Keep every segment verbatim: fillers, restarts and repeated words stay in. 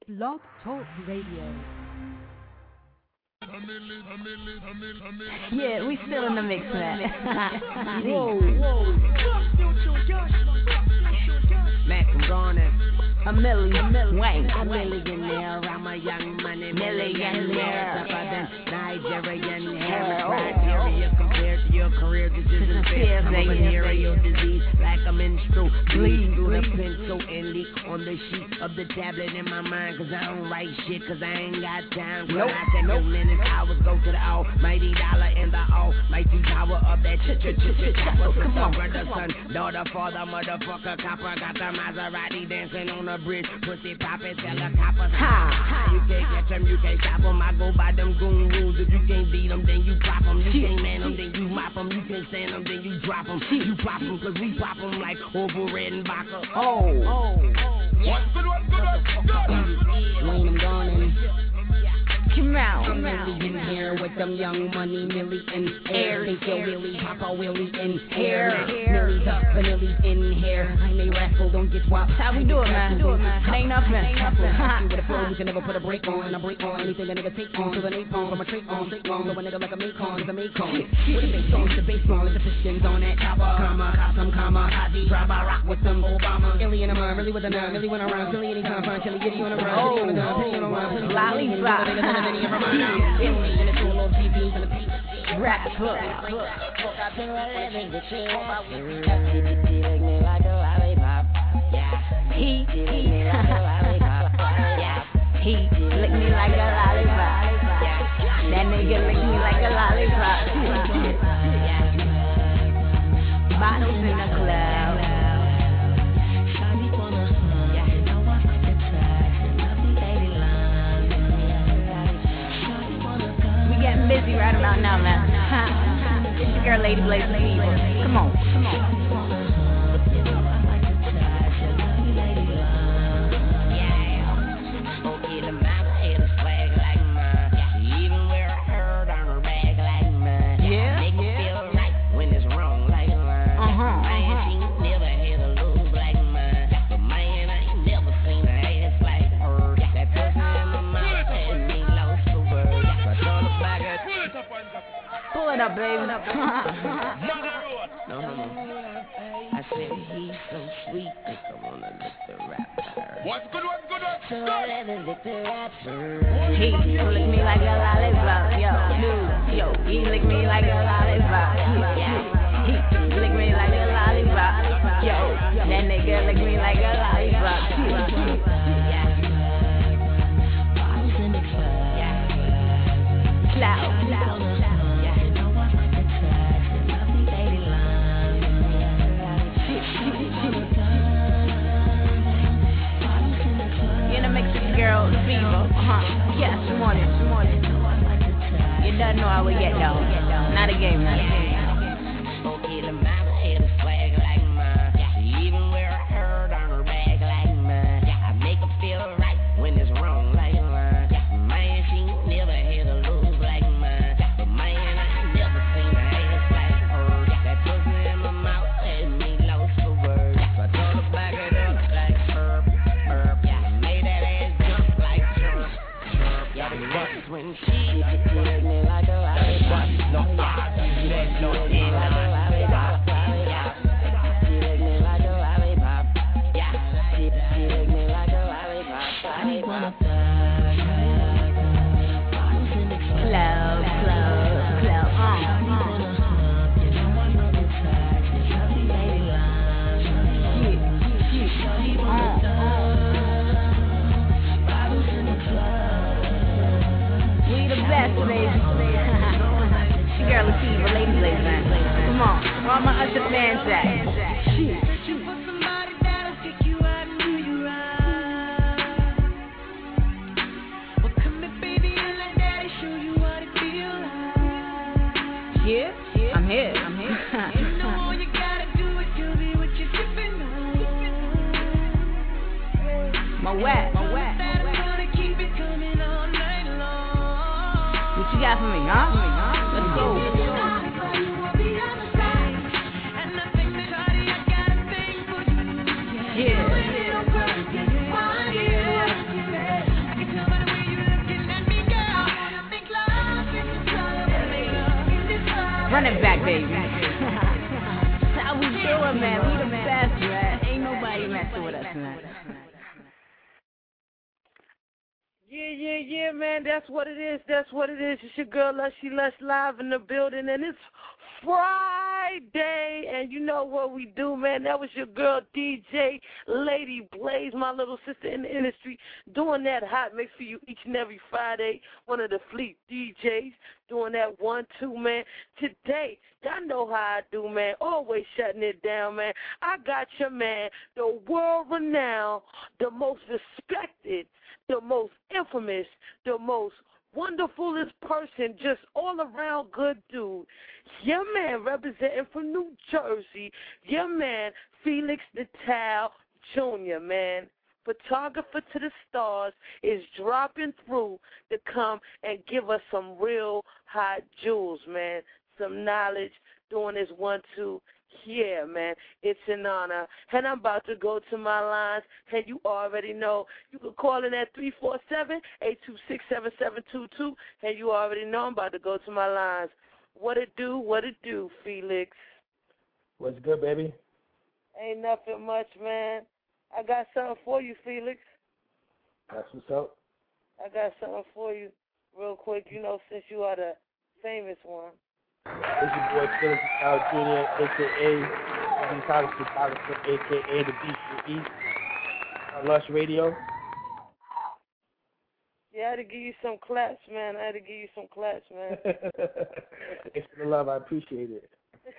Blog Talk Radio. Yeah, we still in the mix, man. Whoa, whoa. Mac, I'm gone in. A million, a million, Wayne. A millionaire, I'm a young money millionaire. Tougher than Nigerian hair. Criteria compared to your career, this isn't fair. I'm a venereal disease, like a menstrual bleed through the pencil and leak on the sheet of the tablet in my mind. Cause I don't write shit, cause I ain't got time. Nope, I take nope. minutes, hours, go to the almighty dollar and the almighty power of that ch ch ch ch chopper. Come on, brother, son, daughter, father, motherfucker, copper. Got the Maserati dancing on the bridge, pussy poppin', tell the coppers. Ha, ha, you can't catch them, you can't stop them. I go by them goon rules. If you can't beat them, then you pop them. You can't man them, then you mop them. You can't stand them, then you drop them. You pop them, cause we pop them like over red and vodka. Oh, oh, what's good, what's good, what's good? Wayne, I'm gone in. Come out, I'm really in here with them young money Millie in air. Think you're Willie, Papa Willie in hair. Millie's up, Vanilli's in hair. I may wrestle, don't get swapped. How we do it, man? Do it, man. It ain't nothing. Ain't nothing. With a flow, you can never put a break on. A break on anything a nigga take on. To the napalm, from a trait on, straight on. So a nigga like a Macon, is a Macon. With a bass on, the bass on, let the pistons on that chopper. Comma, cop some comma, Haji, drive by rock with some Obama. Illy in a mind, really with a nine, really went around, Philly anytime, fine, chilly, giddy on a run, oh, on a gun, penny on a wine, penny lollipop. Rap, look, he, he, he lick me like a lollipop. That nigga lick me like a lollipop. Bottles in the club. Getting busy right about now, man. It's your girl, Lady Blaze Fever. Come on, come on. Pull it up, baby. no, no, no. I said he's so sweet, think I wanna lick the rapper. What's good, what's good, what's good? So I let him lick the rapper. He lick me like a lollipop, yo, dude, yo. He lick me like a lollipop, yeah. He lick me like a lollipop, yo. That nigga lick me like a lollipop, yeah. Cloud, cloud. Girl, Fever, uh-huh. Yes, morning, morning. You don't know how we get down. Not a game, not a game. Even wear a herd on her back like mine. I make her feel right when it's wrong like mine. Man, she never had a lose like mine. But man, I never seen her ass like her. That pussy in my mouth had me lost for words. So I told her back it up like herb, herb. Made that ass jump like chirp, chirp. Yeah, the bust when she lick me like a lollipop. No eyes, there's no skin like a lollipop. Yeah, she lick me like a lollipop. Yeah, she lick me like a lollipop. Lollipop. Close, close, close. Uh, uh. Best, baby. She girl Latifah, Lady Blaze, man. Come on, where all my Usher fans at? Shit. Yeah, I'm here. I'm here. My wet, my wet. What you got for me, huh? Let's go. Yeah. baby. How we doing, man? We the best, man. Ain't nobody messing with us, man. Yeah, yeah, yeah, man. That's what it is. That's what it is. It's your girl, Lushy Lush, live in the building, and it's Friday, and you know what we do, man. That was your girl, D J Lady Blaze, my little sister in the industry, doing that hot mix for you each and every Friday. One of the Fleet D Js doing that one, two, man. Today, y'all know how I do, man. Always shutting it down, man. I got your man, the world-renowned, the most respected, the most infamous, the most wonderfulest person, just all around good dude. Your man representing from New Jersey, your man Felix Natal Junior, man. Photographer to the stars is dropping through to come and give us some real hot jewels, man. Some knowledge, doing this one, two. Yeah, man, it's an honor. And I'm about to go to my lines, and you already know. You can call in at three four seven, eight two six, seven seven two two, and you already know I'm about to go to my lines. What it do, what it do, Felix? What's good, baby? Ain't nothing much, man. I got something for you, Felix. That's what's up. I got something for you real quick, you know, since you are the famous one. It's your boy Felix Natal Junior, a k a. the College Photographer, a k a the Beast of the East, on Lush Radio. Yeah, I had to give you some claps, man. I had to give you some claps, man. Thanks for the love. I appreciate it.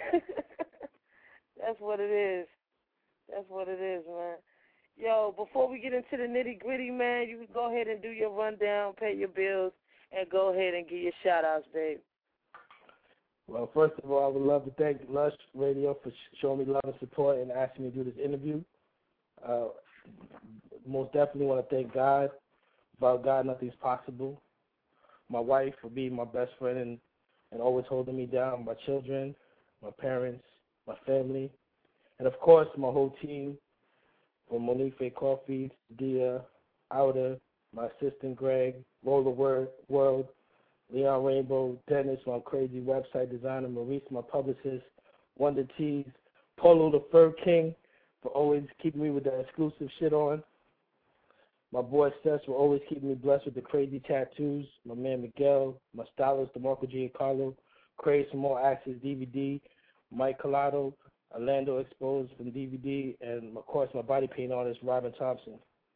That's what it is. That's what it is, man. Yo, before we get into the nitty-gritty, man, you can go ahead and do your rundown, pay your bills, and go ahead and give your shout-outs, babe. Well, first of all, I would love to thank Lush Radio for showing me love and support and asking me to do this interview. Uh, most definitely want to thank God. Without God, nothing's possible. My wife for being my best friend and, and always holding me down. My children, my parents, my family, and, of course, my whole team, from Monique Faye Coffee, Dia, Outer, my assistant Greg, Roller Word, World, Leon Rainbow, Dennis, my crazy website designer, Maurice, my publicist, Wonder Tees, Polo the Fur King, for always keeping me with the exclusive shit on. My boy Seth for always keeping me blessed with the crazy tattoos. My man Miguel, my stylist, DeMarco Giancarlo, Craze from All Access D V D, Mike Collado, Orlando Exposed from D V D, and, of course, my body paint artist, Robin Thompson.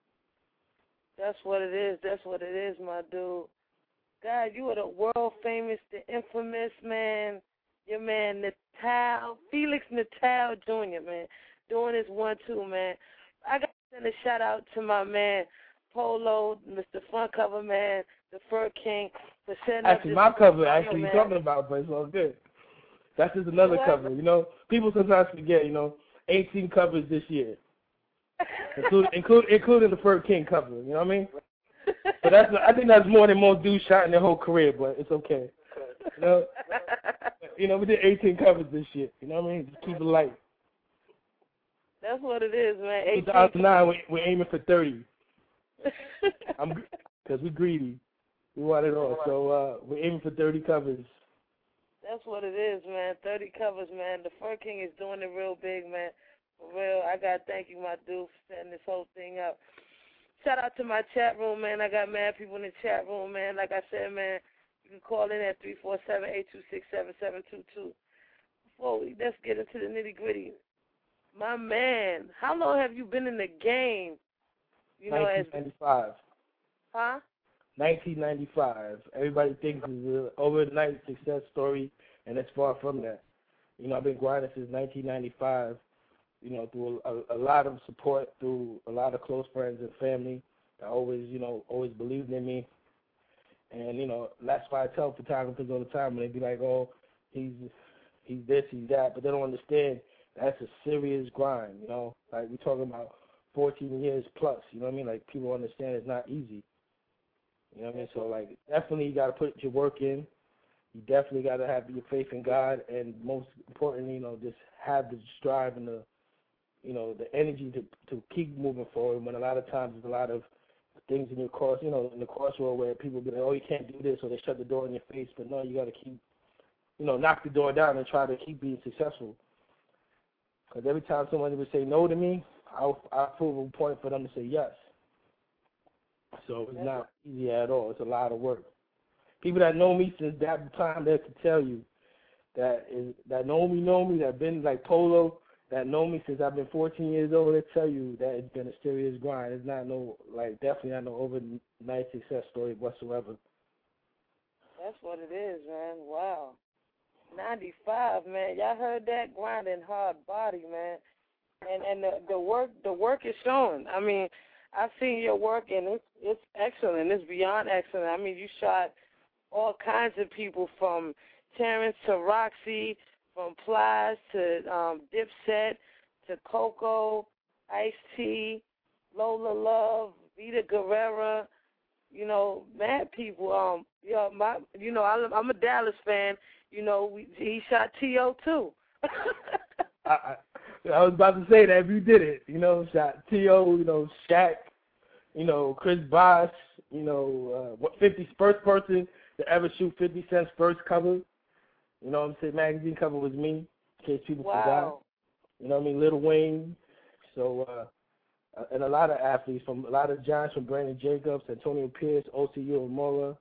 That's what it is. That's what it is, my dude. God, you are the world famous, the infamous, man, your man Natal, Felix Natal Junior, man, doing this one, two, man. I got to send a shout-out to my man, Polo, Mister Front Cover Man, the Fur King, for setting Actually, up my this cover, video, actually, man. you're talking about, but it's all good. That's just another What? cover, you know. People sometimes forget, you know, eighteen covers this year, including, include, including the Fur King cover, you know what I mean? But that's, I think that's more than most dudes shot in their whole career, but it's okay. You know, you know, we did eighteen covers this year. You know what I mean? Just keep it light. That's what it is, man. two thousand nine, we, we're aiming for thirty. I'm because we're greedy. We want it all. So uh, we're aiming for thirty covers. That's what it is, man. thirty covers, man. The Fur King is doing it real big, man. For real, I got to thank you, my dude, for setting this whole thing up. Shout out to my chat room, man. I got mad people in the chat room, man. Like I said, man, you can call in at three four seven, eight two six, seven seven two two. Before we, let's get into the nitty-gritty. My man, how long have you been in the game? You know, nineteen ninety-five. As, huh? nineteen ninety-five. Everybody thinks it's an overnight success story, and it's far from that. You know, I've been grinding since nineteen ninety-five. You know, through a, a lot of support, through a lot of close friends and family that always, you know, always believed in me. And, you know, that's why I tell photographers all the time when they be like, oh, he's he's this, he's that, but they don't understand that's a serious grind, you know. Like, we're talking about fourteen years plus, you know what I mean? Like, people understand it's not easy. You know what I mean? So, like, definitely you got to put your work in. You definitely got to have your faith in God, and most importantly, you know, just have the drive and the, you know, the energy to to keep moving forward when a lot of times there's a lot of things in your course, you know, in the crossroad where people be like, oh, you can't do this, or they shut the door in your face. But no, you got to keep you know, knock the door down and try to keep being successful. Because every time somebody would say no to me, I'll, I'll prove a point for them to say yes. So it's not easy at all. It's a lot of work. People that know me since that time, they can tell you that is that know me, know me, that been like Polo, that know me since I've been fourteen years old. They tell you that it's been a serious grind. It's not no, like, definitely not no overnight success story whatsoever. That's what it is, man. Wow. ninety-five, man. Y'all heard that? Grinding hard body, man. And and the, the work the work is showing. I mean, I've seen your work, and it's it's excellent. It's beyond excellent. I mean, you shot all kinds of people, from Terrence to Roxy, from Plies to um, Dipset to Coco, Ice-T, Lola Love, Vita Guerrera. You know, mad people. Um, you know, my, you know, I, I'm a Dallas fan. You know, we, he shot T O too. I, I, I was about to say that if you did it, you know, shot T O, you know, Shaq, you know, Chris Bosh, you know, uh, what fifty's first person to ever shoot fifty Cent's first cover. You know what I'm saying? Magazine cover was me, in case people wow. forgot. You know what I mean? Lil Wayne. So, uh, and a lot of athletes, from a lot of giants, from Brandon Jacobs, Antonio Pierce, O C U Amora.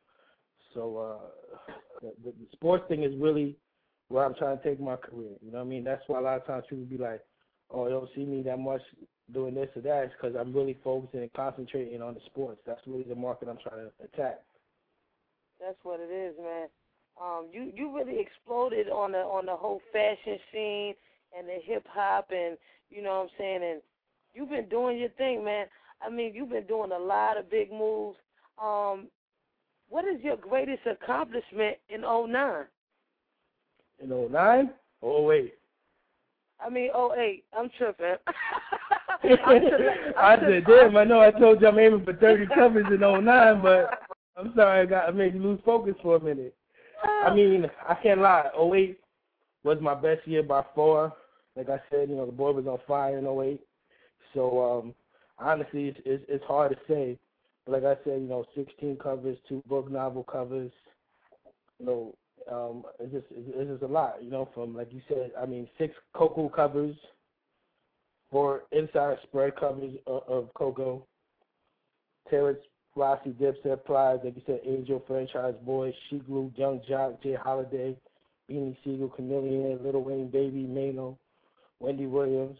So, uh, the, the, the sports thing is really where I'm trying to take my career. You know what I mean? That's why a lot of times people be like, oh, you don't see me that much doing this or that. It's because I'm really focusing and concentrating on the sports. That's really the market I'm trying to attack. That's what it is, man. Um, you, you really exploded on the on the whole fashion scene and the hip hop, and you know what I'm saying, and you've been doing your thing, man. I mean, you've been doing a lot of big moves. Um, what is your greatest accomplishment in oh nine? In oh nine? oh eight. I mean, oh eight. I'm tripping. I'm tri- I'm I said, damn, I know I told you I'm aiming for thirty covers in oh nine, but I'm sorry I got I made you lose focus for a minute. I mean, I can't lie. oh eight was my best year by far. Like I said, you know, the boy was on fire in oh eight. So, um, honestly, it's, it's, it's hard to say. But like I said, you know, sixteen covers, two book novel covers, you know, um, it's just it's just a lot, you know, from, like you said, I mean, six Coco covers, four inside spread covers of, of Coco, Terrence, Rossi, Dipset, Plies, like you said, Angel, Franchise Boys, She Glue, Young Jock, Jay Holiday, Beanie Siegel, Chameleon, Lil Wayne, Baby, Mano, Wendy Williams.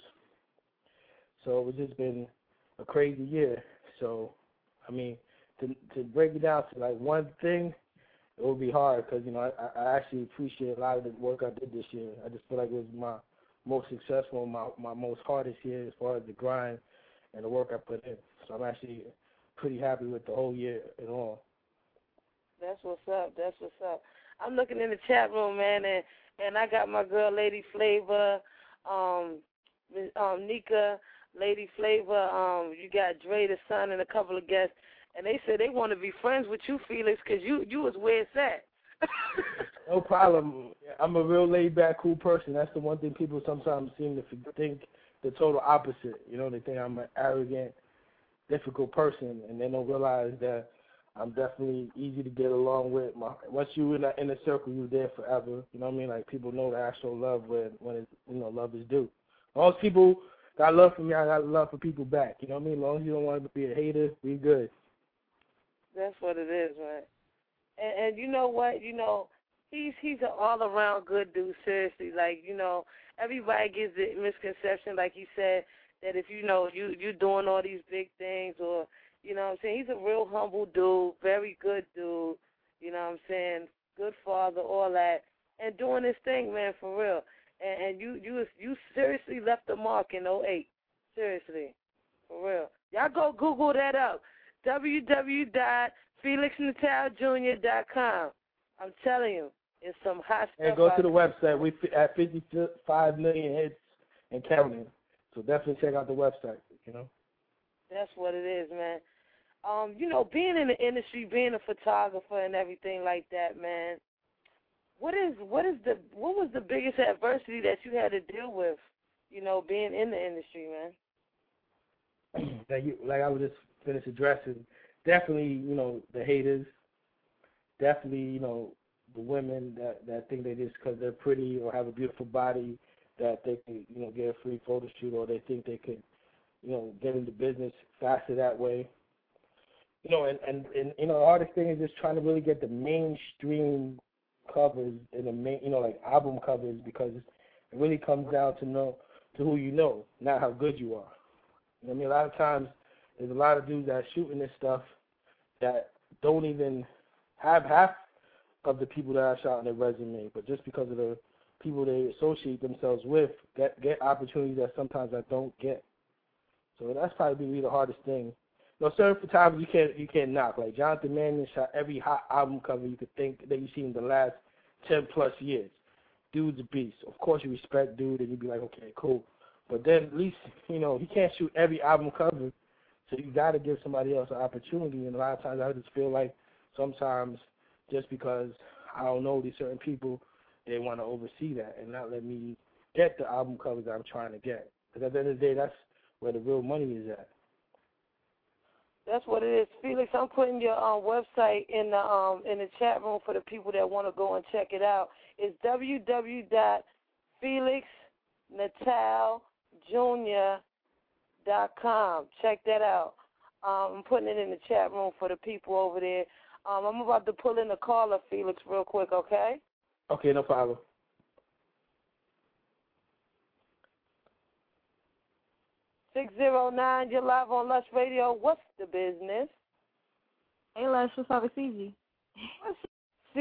So it's just been a crazy year. So, I mean, to to break it down to like one thing, it would be hard because, you know, I, I actually appreciate a lot of the work I did this year. I just feel like it was my most successful, my, my most hardest year as far as the grind and the work I put in. So I'm actually pretty happy with the whole year and all. That's what's up. That's what's up. I'm looking in the chat room, man, and, and I got my girl, Lady Flavor, um, um, Nika, Lady Flavor. Um, you got Dre the Son and a couple of guests, and they said they want to be friends with you, Felix, because you, you was where it's at. No problem. I'm a real laid-back, cool person. That's the one thing people sometimes seem to think the total opposite. You know, they think I'm an arrogant, difficult person, and they don't realize that I'm definitely easy to get along with. My, once you're in the inner circle, you're there forever. You know what I mean? Like, people know that I show love when, when it's, you know, love is due. Most people got love for me, I got love for people back. You know what I mean? As long as you don't want to be a hater, we good. That's what it is, man. And, and you know what? You know, he's he's an all-around good dude, seriously. Like, you know, everybody gets the misconception, like he said, that if, you know, you, you're doing all these big things or, you know what I'm saying, he's a real humble dude, very good dude, you know what I'm saying, good father, all that, and doing his thing, man, for real. And, and you, you you seriously left the mark in oh eight, seriously, for real. Y'all go Google that up, w w w dot felix natal junior dot com. I'm telling you, it's some hot stuff. And go to the there. website. We at fifty-five million hits and counting. So definitely check out the website, you know. That's what it is, man. Um, you know, being in the industry, being a photographer and everything like that, man. What is what is the what was the biggest adversity that you had to deal with, you know, being in the industry, man? Like you, like I was just finished addressing, definitely, you know, the haters. Definitely, you know, the women that, that think they just because they're pretty or have a beautiful body that they can, you know, get a free photo shoot, or they think they could, you know, get into business faster that way. You know, and, and, and you know, the hardest thing is just trying to really get the mainstream covers and the main, you know, like album covers, because it really comes down to know to who you know, not how good you are. You know what I mean, a lot of times there's a lot of dudes that are shooting this stuff that don't even have half of the people that are shot on their resume, but just because of the people they associate themselves with, get get opportunities that sometimes I don't get. So that's probably the hardest thing. You know, certain photographers you can't you can't knock. Like Jonathan Mannion shot every hot album cover you could think that you've seen in the last ten plus years. Dude's a beast. Of course you respect dude and you'd be like, okay, cool. But then at least, you know, he can't shoot every album cover, so you got to give somebody else an opportunity. And a lot of times I just feel like sometimes just because I don't know these certain people, they want to oversee that and not let me get the album covers that I'm trying to get. Because at the end of the day, that's where the real money is at. That's what it is, Felix. I'm putting your um, website in the um, in the chat room for the people that want to go and check it out. It's w w w dot felix natal junior dot com. Check that out. Um, I'm putting it in the chat room for the people over there. Um, I'm about to pull in the caller, Felix, real quick. Okay? Okay, no problem. six zero nine, you're live on Lush Radio. What's the business? Hey, Lush, what's up? It's Easy. C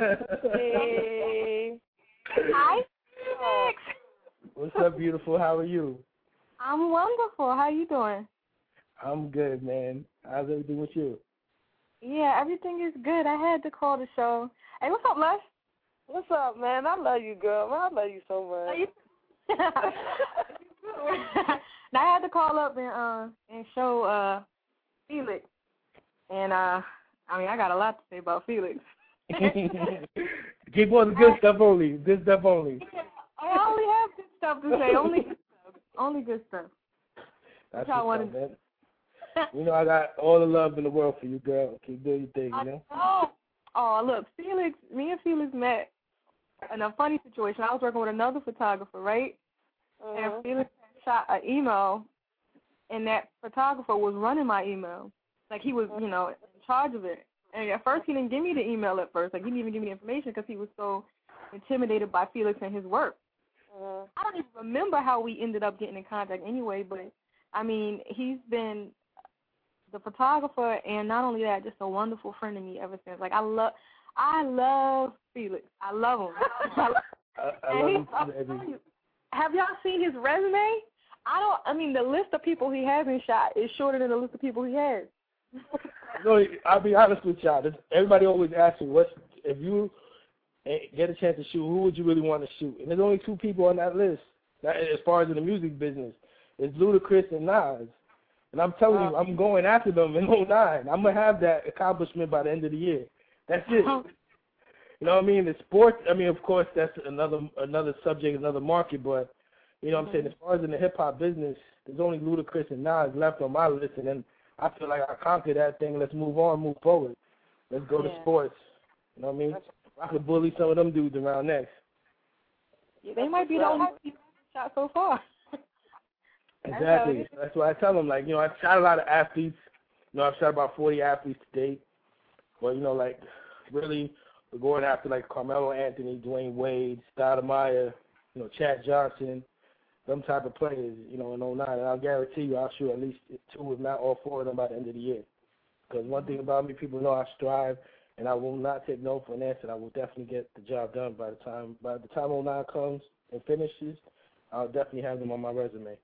C. Hi, Felix. What's up, beautiful? How are you? I'm wonderful. How you doing? I'm good, man. How's everything with you? Yeah, everything is good. I had to call the show. Hey, what's up, Lush? What's up, man? I love you, girl. Man, I love you so much. Now I had to call up and uh and show uh Felix, and uh I mean I got a lot to say about Felix. Keep on the good stuff only. Good stuff only. I only have good stuff to say. Only good stuff. Only good stuff. That's what I what's wanted. up, man. You know I got all the love in the world for you, girl. Keep doing your thing, you know. Oh, oh, look, Felix. Me and Felix met in a funny situation. I was working with another photographer, right? Mm-hmm. And Felix shot an email, and that photographer was running my email. Like, he was, you know, in charge of it. And at first, he didn't give me the email at first. Like, he didn't even give me the information because he was so intimidated by Felix and his work. Mm-hmm. I don't even remember how we ended up getting in contact anyway, but, I mean, he's been the photographer, and not only that, just a wonderful friend to me ever since. Like, I love I love Felix. I love him. I, I love him too, baby. Have y'all seen his resume? I don't. I mean, the list of people he hasn't shot is shorter than the list of people he has. No, I'll be honest with y'all. This, everybody always asks me, "What's if you get a chance to shoot? Who would you really want to shoot?" And there's only two people on that list. That, as far as in the music business, it's Ludacris and Nas. And I'm telling you, I'm going after them in oh nine. I'm gonna have that accomplishment by the end of the year. That's it. You know what I mean? The sports. I mean, of course, that's another another subject, another market. But you know what I'm saying? As far as in the hip hop business, there's only Ludacris and Nas left on my list, and then I feel like I conquered that thing. Let's move on, move forward. Let's go yeah. to sports. You know what I mean? I could bully some of them dudes around next. Yeah, they might be the only people shot so far. Exactly. That's why I tell them, like, you know, I've shot a lot of athletes. You know, I've shot about forty athletes to date. But, you know, like, really, we're going after, like, Carmelo Anthony, Dwayne Wade, Stoudemire, you know, Chad Johnson, them type of players, you know, in oh nine. And I'll guarantee you I'll shoot at least two, if not all four of them by the end of the year. Because one thing about me, people know I strive, and I will not take no for an answer. I will definitely get the job done by the time by the time oh nine comes and finishes. I'll definitely have them on my resume.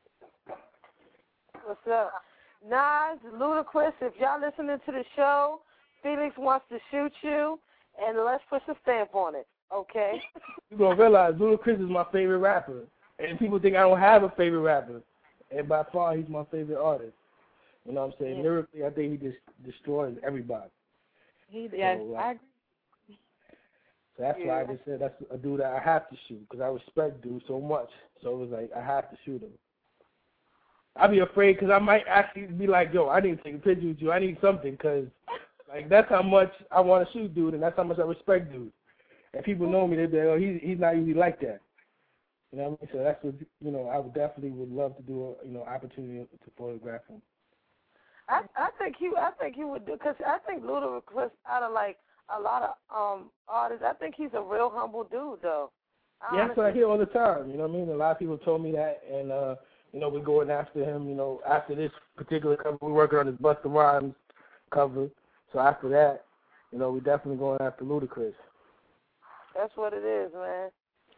What's up? Nas, Ludacris, if y'all listening to the show, Felix wants to shoot you, and let's put a stamp on it, okay? You're going to realize Ludacris is my favorite rapper. And people think I don't have a favorite rapper. And by far, he's my favorite artist. You know what I'm saying? Yeah. Lyrically, I think he just destroys everybody. He, yes, so, uh, I agree. So that's yeah. why I just said that's a dude that I have to shoot, because I respect dude so much. So it was like, I have to shoot him. I'd be afraid because I might actually be like, yo, I need to take a picture with you. I need something because, like, that's how much I want to shoot dude, and that's how much I respect dude. and people know me, they be like, oh, he's he's not usually like that. You know what I mean? So that's what, you know, I would definitely would love to do a, you know, opportunity to photograph him. I I think he I think he would do, because I think Ludacris, out of like a lot of um artists, I think he's a real humble dude though. I Yeah, that's what I hear all the time. You know what I mean? A lot of people told me that, and uh, you know, we're going after him. You know, after this particular cover, we're working on this Busta Rhymes cover. So after that, you know, we're definitely going after Ludacris. That's what it is, man.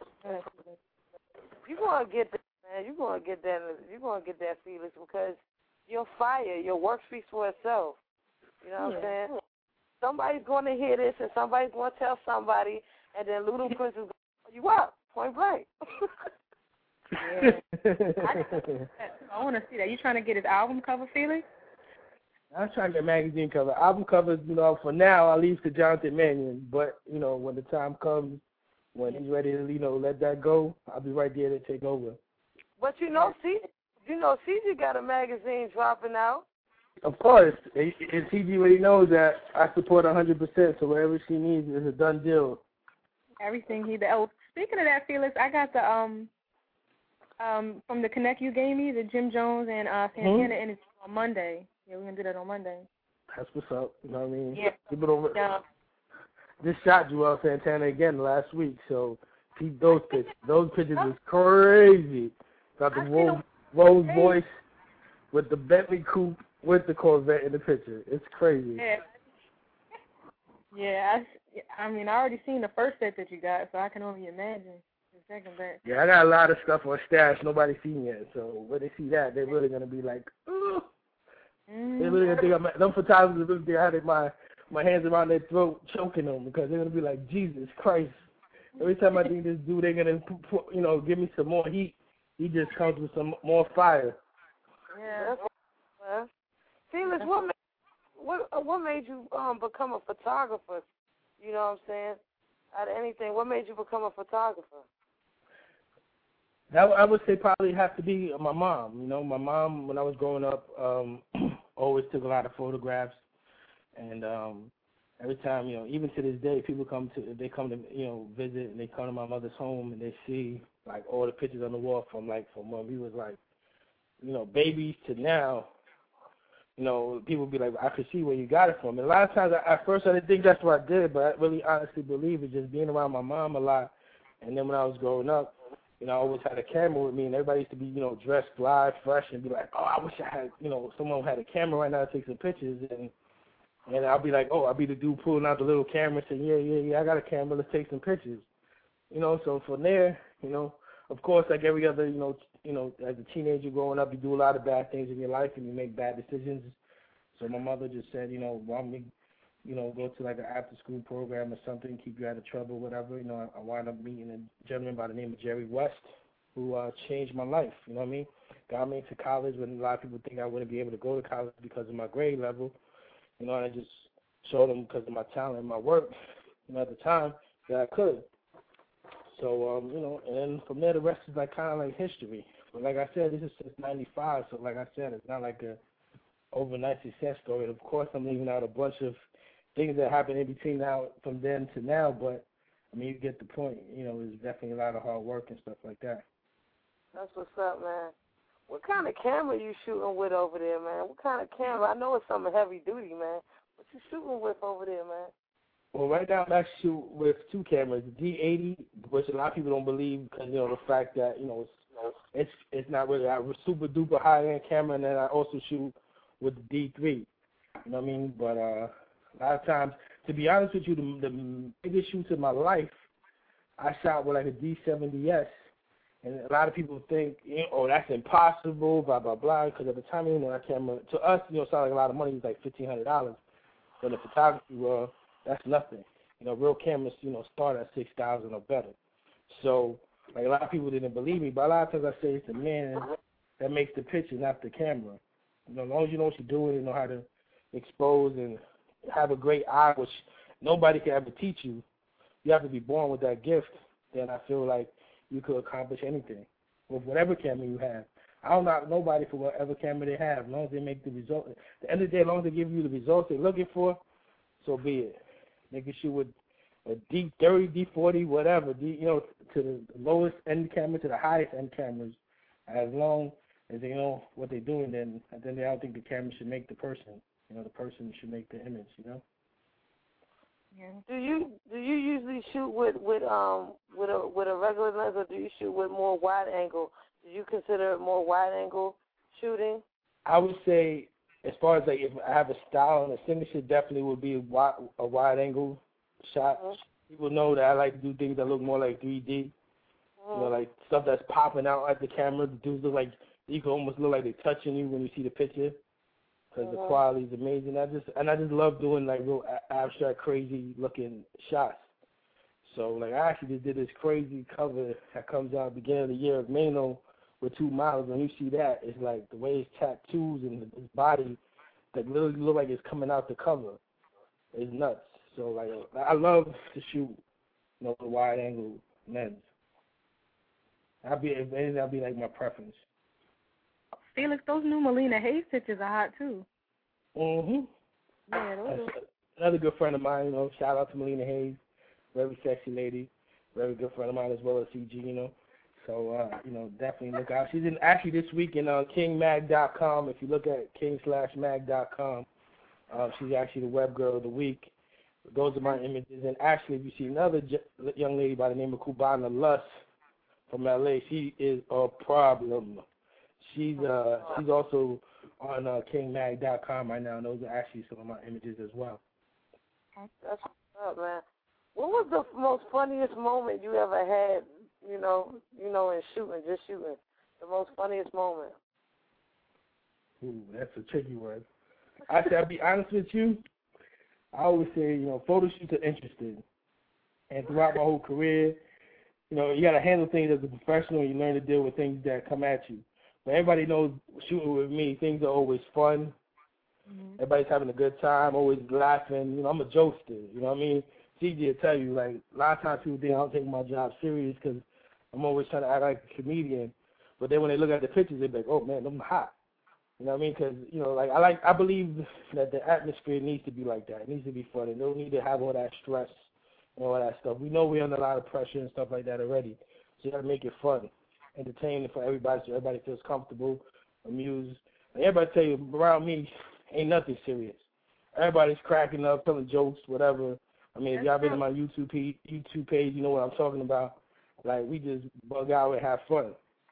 You're gonna get that, man. You're gonna get that. You're gonna get that, Felix, because your fire, your work speaks for itself. You know what yeah. I'm saying? Somebody's going to hear this, and somebody's going to tell somebody, and then Ludacris is going to call you up, point blank. yeah. I, I want to see that. You trying to get his album cover, Felix? I'm trying to get a magazine cover. Album covers, you know, for now, I'll leave to Jonathan Mannion. But, you know, when the time comes, when he's ready to, you know, let that go, I'll be right there to take over. But, you know, C J, you know, C J got a magazine dropping out. Of course. And C J already knows that I support one hundred percent, so whatever she needs is a done deal. Everything he does. Oh, speaking of that, Felix, I got the, um, um, from the Connect you gave me, the Jim Jones and uh, Santana mm-hmm. interview on Monday. Yeah, we're going to do that on Monday. That's what's up. You know what I mean? Yeah. People don't, yeah. Just shot Joel Santana again last week, so keep those pictures. Those pictures is crazy. Got the Rolls, Rolls Royce with the Bentley coupe with the Corvette in the picture. It's crazy. Yeah. Yeah, I, I mean, I already seen the first set that you got, so I can only imagine the second set. Yeah, I got a lot of stuff on stash nobody's seen yet, so when they see that, they're really going to be like, ooh. Mm. They're really going to think I'm, them photographers are really going to have my, my hands around their throat choking them, because they're going to be like, Jesus Christ. Every time I think this dude, they're going to, you know, give me some more heat. He just comes with some more fire. Yeah. Well, Felix, what made, what, what made you um, become a photographer? You know what I'm saying? Out of anything, what made you become a photographer? That I would say probably have to be my mom. You know, my mom, when I was growing up, um, always took a lot of photographs. And um, every time, you know, even to this day, people come to, they come to, you know, visit, and they come to my mother's home, and they see, like, all the pictures on the wall from, like, from when we was, like, you know, babies to now. You know, people be like, I could see where you got it from. And a lot of times, I, at first, I didn't think that's what I did, but I really honestly believe it, just being around my mom a lot. And then when I was growing up, you know, I always had a camera with me, and everybody used to be, you know, dressed fly, fresh, and be like, oh, I wish I had, you know, someone had a camera right now to take some pictures. And and I'll be like, oh, I'll be the dude pulling out the little camera saying, yeah, yeah, yeah, I got a camera, let's take some pictures. You know, so from there, you know, of course, like every other, you know, you know, as a teenager growing up, you do a lot of bad things in your life, and you make bad decisions. So my mother just said, you know, why don't we, you know, go to like an after-school program or something, keep you out of trouble, whatever. You know, I, I wound up meeting a gentleman by the name of Jerry West, who uh, changed my life. You know what I mean? Got me into college when a lot of people think I wouldn't be able to go to college because of my grade level. You know, and I just showed them because of my talent and my work, you know, at the time that I could. So, um, you know, and then from there, the rest is like kind of like history. But like I said, this is since ninety-five, so like I said, it's not like a overnight success story. And of course, I'm leaving out a bunch of things that happened in between now, from then to now, but, I mean, you get the point. You know, there's definitely a lot of hard work and stuff like that. That's what's up, man. What kind of camera you shooting with over there, man? What kind of camera? I know it's something heavy duty, man. What you shooting with over there, man? Well, right now I'm actually shooting with two cameras, the D eighty, which a lot of people don't believe because, you know, the fact that, you know, it's it's, it's not really a super duper high end camera, and then I also shoot with the D three. You know what I mean? But uh, a lot of times, to be honest with you, the, the biggest shoots of my life, I shot with like a D seventy S. And a lot of people think, you know, oh, that's impossible, blah, blah, blah, because at the time, you know, that camera, to us, you know, it sounded like a lot of money. It was like fifteen hundred dollars. But in the photography world, that's nothing. You know, real cameras, you know, start at six thousand dollars or better. So, like, a lot of people didn't believe me, but a lot of times I say it's the man that makes the picture, not the camera. You know, as long as you know what you're doing and know how to expose and have a great eye, which nobody can ever teach you, you have to be born with that gift, then I feel like you could accomplish anything with whatever camera you have. I don't knock nobody for whatever camera they have, as long as they make the result. At the end of the day, as long as they give you the results they're looking for, so be it. They can shoot with a D thirty, D forty, whatever, D, you know, to the lowest end camera to the highest end cameras. As long as they know what they're doing, then then I don't think the camera should make the person. You know, the person should make the image. You know. Yeah. Do you do you usually shoot with with um with a with a regular lens, or do you shoot with more wide angle? Do you consider it more wide angle shooting? I would say, as far as like if I have a style and a signature, definitely would be a wide, a wide angle shot. Mm-hmm. People know that I like to do things that look more like three D. Mm-hmm. You know, like stuff that's popping out at the camera. The dudes look like you can almost look like they're touching you when you see the picture, because mm-hmm. the quality is amazing. I just and I just love doing like real abstract, crazy looking shots. So like I actually just did this crazy cover that comes out at the beginning of the year of Mano with two models. When you see that, it's like the way his tattoos and his body that literally look like it's coming out the cover. It's nuts. So like I love to shoot, you know, the wide angle lens. I'll be if anything, that'll be like my preference. Felix, those new Melina Hayes pictures are hot too. Mhm. Yeah, those are... Another good friend of mine, you know. Shout out to Melina Hayes, very sexy lady, very good friend of mine as well as C G, you know. So uh, you know, definitely look out. She's in actually this week in uh, king mag dot com. If you look at king slash mag dot com, uh, she's actually the web girl of the week. Those are my images. And actually, if you see another j- young lady by the name of Cubana Lust from L A, she is a problem. She's uh she's also on uh, king mag dot com right now, and those are actually some of my images as well. That's what's up, man. What was the most funniest moment you ever had? You know, you know, in shooting, just shooting. The most funniest moment. Ooh, that's a tricky one. I said, I'll be honest with you. I always say, you know, photo shoots are interesting. And throughout my whole career, you know, you got to handle things as a professional. You learn to deal with things that come at you. But everybody knows shooting with me, things are always fun. Mm-hmm. Everybody's having a good time, always laughing. You know, I'm a jokester. You know what I mean? C J will tell you, like, a lot of times people think I don't take my job serious because I'm always trying to act like a comedian. But then when they look at the pictures, they be like, oh, man, I'm hot. You know what I mean? Because, you know, like, I like, I believe that the atmosphere needs to be like that. It needs to be fun. It don't need to have all that stress and all that stuff. We know we're under a lot of pressure and stuff like that already. So you got to make it fun, entertaining for everybody so everybody feels comfortable, amused. And everybody tell you, around me, ain't nothing serious. Everybody's cracking up, telling jokes, whatever. I mean, if y'all been on my YouTube page, YouTube page, you know what I'm talking about. Like, we just bug out and have fun.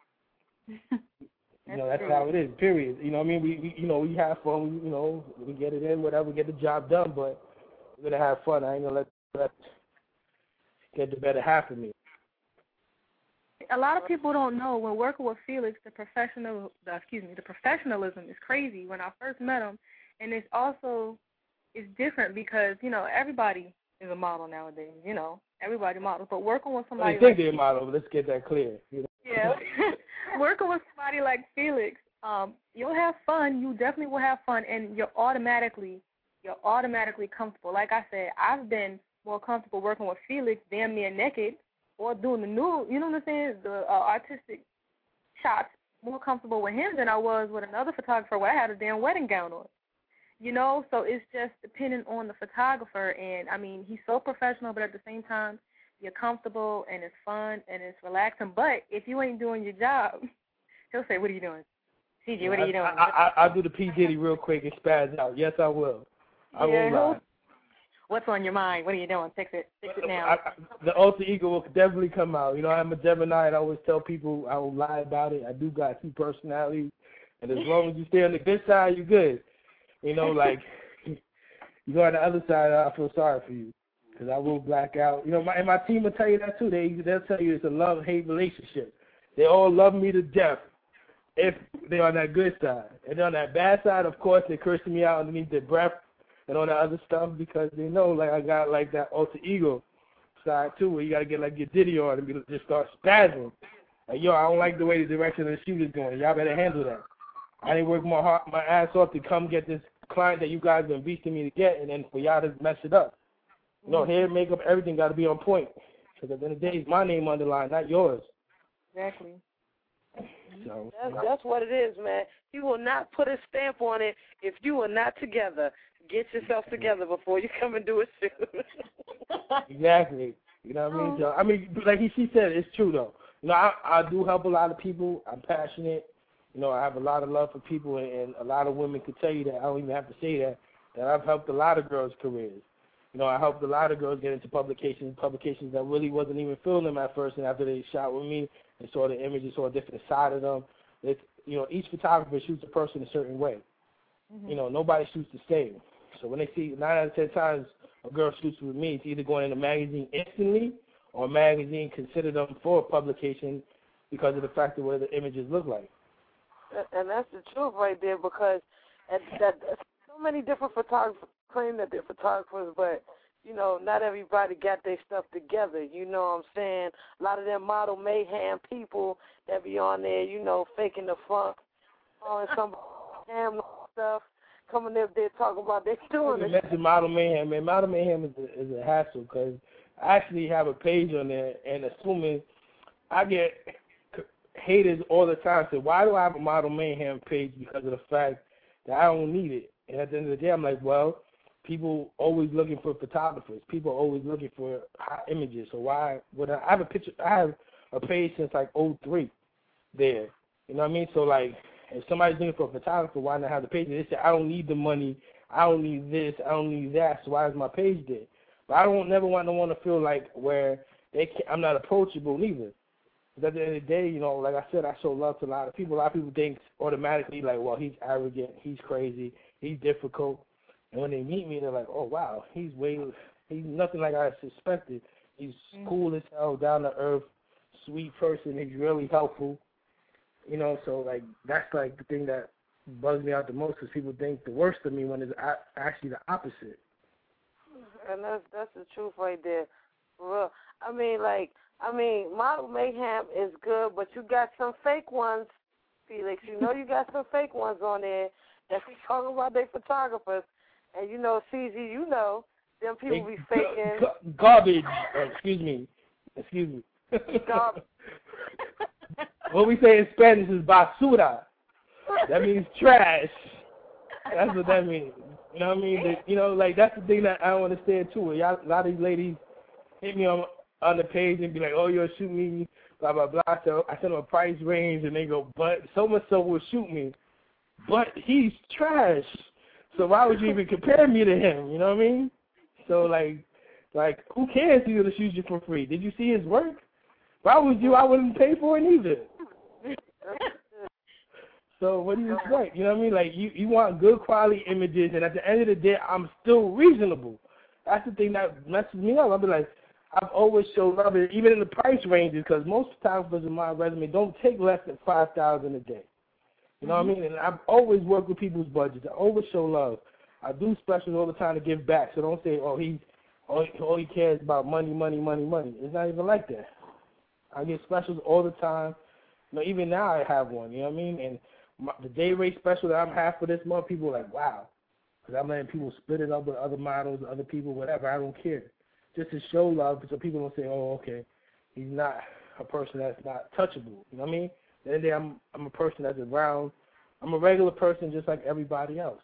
You know, that's how it is, period. You know what I mean? We, we you know, we have fun. We, you know, we get it in, whatever, get the job done, but we're going to have fun. I ain't going to let that get the better half of me. A lot of people don't know when working with Felix, the professional, the, excuse me, the professionalism is crazy. When I first met him, and it's also, it's different because, you know, everybody is a model nowadays, you know. Everybody models. But working with somebody I think like they're a model, but let's get that clear. You know? Yeah. Working with somebody like Felix, um, you'll have fun. You definitely will have fun, and you're automatically, you're automatically comfortable. Like I said, I've been more comfortable working with Felix damn near naked or doing the new, you know what I'm saying, the uh, artistic shots, more comfortable with him than I was with another photographer where I had a damn wedding gown on. You know, so it's just depending on the photographer. And, I mean, he's so professional, but at the same time, you're comfortable and it's fun and it's relaxing. But if you ain't doing your job, he'll say, what are you doing? C J, what are you doing? I, I, I'll do the P. Diddy real quick and spaz out. Yes, I will. I yeah, will lie. What's on your mind? What are you doing? Fix it. Fix it now. I, I, the alter ego will definitely come out. You know, I'm a Gemini, and I always tell people I will lie about it. I do got two personalities, and as long as you stay on the good side, you're good. You know, like, you go on the other side, I feel sorry for you, because I will black out. You know, my, and my team will tell you that, too. They, they'll tell you it's a love-hate relationship. They all love me to death if they're on that good side. And on that bad side, of course, they're cursing me out underneath their breath and all that other stuff because they know, like, I got, like, that alter ego side, too, where you got to get, like, your Diddy on and be, just start spazzing. Like, yo, I don't like the way the direction of the shoot is going. Y'all better handle that. I didn't work my heart, my ass off to come get this client that you guys been beasting me to get, and then for y'all to mess it up. You know, hair, makeup, everything got to be on point. Because at the end of the day, it's my name on the line, not yours. Exactly. So, that's, that's what it is, man. He will not put a stamp on it if you are not together. Get yourself together before you come and do a shoot. Exactly. You know what I mean? So, I mean, like he, she said, it's true, though. You know, I, I do help a lot of people. I'm passionate. You know, I have a lot of love for people, and, and a lot of women could tell you that. I don't even have to say that, that I've helped a lot of girls' careers. You know, I helped a lot of girls get into publications, publications that really wasn't even feeling them at first, and after they shot with me and saw the images, saw a different side of them. It's, you know, each photographer shoots a person a certain way. Mm-hmm. You know, nobody shoots the same. So when they see nine out of ten times a girl shoots with me, it's either going in a magazine instantly or a magazine consider them for publication because of the fact of what the images look like. And that's the truth right there, because at that, so many different photographers claim that they're photographers, but, you know, not everybody got their stuff together. You know what I'm saying? A lot of them model mayhem people that be on there, you know, faking the funk, on some damn stuff, coming up there talking about they doing it. Mention model mayhem, man. Model mayhem is a, is a hassle because I actually have a page on there, and assuming I get haters all the time say, why do I have a model mayhem page? Because of the fact that I don't need it. And at the end of the day, I'm like, well, people always looking for photographers. People are always looking for hot images. So why would I, I have a picture? I have a page since like oh three there. You know what I mean? So like, if somebody's looking for a photographer, why not have the page? They say, I don't need the money. I don't need this. I don't need that. So why is my page there? But I don't never want to want to feel like where they can't, I'm not approachable neither. Because at the end of the day, you know, like I said, I show love to a lot of people. A lot of people think automatically like, well, he's arrogant, he's crazy, he's difficult. And when they meet me, they're like, oh, wow, he's way, he's nothing like I suspected. He's mm-hmm. cool as hell, down to earth, sweet person. He's really helpful. You know, so, like, that's, like, the thing that bugs me out the most because people think the worst of me when it's actually the opposite. And that's, that's the truth right there. For real. I mean, like, I mean, Model Mayhem is good, but you got some fake ones, Felix. You know you got some fake ones on there that be talking about their photographers. And, you know, C Z, you know, them people be faking. G- garbage. Uh, excuse me. Excuse me. Garbage. What we say in Spanish is basura. That means trash. That's what that means. You know what I mean? The, you know, like, that's the thing that I don't understand, too. Y'all, a lot of these ladies hit me on on the page and be like, oh, you'll shoot me, blah, blah, blah. So I send them a price range, and they go, but so-and-so will shoot me. But he's trash. So why would you even compare me to him? You know what I mean? So, like, like who cares if he's going to shoot you for free? Did you see his work? Why would you? I wouldn't pay for it either. So what do you expect? You know what I mean? Like, you, you want good quality images, and at the end of the day, I'm still reasonable. That's the thing that messes me up. I'll be like, I've always showed love, even in the price ranges, because most photographers in my resume don't take less than five thousand dollars a day. You know mm-hmm. what I mean? And I've always worked with people's budgets. I always show love. I do specials all the time to give back. So don't say, oh, he, all, all he cares about money, money, money, money. It's not even like that. I get specials all the time. You know, even now I have one. You know what I mean? And my, the day rate special that I'm having for this month, people are like, wow. Because I'm letting people split it up with other models, other people, whatever. I don't care. Just to show love so people don't say, oh, okay, he's not a person that's not touchable. You know what I mean? At the end of the day, I'm, I'm a person that's around. I'm a regular person just like everybody else.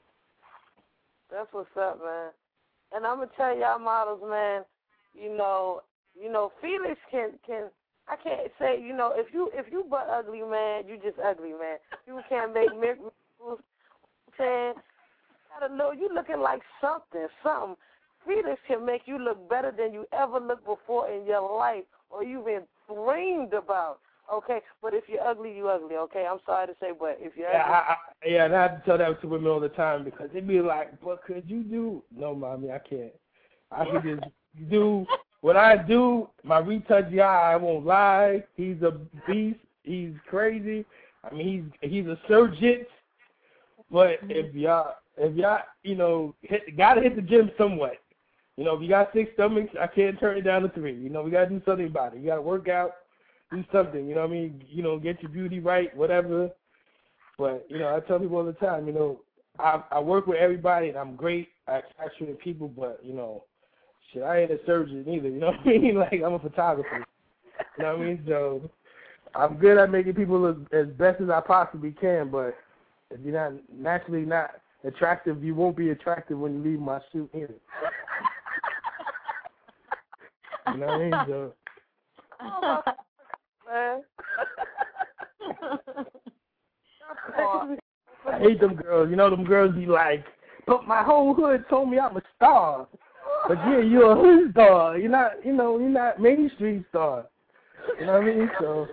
That's what's up, man. And I'm going to tell y'all models, man, you know, you know, Felix can, can I can't say, you know, if you if you butt ugly, man, you just ugly, man. You can't make miracles. saying, you gotta know you looking like something, something. Felix can make you look better than you ever looked before in your life or you've been dreamed about. Okay, but if you're ugly, you ugly. Okay, I'm sorry to say, but if you're yeah, ugly, I, I, yeah, and I have to tell that to women all the time because they be like, "What could you do?" No, mommy, I can't. I can just do what I do. My retouch guy, I won't lie. He's a beast. He's crazy. I mean, he's he's a surgeon. But if y'all, if y'all, you know, hit, gotta hit the gym somewhat. You know, if you got six stomachs, I can't turn it down to three. You know, we gotta do something about it. You gotta work out, do something. You know what I mean? You know, get your beauty right, whatever. But you know, I tell people all the time, you know, I I work with everybody and I'm great at capturing people, but you know, shit, I ain't a surgeon either. You know what I mean? Like I'm a photographer. You know what I mean? So I'm good at making people look as best as I possibly can, but if you're not naturally not attractive. You won't be attractive when you leave my shoot here. You know what I mean? So, man. I hate them girls. You know, them girls be like, but my whole hood told me I'm a star. But yeah, you're a hood star. You're not, you know, you're not mainstream star. You know what I mean? So.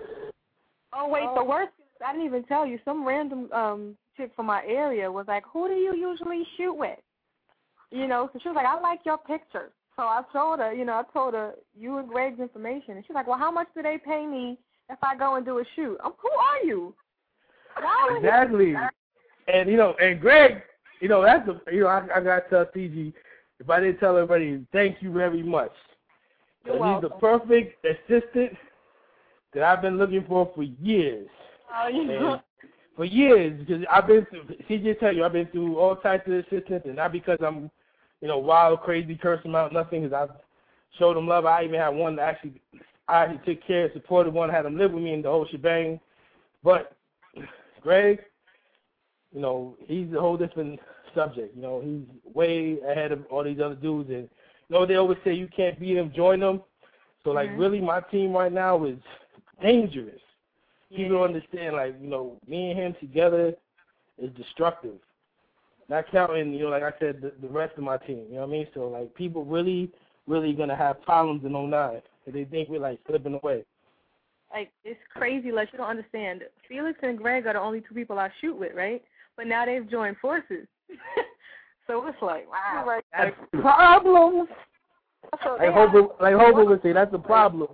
Oh wait, the worst is I didn't even tell you. Some random um chick from my area was like, "Who do you usually shoot with?" You know, so she was like, "I like your pictures." So I told her, you know, I told her you and Greg's information, and she's like, "Well, how much do they pay me if I go and do a shoot?" I'm, who are you? Why Exactly. And you know, and Greg, you know, that's the, you know, I, I gotta tell C G, if I didn't tell everybody, thank you very much. You're He's welcome. the perfect assistant that I've been looking for for years. Oh, you know. And for years, because I've been through, C J tell you, I've been through all types of assistants, and not because I'm, you know, wild, crazy, curse them out, nothing, because I've showed them love. I even had one that actually, I actually took care, supported one, had them live with me in the whole shebang. But Greg, you know, he's a whole different subject. You know, he's way ahead of all these other dudes. And, you know, they always say you can't beat them, join them. So, like, mm-hmm. really my team right now is dangerous. Yeah. People don't understand, like, you know, me and him together is destructive. Not counting, you know, like I said, the, the rest of my team. You know what I mean? So, like, people really, really going to have problems in oh nine. And they think we're, like, slipping away. Like, it's crazy. Like, you don't understand. Felix and Greg are the only two people I shoot with, right? But now they've joined forces. So it's like, wow. That's a problem. Like Hobo, like Hobo would say, that's a problem.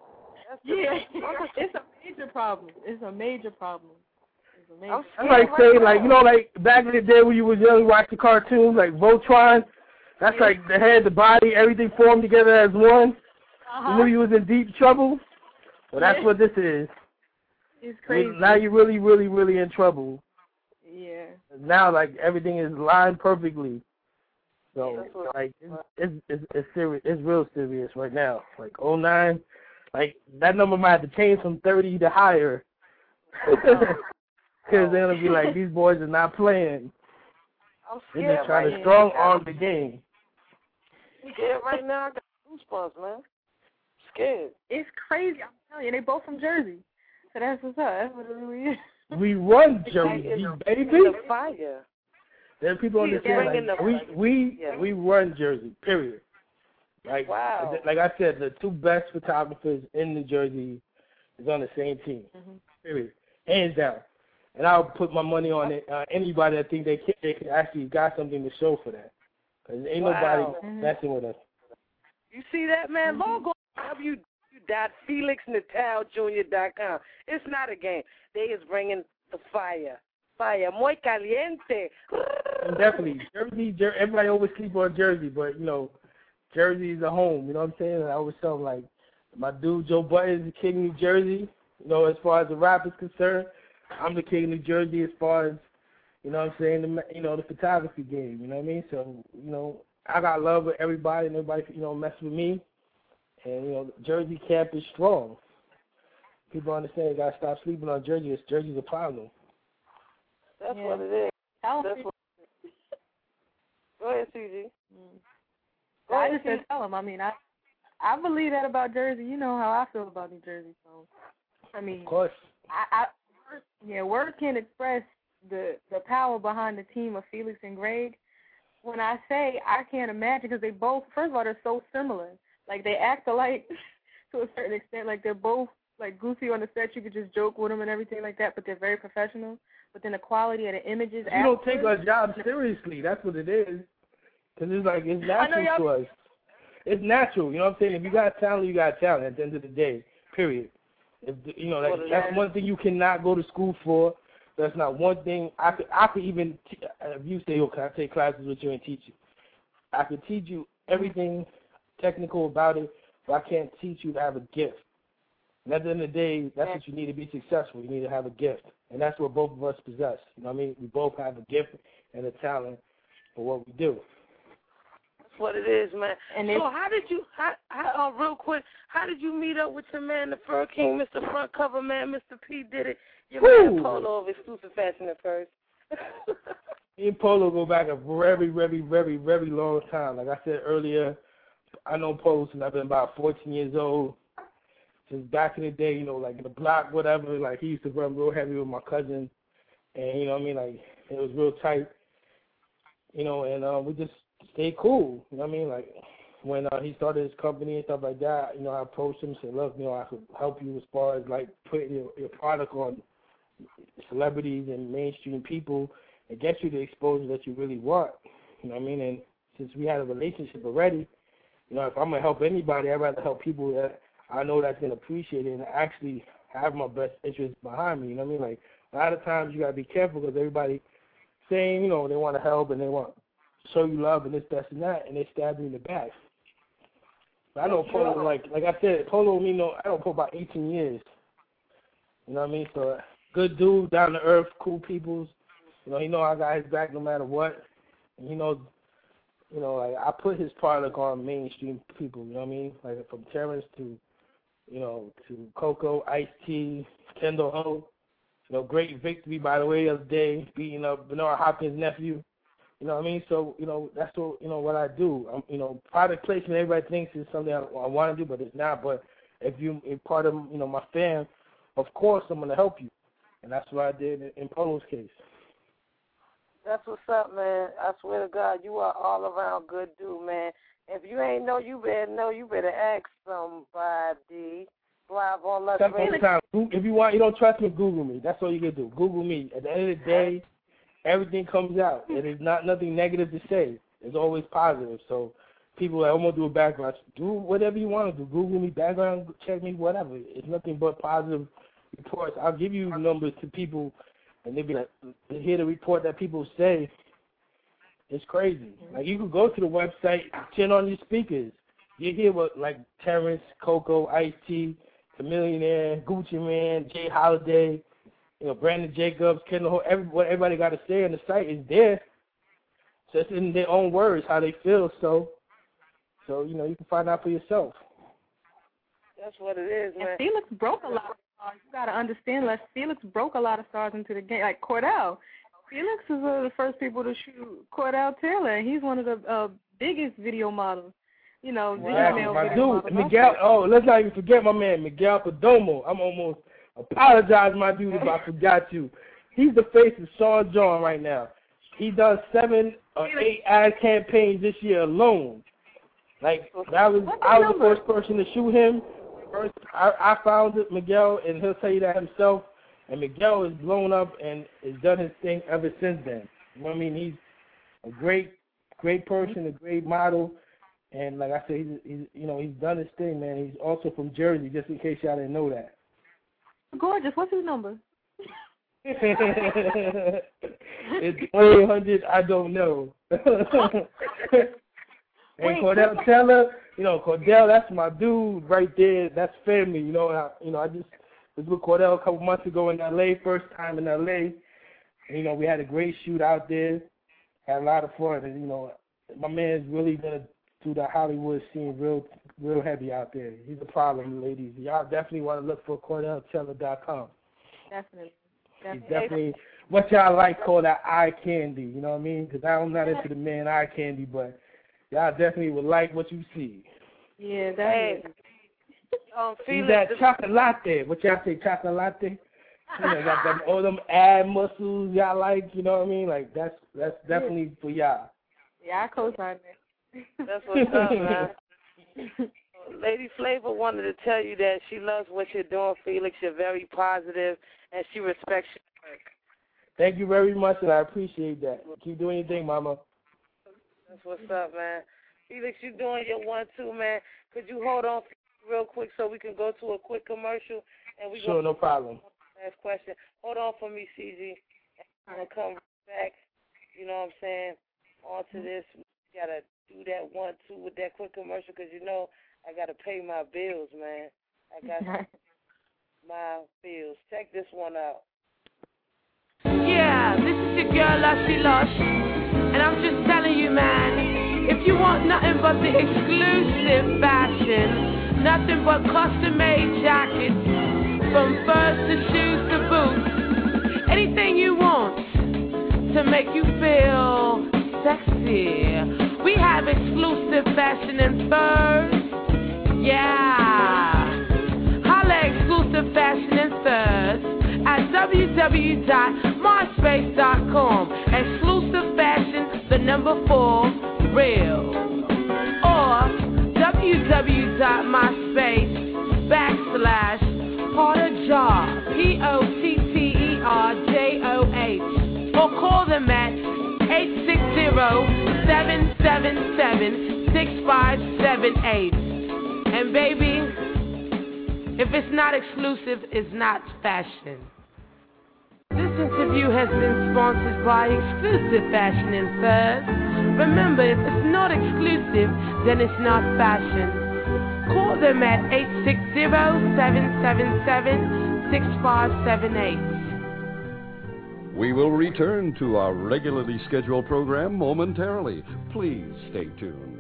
Yeah, it's a major problem. It's a major problem. It's a major I'm like saying, like, you know, like back in the day when you was young, watch the cartoons, like Voltron. That's yeah. like the head, the body, everything formed together as one. Uh-huh. You knew you was in deep trouble. Well, that's yeah. what this is. It's crazy. Now you're really, really, really in trouble. Yeah. Now, like, everything is lined perfectly. So, like, it's, it's, it's, it's serious. It's real serious right now. Like, oh nine, like, that number might have to change from thirty to higher. Because they're going to be like, these boys are not playing. I'm They're scared just trying right to strong-arm the game. I'm scared right now. I got goosebumps, man. Scared. It's crazy. I'm telling you, they both from Jersey. So that's what's up. That's what it really is. We run Jersey, baby. The fire. There are people understand. Like, we we yeah. we run Jersey. Period. Like wow. Like I said, the two best photographers in New Jersey is on the same team. Mm-hmm. Period. Hands down. And I'll put my money on it. Uh, anybody that think they can, they can actually got something to show for that. Because ain't wow. nobody mm-hmm. messing with us. You see that, man? Mm-hmm. Log on w w w dot felix natal junior dot com. It's not a game. They is bringing the fire. Fire. Muy caliente. And definitely. Jersey, Jer- everybody always sleep on Jersey, but, you know, Jersey is a home. You know what I'm saying? And I always tell them, like, my dude Joe Budden is the king of New Jersey. You know, as far as the rap is concerned, I'm the king of New Jersey as far as, you know what I'm saying, the, you know, the photography game. You know what I mean? So, you know, I got love with everybody, and everybody, you know, mess with me. And, you know, Jersey camp is strong. People understand you got to stop sleeping on Jersey. It's Jersey's a problem. That's yeah. what it is. Tell That's what it is. Go ahead, C G. Mm. Go I just said tell them. I mean, I I believe that about Jersey. You know how I feel about New Jersey. So, I mean, of course. I, I yeah, word can't express the the power behind the team of Felix and Greg. When I say I can't imagine, because they both, first of all, they're so similar. Like, they act alike to a certain extent. Like, they're both, like, goofy on the set. You could just joke with them and everything like that, but they're very professional. But then the quality of the images. You don't take our job seriously. That's what it is. Because it's like, it's natural to us. It's natural. You know what I'm saying? If you got talent, you got talent at the end of the day, period. If, you know, like, that's one thing you cannot go to school for. That's not one thing. I could, I could even, t- if you say, oh, can I take classes with you and teach you? I could teach you everything technical about it, but I can't teach you to have a gift. And at the end of the day, that's what you need to be successful. You need to have a gift. And that's what both of us possess. You know what I mean? We both have a gift and a talent for what we do. That's what it is, man. And so how did you, how, how, uh, real quick, how did you meet up with your man, the Fur King, Mister Front Cover Man, Mister P. Did it? Your Woo. Man Polo of Exclusive Fashion at first. Me and Polo go back a very, very, very, very long time. Like I said earlier, I know Polo since I've been about fourteen years old. Since back in the day, you know, like in the block, whatever, like he used to run real heavy with my cousin. And, you know what I mean, like, it was real tight. You know, and uh, we just stayed cool. You know what I mean? Like, when uh, he started his company and stuff like that, you know, I approached him and said, look, you know, I could help you as far as, like, putting your, your product on celebrities and mainstream people and get you the exposure that you really want. You know what I mean? And since we had a relationship already, you know, if I'm going to help anybody, I'd rather help people that I know that's going to appreciate it and actually have my best interest behind me. You know what I mean? Like, a lot of times you got to be careful because everybody saying, you know, they want to help and they want to show you love and this, that, and that, and they stab you in the back. But I know Polo, like like I said, Polo, you know, I know Polo about eighteen years. You know what I mean? So, good dude, down to earth, cool peoples. You know, he know I got his back no matter what. And he knows, you know, like I put his product on mainstream people, you know what I mean? Like from Terrence to, you know, to Coco, Ice-T, Kendall Ho. You know, great victory, by the way, the other day, beating up Bernard Hopkins' nephew. You know what I mean? So, you know, that's what, you know, what I do. I'm, you know, product placement, everybody thinks is something I, I want to do, but it's not. But if you, if part of, you know, my fam, of course I'm going to help you. And that's what I did in, in Polo's case. That's what's up, man. I swear to God, you are all around good dude, man. If you ain't know, you better know. You better ask somebody. Live on Lust Radio. If you want, you don't trust me, Google me. That's all you can do. Google me. At the end of the day, everything comes out. It is not nothing negative to say. It's always positive. So people are, I'm going to do a background. Do whatever you want to do. Google me, background, check me, whatever. It's nothing but positive reports. I'll give you numbers to people, and they'll be like, to hear the report that people say, it's crazy. Like, you can go to the website, turn on your speakers. You hear what, like, Terrence, Coco, Ice-T, The Millionaire, Gucci Man, Jay Holiday, you know, Brandon Jacobs, Kendall Ho, every, what everybody got to say on the site is there. So it's in their own words how they feel. So, so you know, you can find out for yourself. That's what it is, man. And Felix broke a lot of stars. You got to understand, like, Felix broke a lot of stars into the game. Like Cordell. Felix is one of the first people to shoot Cordell Taylor, and he's one of the uh, biggest video models. You know, exactly. My dude, Miguel. Oh, let's not even forget my man, Miguel Perdomo. I'm almost apologize, my dude, if I forgot you. He's the face of Sean John right now. He does seven or eight ad campaigns this year alone. Like that was, I was the first person to shoot him. First, I, I found it, Miguel, and he'll tell you that himself. And Miguel is blown up and has done his thing ever since then. You know what I mean? He's a great, great person, a great model. And like I said, he's, he's you know he's done his thing, man. He's also from Jersey, just in case y'all didn't know that. Gorgeous. What's his number? It's one eight hundred. I don't know. And Cordell Taylor, you know Cordell, that's my dude right there. That's family. You know, I, you know I just was with Cordell a couple months ago in L A. First time in L A. And, you know, we had a great shoot out there. Had a lot of fun, and you know, my man's really gonna do the Hollywood scene real, real heavy out there. He's a problem, ladies. Y'all definitely want to look for Cordell Taylor dot com. Definitely. He's definitely what y'all like call that eye candy. You know what I mean? Because I'm not into the man eye candy, but y'all definitely would like what you see. Yeah, that hey. is. Um, He's that chocolate latte. What y'all say, chocolate latte? You know, got them, all them ab muscles y'all like. You know what I mean? Like that's that's definitely for y'all. Yeah, I co-sign that. That's what's up, man. Lady Flavor wanted to tell you that she loves what you're doing, Felix. You're very positive, and she respects your work. Thank you very much, and I appreciate that. Keep doing your thing, Mama. That's what's up, man. Felix, you're doing your one-two, man. Could you hold on real quick so we can go to a quick commercial? And we Sure, no problem. Last question. Hold on for me, C G. I'm going to come back, you know what I'm saying, onto this. We got to do that one-two with that quick commercial because, you know, I got to pay my bills, man. I got my bills. Check this one out. Yeah, this is your girl, Lushy Lush. And I'm just telling you, man, if you want nothing but the exclusive fashion, nothing but custom-made jackets, from furs to shoes to boots, anything you want, to make you feel sexy. We have exclusive fashion and furs. Yeah. Holla exclusive fashion and furs at w w w dot myspace dot com. Exclusive fashion, the number four, real. Or w w w dot myspace backslash Potterjar, P O T T E R J O H. Or call them at eight six zero, seven seven seven, six five seven eight. And baby, if it's not exclusive, it's not fashion. This interview has been sponsored by Exclusive Fashion and Furs. Remember, if it's not exclusive, then it's not fashion. Call them at eight six zero, seven seven seven, six five seven eight. We will return to our regularly scheduled program momentarily. Please stay tuned.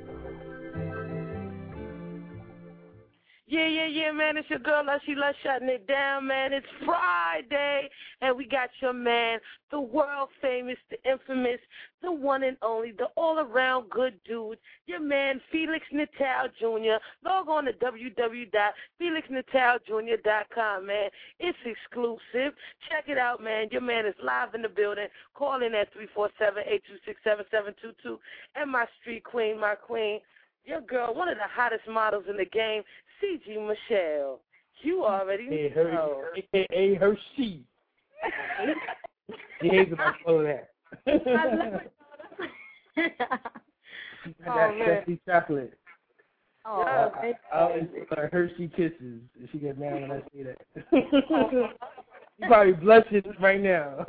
Yeah, yeah, yeah, man. It's your girl, Lushy Lush, shutting it down, man. It's Friday, and we got your man, the world famous, the infamous, the one and only, the all-around good dude, your man, Felix Natal Junior Log on to w w w dot felix natal junior dot com, man. It's exclusive. Check it out, man. Your man is live in the building. Call in at three four seven, eight two six, seven seven two two. And my street queen, my queen, your girl, one of the hottest models in the game, C G Michelle. You already hey, her, know. A K A her she. She hates when I call that. I love it. That Oh, man. sexy chocolate. Oh, I, thank I, I always call her Hershey Kisses. She gets mad when I say that. You probably blushing right now.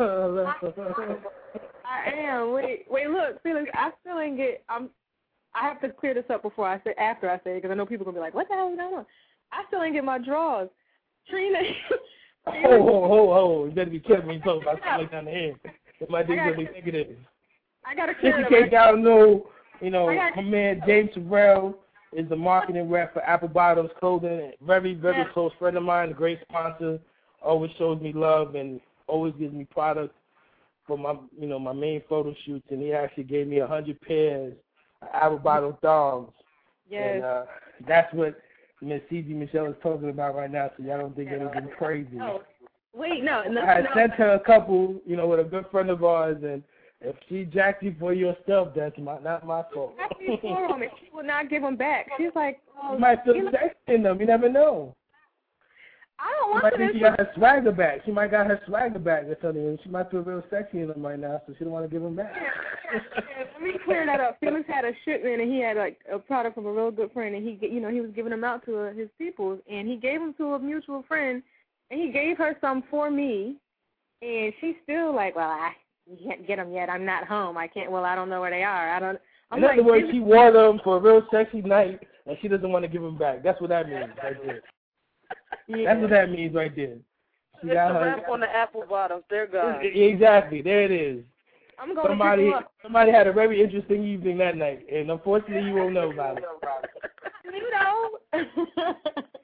I am. Wait, wait, look, Felix, I still ain't get. I'm. I have to clear this up before I say after I say it because I know people are gonna be like, "What the hell is going on?" I still ain't get my drawers. Trina. Oh, ho, ho, ho. You better be careful when you talk about something like down the head. It might be what they think it is. I gotta clear Just it in up. case y'all know, you know, got- my man James Terrell is the marketing rep for Apple Bottoms Clothing. Very, very Yeah. close friend of mine, a great sponsor. Always shows me love and always gives me products for my, you know, my main photo shoots. And he actually gave me a hundred pairs of Apple Bottom thongs. Yes. And uh, that's what Miss C G Michelle is talking about right now. So y'all don't think anything crazy. Oh, wait, no, no, I had no. sent her a couple, you know, with a good friend of ours, and if she jacked you for your stuff, that's my, not my fault. She swore on me. She would not give them back. She's like, oh, You might feel you know, sex in them. You never know. I don't She want might to. think she got her swagger back. She might got her swagger back or something, and she might feel real sexy in them right now, so she don't want to give them back. Let me clear that up. Felix had a shipment, and he had like a product from a real good friend, and he, you know, he was giving them out to uh, his people, and he gave them to a mutual friend, and he gave her some for me, and she's still like, well, I can't get them yet. I'm not home. I can't. Well, I don't know where they are. I don't. I'm In like, other words, she wore them for a real sexy night, and she doesn't want to give them back. That's what that means right there. yeah. That's what that means right there. She It's got a her. wrap on the apple bottoms. They're gone. Exactly. There it is. I'm going Somebody, to pick them up. somebody had a very interesting evening that night, and unfortunately, you won't know about it. You know.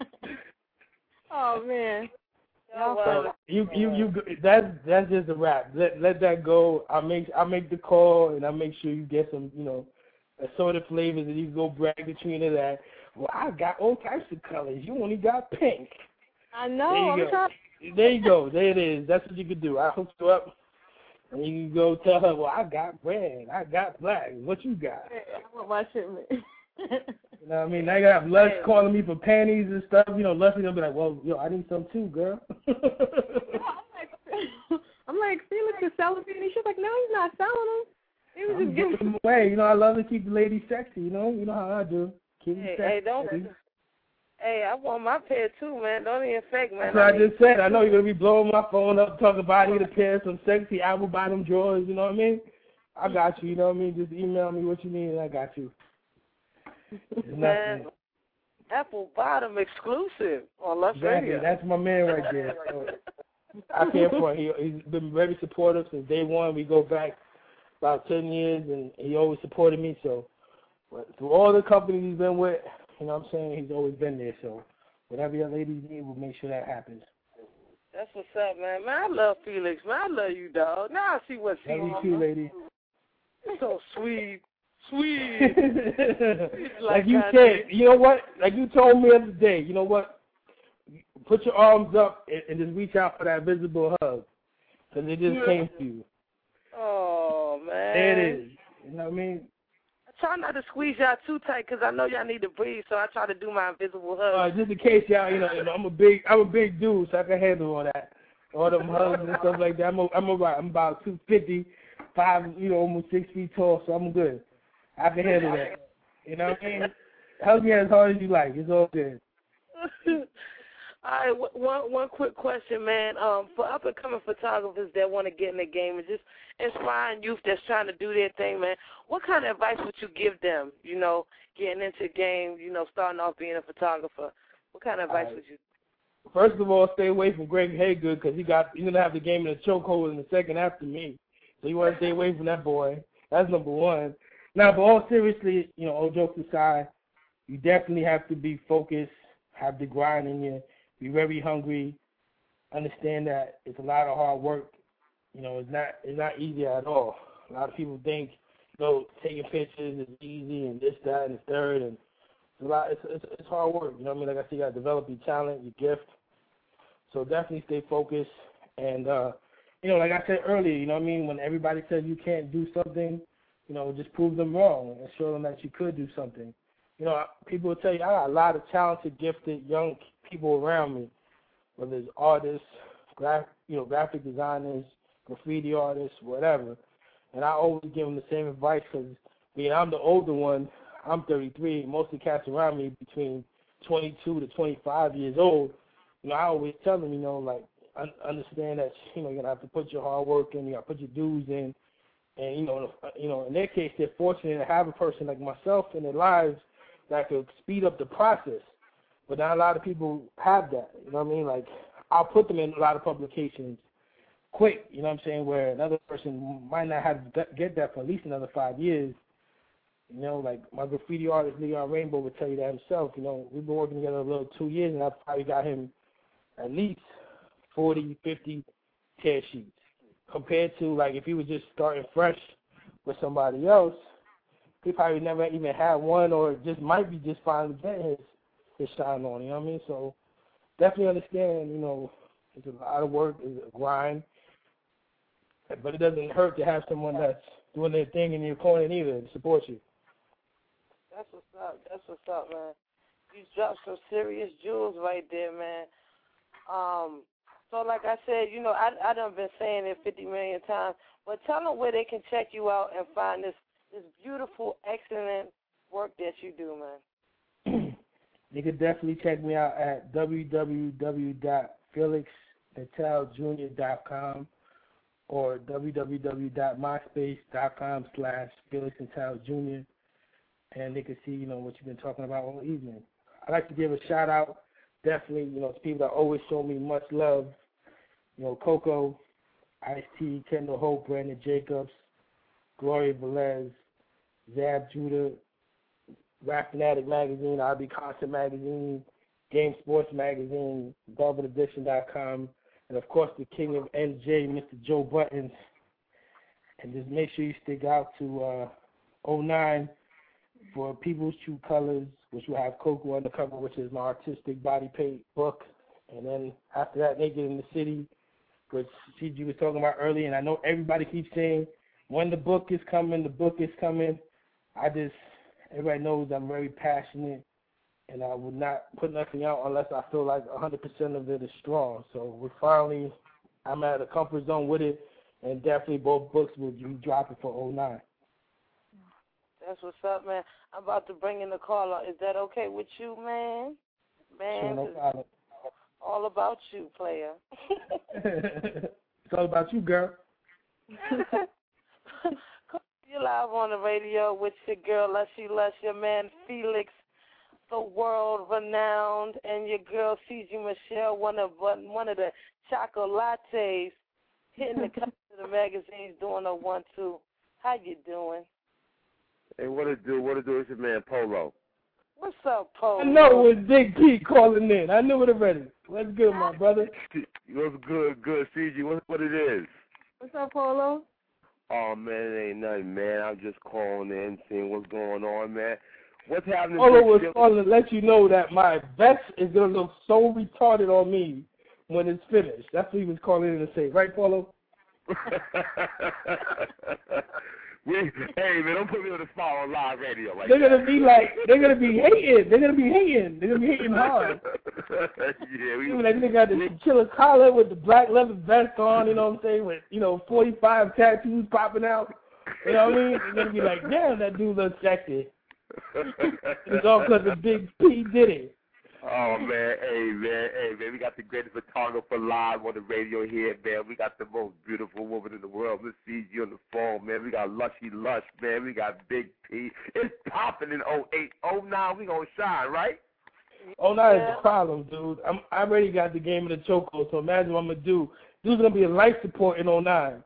Oh man. Oh, wow. So you, you, you. That's that's just a wrap. Let let that go. I make I make the call, and I make sure you get some, you know, assorted flavors, and you can go brag to Trina that, well, I got all types of colors. You only got pink. I know. There you I'm go. trying. There you go. There it is. That's what you can do. I hook you up, and you can go tell her, well, I got red, I got black. What you got? I want my shipment. You know what I mean? I got Lush calling me for panties and stuff. You know, Lush is gonna be like, well, yo, I need some too, girl. I'm like, I'm like, Felix is selling panties. She's like, no, he's not selling them. He was I'm just giving giving them away. You know, I love to keep the ladies sexy. You know, you know how I do. Keep them Hey, sexy. hey, don't. Hey, I want my pair too, man. Don't even fake, man. That's what I, I mean, just said. I know you're gonna be blowing my phone up, talking about I need a pair of some sexy apple bottom drawers. You know what I mean? I got you. You know what I mean? Just email me what you need, and I got you. It's man, nothing. apple bottom exclusive on Lush Exactly. Radio. That's my man right there. So I care for him. He, he's been very supportive since day one. We go back about ten years, and he always supported me. So but through all the companies he's been with, you know what I'm saying, he's always been there. So whatever your ladies need, we'll make sure that happens. That's what's up, man. Man, I love Felix. Man, I love you, dog. Now I see what's Love you too, lady. You're so sweet. Sweet. like, like you said, you know what? Like you told me the other day, you know what? Put your arms up and, and just reach out for that visible hug. Because it just yeah. came to you. Oh, man. There it is. You know what I mean? I try not to squeeze y'all too tight because I know y'all need to breathe, so I try to do my invisible hug. Uh, just in case y'all, you know, I'm a big, I'm a big dude, so I can handle all that, all them hugs and stuff like that. I'm, a, I'm about, I'm about two fifty, five, you know, almost six feet tall, so I'm good. I can handle that. You know what I mean? Hug me as hard as you like. It's all good. All right, one one quick question, man. Um, for up and coming photographers that want to get in the game and just inspiring youth that's trying to do their thing, man, what kind of advice would you give them? You know, getting into the game, you know, starting off being a photographer. What kind of advice right. would you? First of all, stay away from Greg Haygood because he got he's gonna have the game in a chokehold in the second after me. So you want to stay away from that boy. That's number one. Now, but all seriously, you know, all jokes aside, you definitely have to be focused, have the grind in you. Be very hungry. Understand that it's a lot of hard work. You know, it's not it's not easy at all. A lot of people think, you know, taking pictures is easy and this, that, and the third, and it's a lot. It's it's, it's hard work. You know what I mean? Like I said, you got to develop your talent, your gift. So definitely stay focused. And uh, you know, like I said earlier, you know what I mean? When everybody says you can't do something, you know, just prove them wrong and show them that you could do something. You know, people will tell you I got a lot of talented, gifted young people around me, whether it's artists, graph, you know, graphic designers, graffiti artists, whatever. And I always give them the same advice because, being I'm the older one, I'm thirty-three. Most of the cats around me between twenty-two to twenty-five years old. You know, I always tell them, you know, like, un- understand that, you know, you're gonna have to put your hard work in, you gotta put your dues in, and you know, you know, in their case, they're fortunate to have a person like myself in their lives that could speed up the process. But not a lot of people have that, you know what I mean? Like, I'll put them in a lot of publications quick, you know what I'm saying, where another person might not have to get that for at least another five years. You know, like my graffiti artist, Leon Rainbow, would tell you that himself. You know, we've been working together a little two years, and I've probably got him at least forty, fifty tear sheets. Compared to, like, if he was just starting fresh with somebody else, he probably never even had one or just might be just finally getting his his shine on, you know what I mean? So definitely understand, you know, it's a lot of work, it's a grind, but it doesn't hurt to have someone that's doing their thing in your corner either to support you. That's what's up. That's what's up, man. You dropped some serious jewels right there, man. Um, so like I said, you know, I I done been saying it fifty million times, but tell them where they can check you out and find this this beautiful, excellent work that you do, man. You can definitely check me out at w w w dot felix natal junior dot com or w w w dot myspace dot com slash felix natal junior, and they can see, you know, what you've been talking about all evening. I'd like to give a shout out, definitely, you know, to people that always show me much love. You know, Coco, Ice-T, Kendall Hope, Brandon Jacobs, Gloria Velez, Zab Judah, Rap Fanatic Magazine, R B Concert Magazine, Game Sports Magazine, Velvet Edition dot com, and of course the King of N J, Mister Joe Buttons. And just make sure you stick out to uh, oh nine for People's True Colors, which will have Coco on the cover, which is my artistic body paint book. And then after that, Naked in the City, which C G was talking about earlier. And I know everybody keeps saying, when the book is coming, the book is coming. I just... Everybody knows I'm very passionate, and I would not put nothing out unless I feel like one hundred percent of it is strong. So we're finally, I'm at a comfort zone with it, and definitely both books will be dropping for oh nine. That's what's up, man. I'm about to bring in the caller. Is that okay with you, man? Man, sure, no problem. All about you, player. It's all about you, girl. You're live on the radio with your girl, Lushy Lush, your man Felix, the world-renowned, and your girl C G Michelle, one of one of the chocolates, hitting the cover of the magazines, doing a one-two. How you doing? Hey, what it do? What it do? It's your man Polo. What's up, Polo? I know it was Big P calling in. I knew it already. What's good, my brother? What's good, good, C G? What's what it is? What's up, Polo? Oh, man, it ain't nothing, man. I'm just calling in, seeing what's going on, man. What's happening? Polo was calling to let you know that my vest is going to look so retarded on me when it's finished. That's what he was calling in to say. Right, Polo? we, hey, man, don't put me on the spot on live radio. Like they're going to be like, they're going to be hating. They're going to be hating. They're going to be hating hard. yeah, we, like, they got the killer collar with the black leather vest on, you know what I'm saying, with, you know, forty-five tattoos popping out. You know what I mean? They're going to be like, damn, that dude looks sexy. It's all because of Big P did it. Oh, man, hey, man, hey, man, we got the greatest photographer live on the radio here, man. We got the most beautiful woman in the world. Let's see you on the phone, man. We got Lushy Lush, man. We got Big P. It's popping in oh eight. oh nine, we going to shine, right? oh nine is the problem, dude. I'm, I already got the game of the chokehold, so imagine what I'm going to do. Dude's going to be a life support in oh nine.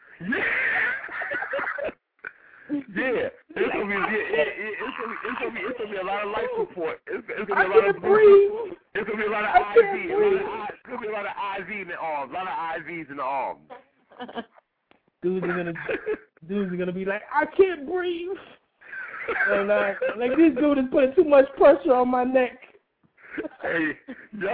Yeah, it's gonna be yeah, it, it, it's gonna be it's gonna be it's gonna be a lot of life support. It's, it's gonna be a lot of breathe. It's gonna be a lot of I V. It's gonna be a lot of I V in the arms. A lot of I Vs in the arms. Dudes are gonna dudes are gonna be like, I can't breathe. And uh, like this dude is putting too much pressure on my neck. Hey, yo.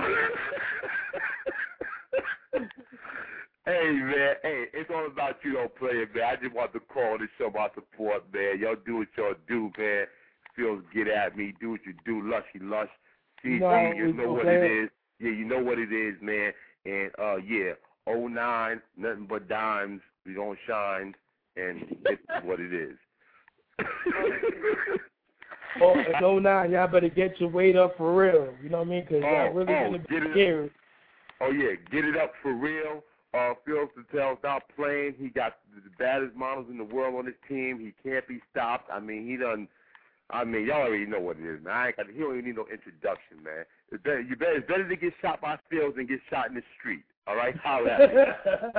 Hey, man, hey, it's all about you, don't play it, man. I just want to call and show my support, man. Y'all do what y'all do, man. Feels get at me. Do what you do. Lushy Lush. C G, no, you know what it is. Yeah, you know what it is, man. And, uh, yeah, oh nine, nothing but dimes. We gonna shine, and it's what it is. Oh, it's oh nine. Y'all better get your weight up for real. You know what I mean? Because oh, y'all really oh, going to be scared. Oh, yeah, get it up for real. Uh, Phil Patel, stop playing. He got the baddest models in the world on his team. He can't be stopped. I mean, he done. I mean, y'all already know what it is, man. I ain't got. He don't even need no introduction, man. It's better. You better. It's better to get shot by Phil than get shot in the street. All right, holla at me.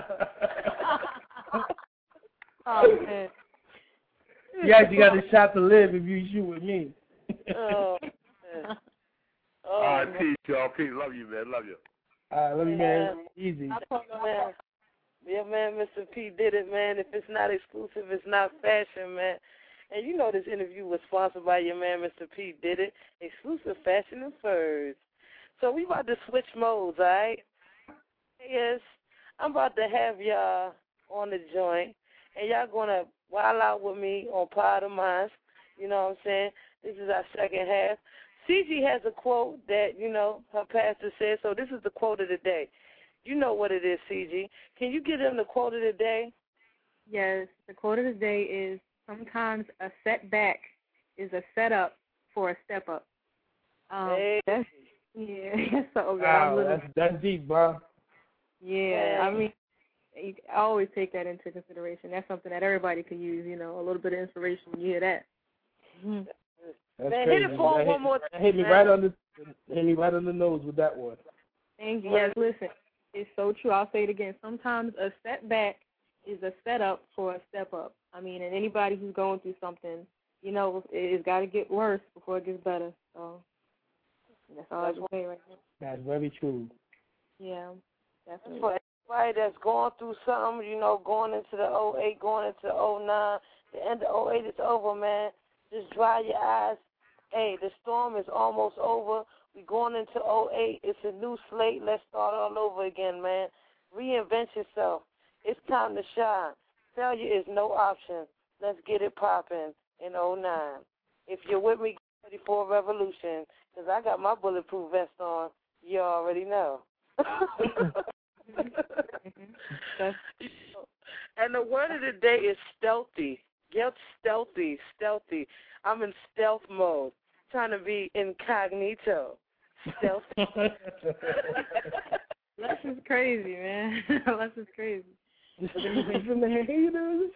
Oh man. You actually got a shot to live if you shoot with me. Oh, man. Oh, All right, peace, y'all. Peace. Love you, man. Love you. All right, love you, man. Easy. Man. Yeah, man, Mister P did it, man. If it's not exclusive, it's not fashion, man. And you know this interview was sponsored by your man, Mister P did it. Exclusive fashion and furs. So we about to switch modes, all right? Yes, I'm about to have y'all on the joint, and y'all going to wild out with me on Pod of Mine. You know what I'm saying? This is our second half. C G has a quote that, you know, her pastor said, so this is the quote of the day. You know what it is, C G. Can you give them the quote of the day? Yes, the quote of the day is, sometimes a setback is a setup for a step up. Um, hey. That's, yeah, so wow, little, that's, that's deep, bro. Yeah, I mean, I always take that into consideration. That's something that everybody could use, you know, a little bit of inspiration when you hear that. Mm-hmm. That's man, crazy. hit it for that one hit, more time. Hit me right on the hit me right on the nose with that one. Thank you. Yes, listen, it's so true. I'll say it again. Sometimes a setback is a setup for a step up. I mean, and anybody who's going through something, you know, it's got to get worse before it gets better. So that's all I can say right now. That's very true. Yeah, definitely. For everybody that's going through something, you know, going into the oh eight, going into the oh nine, the end of oh eight is over, man. Just dry your eyes. Hey, the storm is almost over. We're going into oh eight. It's a new slate. Let's start all over again, man. Reinvent yourself. It's time to shine. Failure is no option. Let's get it popping in oh nine. If you're with me, get ready for a revolution, because I got my bulletproof vest on. You already know. And the word of the day is stealthy. Get stealthy, stealthy. I'm in stealth mode, trying to be incognito. Stealthy. Les is crazy, man. Les is crazy. From the haters.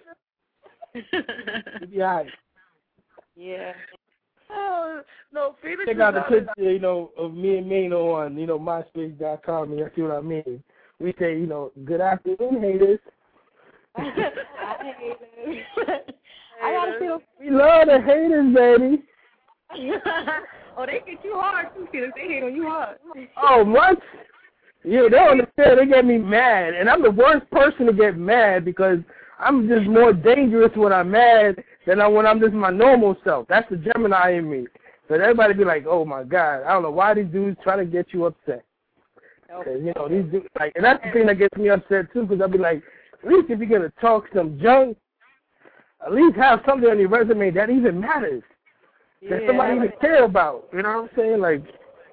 Yeah. Yeah. Oh, no, Felix. Check out the picture, you know, of me and Mano on, you know, MySpace dot com, and you see what I mean. We say, you know, good afternoon, haters. I hate it. I gotta feel. We love the haters, baby. Oh, they get you hard too, Felix. They hate on you hard. Oh, what? Yeah, they don't understand. They get me mad, and I'm the worst person to get mad because I'm just more dangerous when I'm mad than I, when I'm just my normal self. That's the Gemini in me. So everybody be like, oh, my God, I don't know why these dudes try to get you upset. Because, you know, these dudes, like, and that's the thing that gets me upset, too, because I'll be like, at least if you're going to talk some junk, at least have something on your resume that even matters, that Yeah. somebody even care about. You know what I'm saying? Like,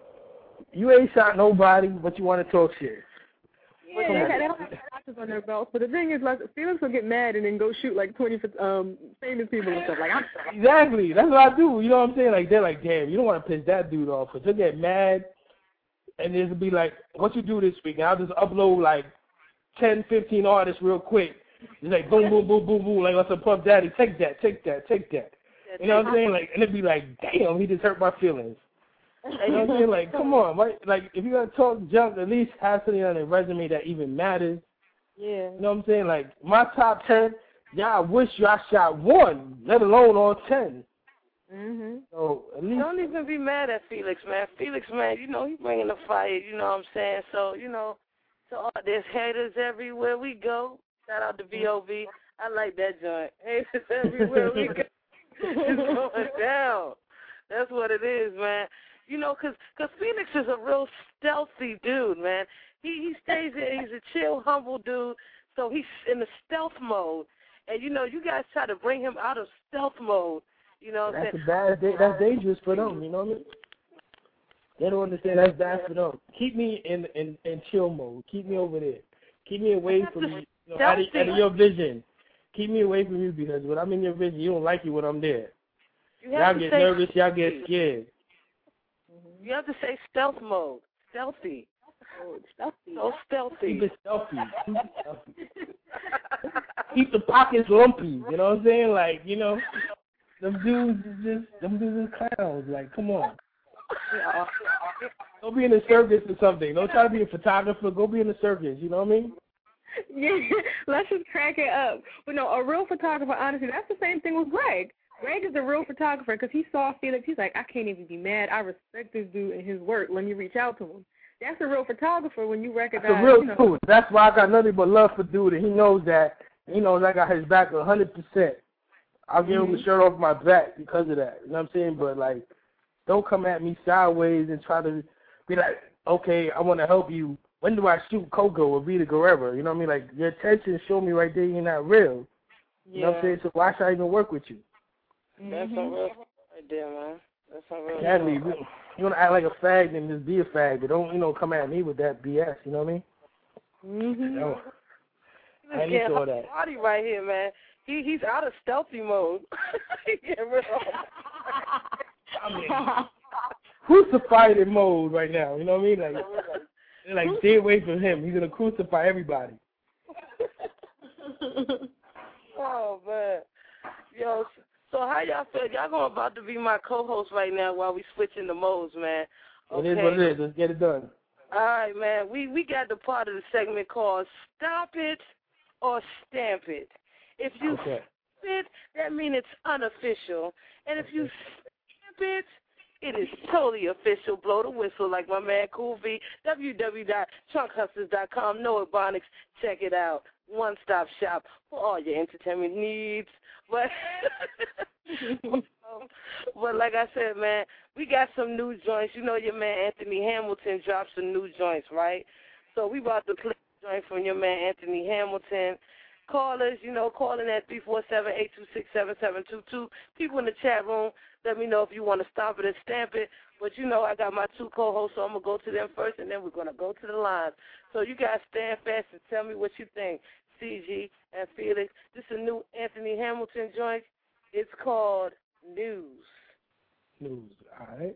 you ain't shot nobody, but you want to talk shit. Yeah, they, they don't have doctors on their belts. But the thing is, like, Felix will get mad and then go shoot like twenty um famous people and stuff. Like, I'm exactly. That's what I do. You know what I'm saying? Like, they're like, damn, you don't want to piss that dude off, because he'll get mad, and it'll be like, what you do this week? And I'll just upload like ten, fifteen artists real quick. It's like boom, boom, boom, boom, boom, like on some Puff Daddy. Take that, take that, take that. You know what I'm saying? Like, and it'd be like, damn, he just hurt my feelings. You know what I'm saying? Like, come on, right? Like, if you're going to talk junk, at least have something on your resume that even matters. Yeah. You know what I'm saying? Like, my top ten, y'all wish y'all shot one, let alone all ten. Mm-hmm. So, at least... Don't even be mad at Felix, man. Felix, man, you know, he bringing the fire, you know what I'm saying? So, you know, so all, there's haters everywhere we go. Shout out to V O V. I like that joint. Haters everywhere we go. It's going down. That's what it is, man. You know, because cause Felix is a real stealthy dude, man. He he stays in, he's a chill, humble dude, so he's in the stealth mode. And, you know, you guys try to bring him out of stealth mode. You know what I'm that's saying? A bad, that's dangerous for them, you know what I mean? They don't understand that's bad for them. Keep me in, in, in chill mode. Keep me over there. Keep me away from you, you know, out, of, out of your vision. Keep me away from you, because when I'm in your vision, you don't like it when I'm there. You y'all get nervous, y'all get scared. You have to say stealth mode. Stealthy. Oh, stealthy. So stealthy. Keep it stealthy. Keep it stealthy. Keep the pockets lumpy. You know what I'm saying? Like, you know, them dudes is just, them dudes is clowns. Like, come on. Go be in a circus or something. Don't try to be a photographer. Go be in a circus. You know what I mean? Yeah, let's just crack it up. But no, a real photographer, honestly, that's the same thing with Greg. Greg is a real photographer because he saw Felix. He's like, I can't even be mad. I respect this dude and his work. Let me reach out to him. That's a real photographer when you recognize. That's a real you know, dude. That's why I got nothing but love for dude, and he knows that. He knows I got his back one hundred percent. I'll give mm-hmm. him the shirt off my back because of that. You know what I'm saying? But, like, don't come at me sideways and try to be like, okay, I want to help you. When do I shoot Coco or Vita Guerrero? You know what I mean? Like, your attention show me right there you're not real. Yeah. You know what I'm saying? So why should I even work with you? That's some real right there, man. That's some real Exactly. You, you want to act like a fag, then just be a fag. But don't, you know, come at me with that B S. You know what I mean? Mm-hmm. No. I ain't into all that. Party right here, man. He he's out of stealthy mode. He get rid of I mean, crucified in mode right now. You know what I mean? Like, like stay away from him. He's gonna crucify everybody. Oh man, yo. So how y'all feel? Y'all going about to be my co-host right now while we switching the modes, man. Okay. It is what it is. Let's get it done. All right, man. We we got the part of the segment called Stop It or Stamp It. If you okay. stamp it, that means it's unofficial. And if you stamp it, it is totally official. Blow the whistle like my man Cool V. w w w dot trunk hustlers dot com. Noah Ebonics. Check it out. One-stop shop for all your entertainment needs. But, but like I said, man, we got some new joints. You know your man Anthony Hamilton dropped some new joints, right? So we about to play a joint from your man Anthony Hamilton. Callers, you know, calling at three four seven, eight two six, seven seven two two. People in the chat room, let me know if you want to stop it and stamp it. But, you know, I got my two co-hosts, so I'm going to go to them first, and then we're going to go to the lines. So you guys stand fast and tell me what you think. C G and Felix, this is a new Anthony Hamilton joint. It's called News. News, all right.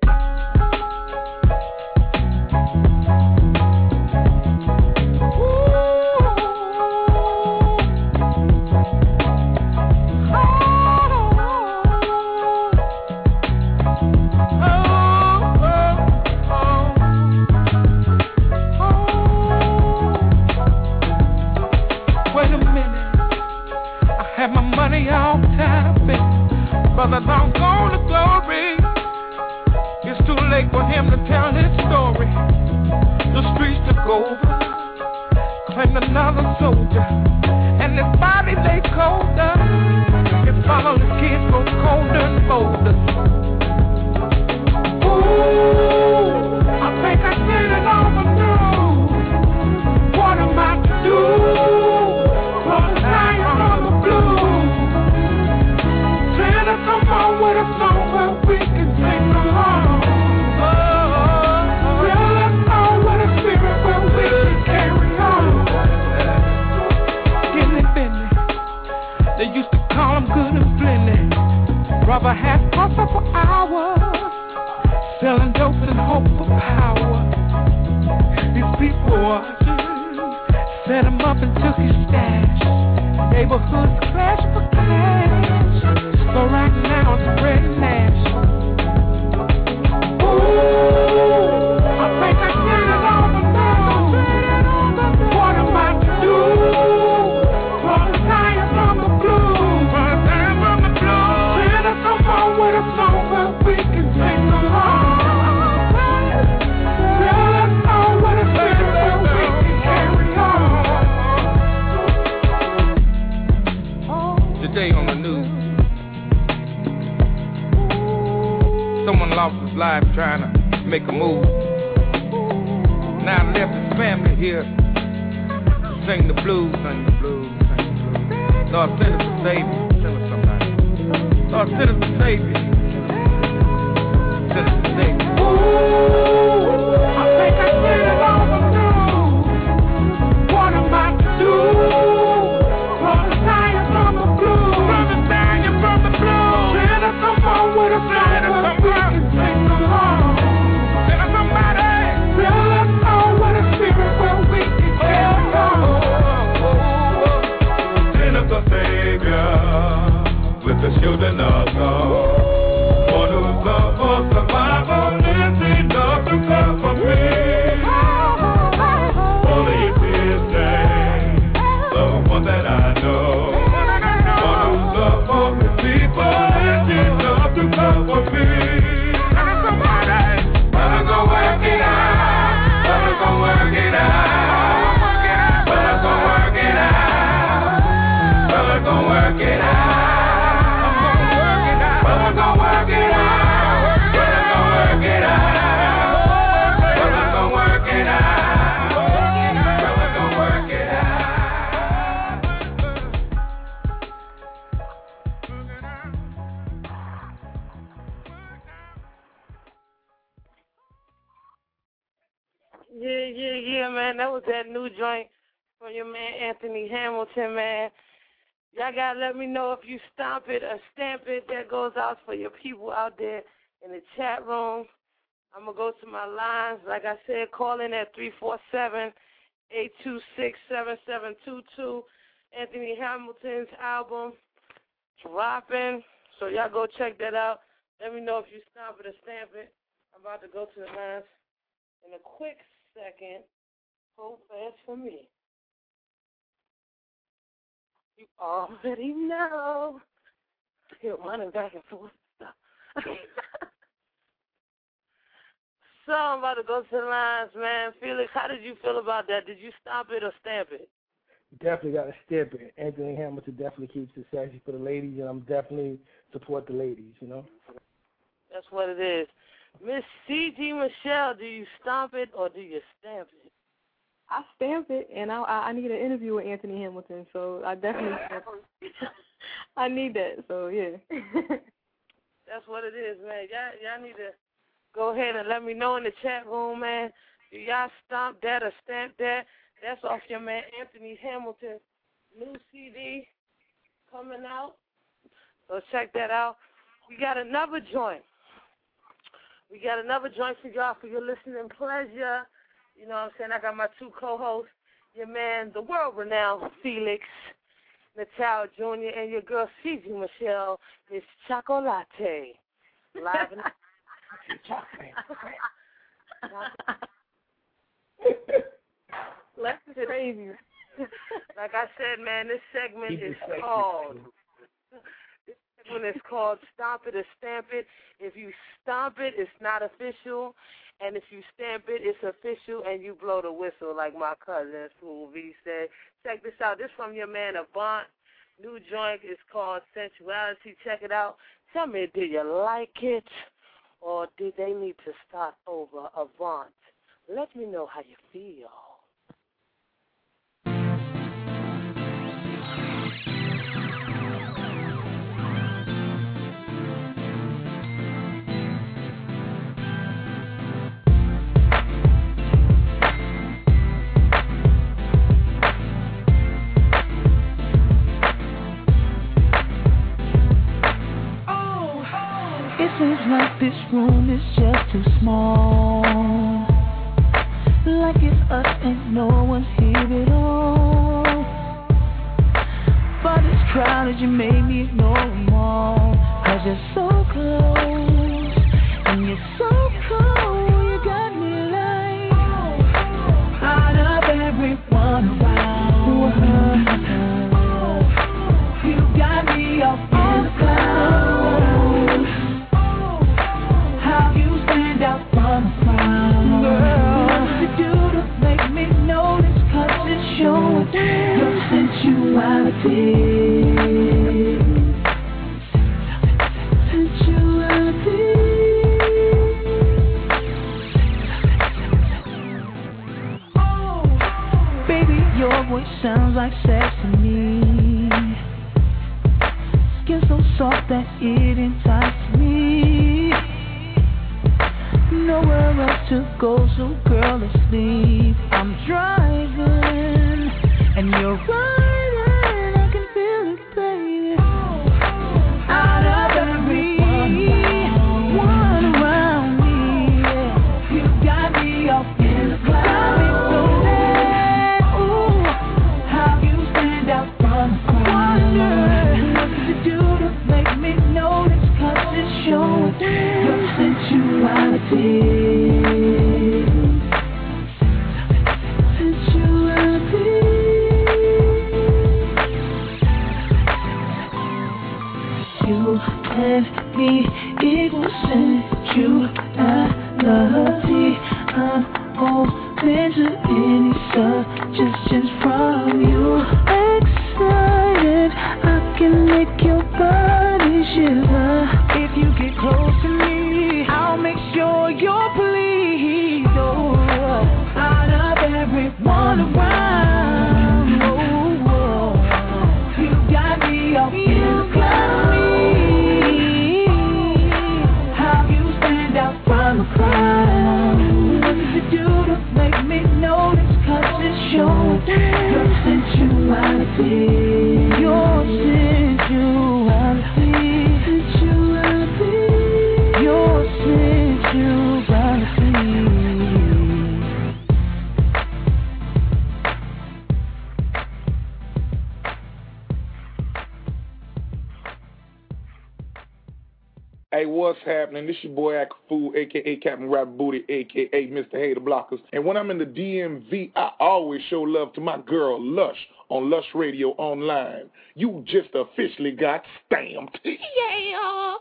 Money all time, baby. Brother, don't go to glory. and another soldier, and his body lay colder. His fatherless kids grow colder and bolder. Ooh, I think I did it all the news. What am I to do? Cause I am on the blues. Santa, come on with a song where we can sing along. Fill us all with a spirit where we can carry on. Getting Bentley, they used to call him good and plenty. Brother had hustle for hours, selling dope and hope for power. These people watching set him up and took his stash. Neighborhoods clash for cash. So right now it's Fred Nash. Ooh, I think I did it all the news. What am I to do? Cause I am from the blues. Cause I am from the blues. Let us come on with a song where we can sing along. Fill us all with a spirit where we can carry on. Today on the news, someone lost his life trying to make a move. Now left his family here. Sing the blues, sing the blues, sing the blues. Lord, send us a Savior. Send us somebody. Lord, send us a Savior. Send us a Savior. Ooh, I think I did it all the news. What am I to do? Cause I am from the blues. From the Italian, from the blues. Send us some more with a song where we can sing along. Send us somebody. Fill us all with a spirit where we can carry on. Send us a Savior with the children of God. One who's love for survival is enough to cover me. Only it's His name, the one that I know. One who's love for His people is enough to cover me. Better go work it out. Better go work it out. Better go work it out. Better go work it out. Better go work it out. Better go work it out. Better go work it out. Better go work it Yeah, yeah, yeah, man. That was that new joint from your man Anthony Hamilton, man. Y'all gotta let me know if you stomp it or stamp it. That goes out for your people out there in the chat room. I'm gonna go to my lines. Like I said, call in at three four seven, eight two six, seven seven two two. Anthony Hamilton's album dropping. So y'all go check that out. Let me know if you stomp it or stamp it. I'm about to go to the lines in a quick second. Hold fast for me. You already know. Here, running back and forth. So I'm about to go to the lines, man. Felix, how did you feel about that? Did you stomp it or stamp it? Definitely got to stamp it. Anthony Hamilton definitely keeps it sexy for the ladies, and I'm definitely support the ladies, you know? That's what it is. Miss C G Michelle, do you stomp it or do you stamp it? I stamp it, and I I need an interview with Anthony Hamilton, so I definitely stamp it. I need that, so yeah. That's what it is, man. Y'all, y'all need to go ahead and let me know in the chat room, man. Do y'all stomp that or stamp that? That's off your man Anthony Hamilton's new C D coming out. So check that out. We got another joint. We got another joint for y'all for your listening pleasure. You know what I'm saying? I got my two co-hosts, your man, the world-renowned Felix Natal Junior, and your girl, C G Michelle, Miss Chocolate. Live in That's crazy. Like I said, man, this segment is called, this When it's called Stomp It or Stamp It. If you stomp it, it's not official. And if you stamp it, it's official, and you blow the whistle like my cousin Fool V said. Check this out. This from your man Avant. New joint is called Sensuality. Check it out. Tell me, did you like it, or did they need to start over? Avant. Let me know how you feel. Seems like this room is just too small, like it's us and no one's here at all. But it's crowded, you made me ignore them all, 'cause you're so close, and you're so cold. You got me like out of everyone around. You got me up in the clouds. Show your sensuality. Sensuality. Oh, baby, your voice sounds like sex to me. Skin so soft that it entices me. Nowhere else to go, so girl, asleep. I'm driving, and you're riding. I can feel it, baby. Out of everyone around me, yeah. You got me up in the clouds. Got me so bad. Ooh, how you stand out from the crowd. What to do to make me notice? 'Cause it shows your sensuality. Me equals sensuality. I'm open to any suggestions from you. Excited, I can make your body shiver. If you get close to me, I'll make sure you're pleased. Oh, out of everyone around, oh, oh. You got me up in the clouds. What does it do to make me notice? 'Cause it shows your sensuality. Your sensuality. Sensuality. Your sensuality. Hey, what's happening? This your boy Akafu, a k a. Captain Rabbit Booty, a k a. Mister Hater Blockers. And when I'm in the D M V, I always show love to my girl, Lush, on Lush Radio Online. You just officially got stamped. Yeah!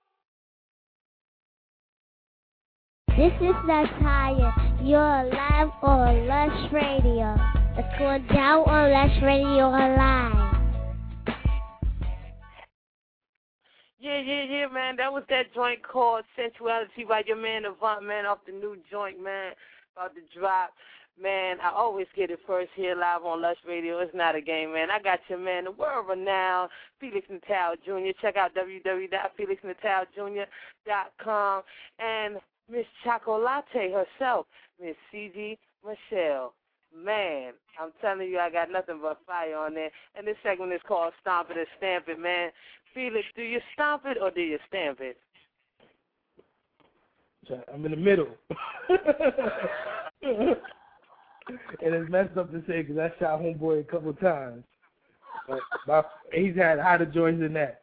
This is Natalia. You're live on Lush Radio. It's going down on Lush Radio Online. Yeah, yeah, yeah, man. That was that joint called Sensuality by your man Avant, man, off the new joint, man, about to drop. Man, I always get it first here live on Lush Radio. It's not a game, man. I got your man, the world-renowned Felix Natal Junior Check out w w w dot felix natal junior dot com. And Miss Chocolate herself, Miss C G Michelle. Man, I'm telling you, I got nothing but fire on there. And this segment is called Stomp It or Stamp It, man. Felix, do you stomp it or do you stamp it? I'm in the middle. And it's messed up to say because I shot Homeboy a couple times. But my, he's had hotter joints than that.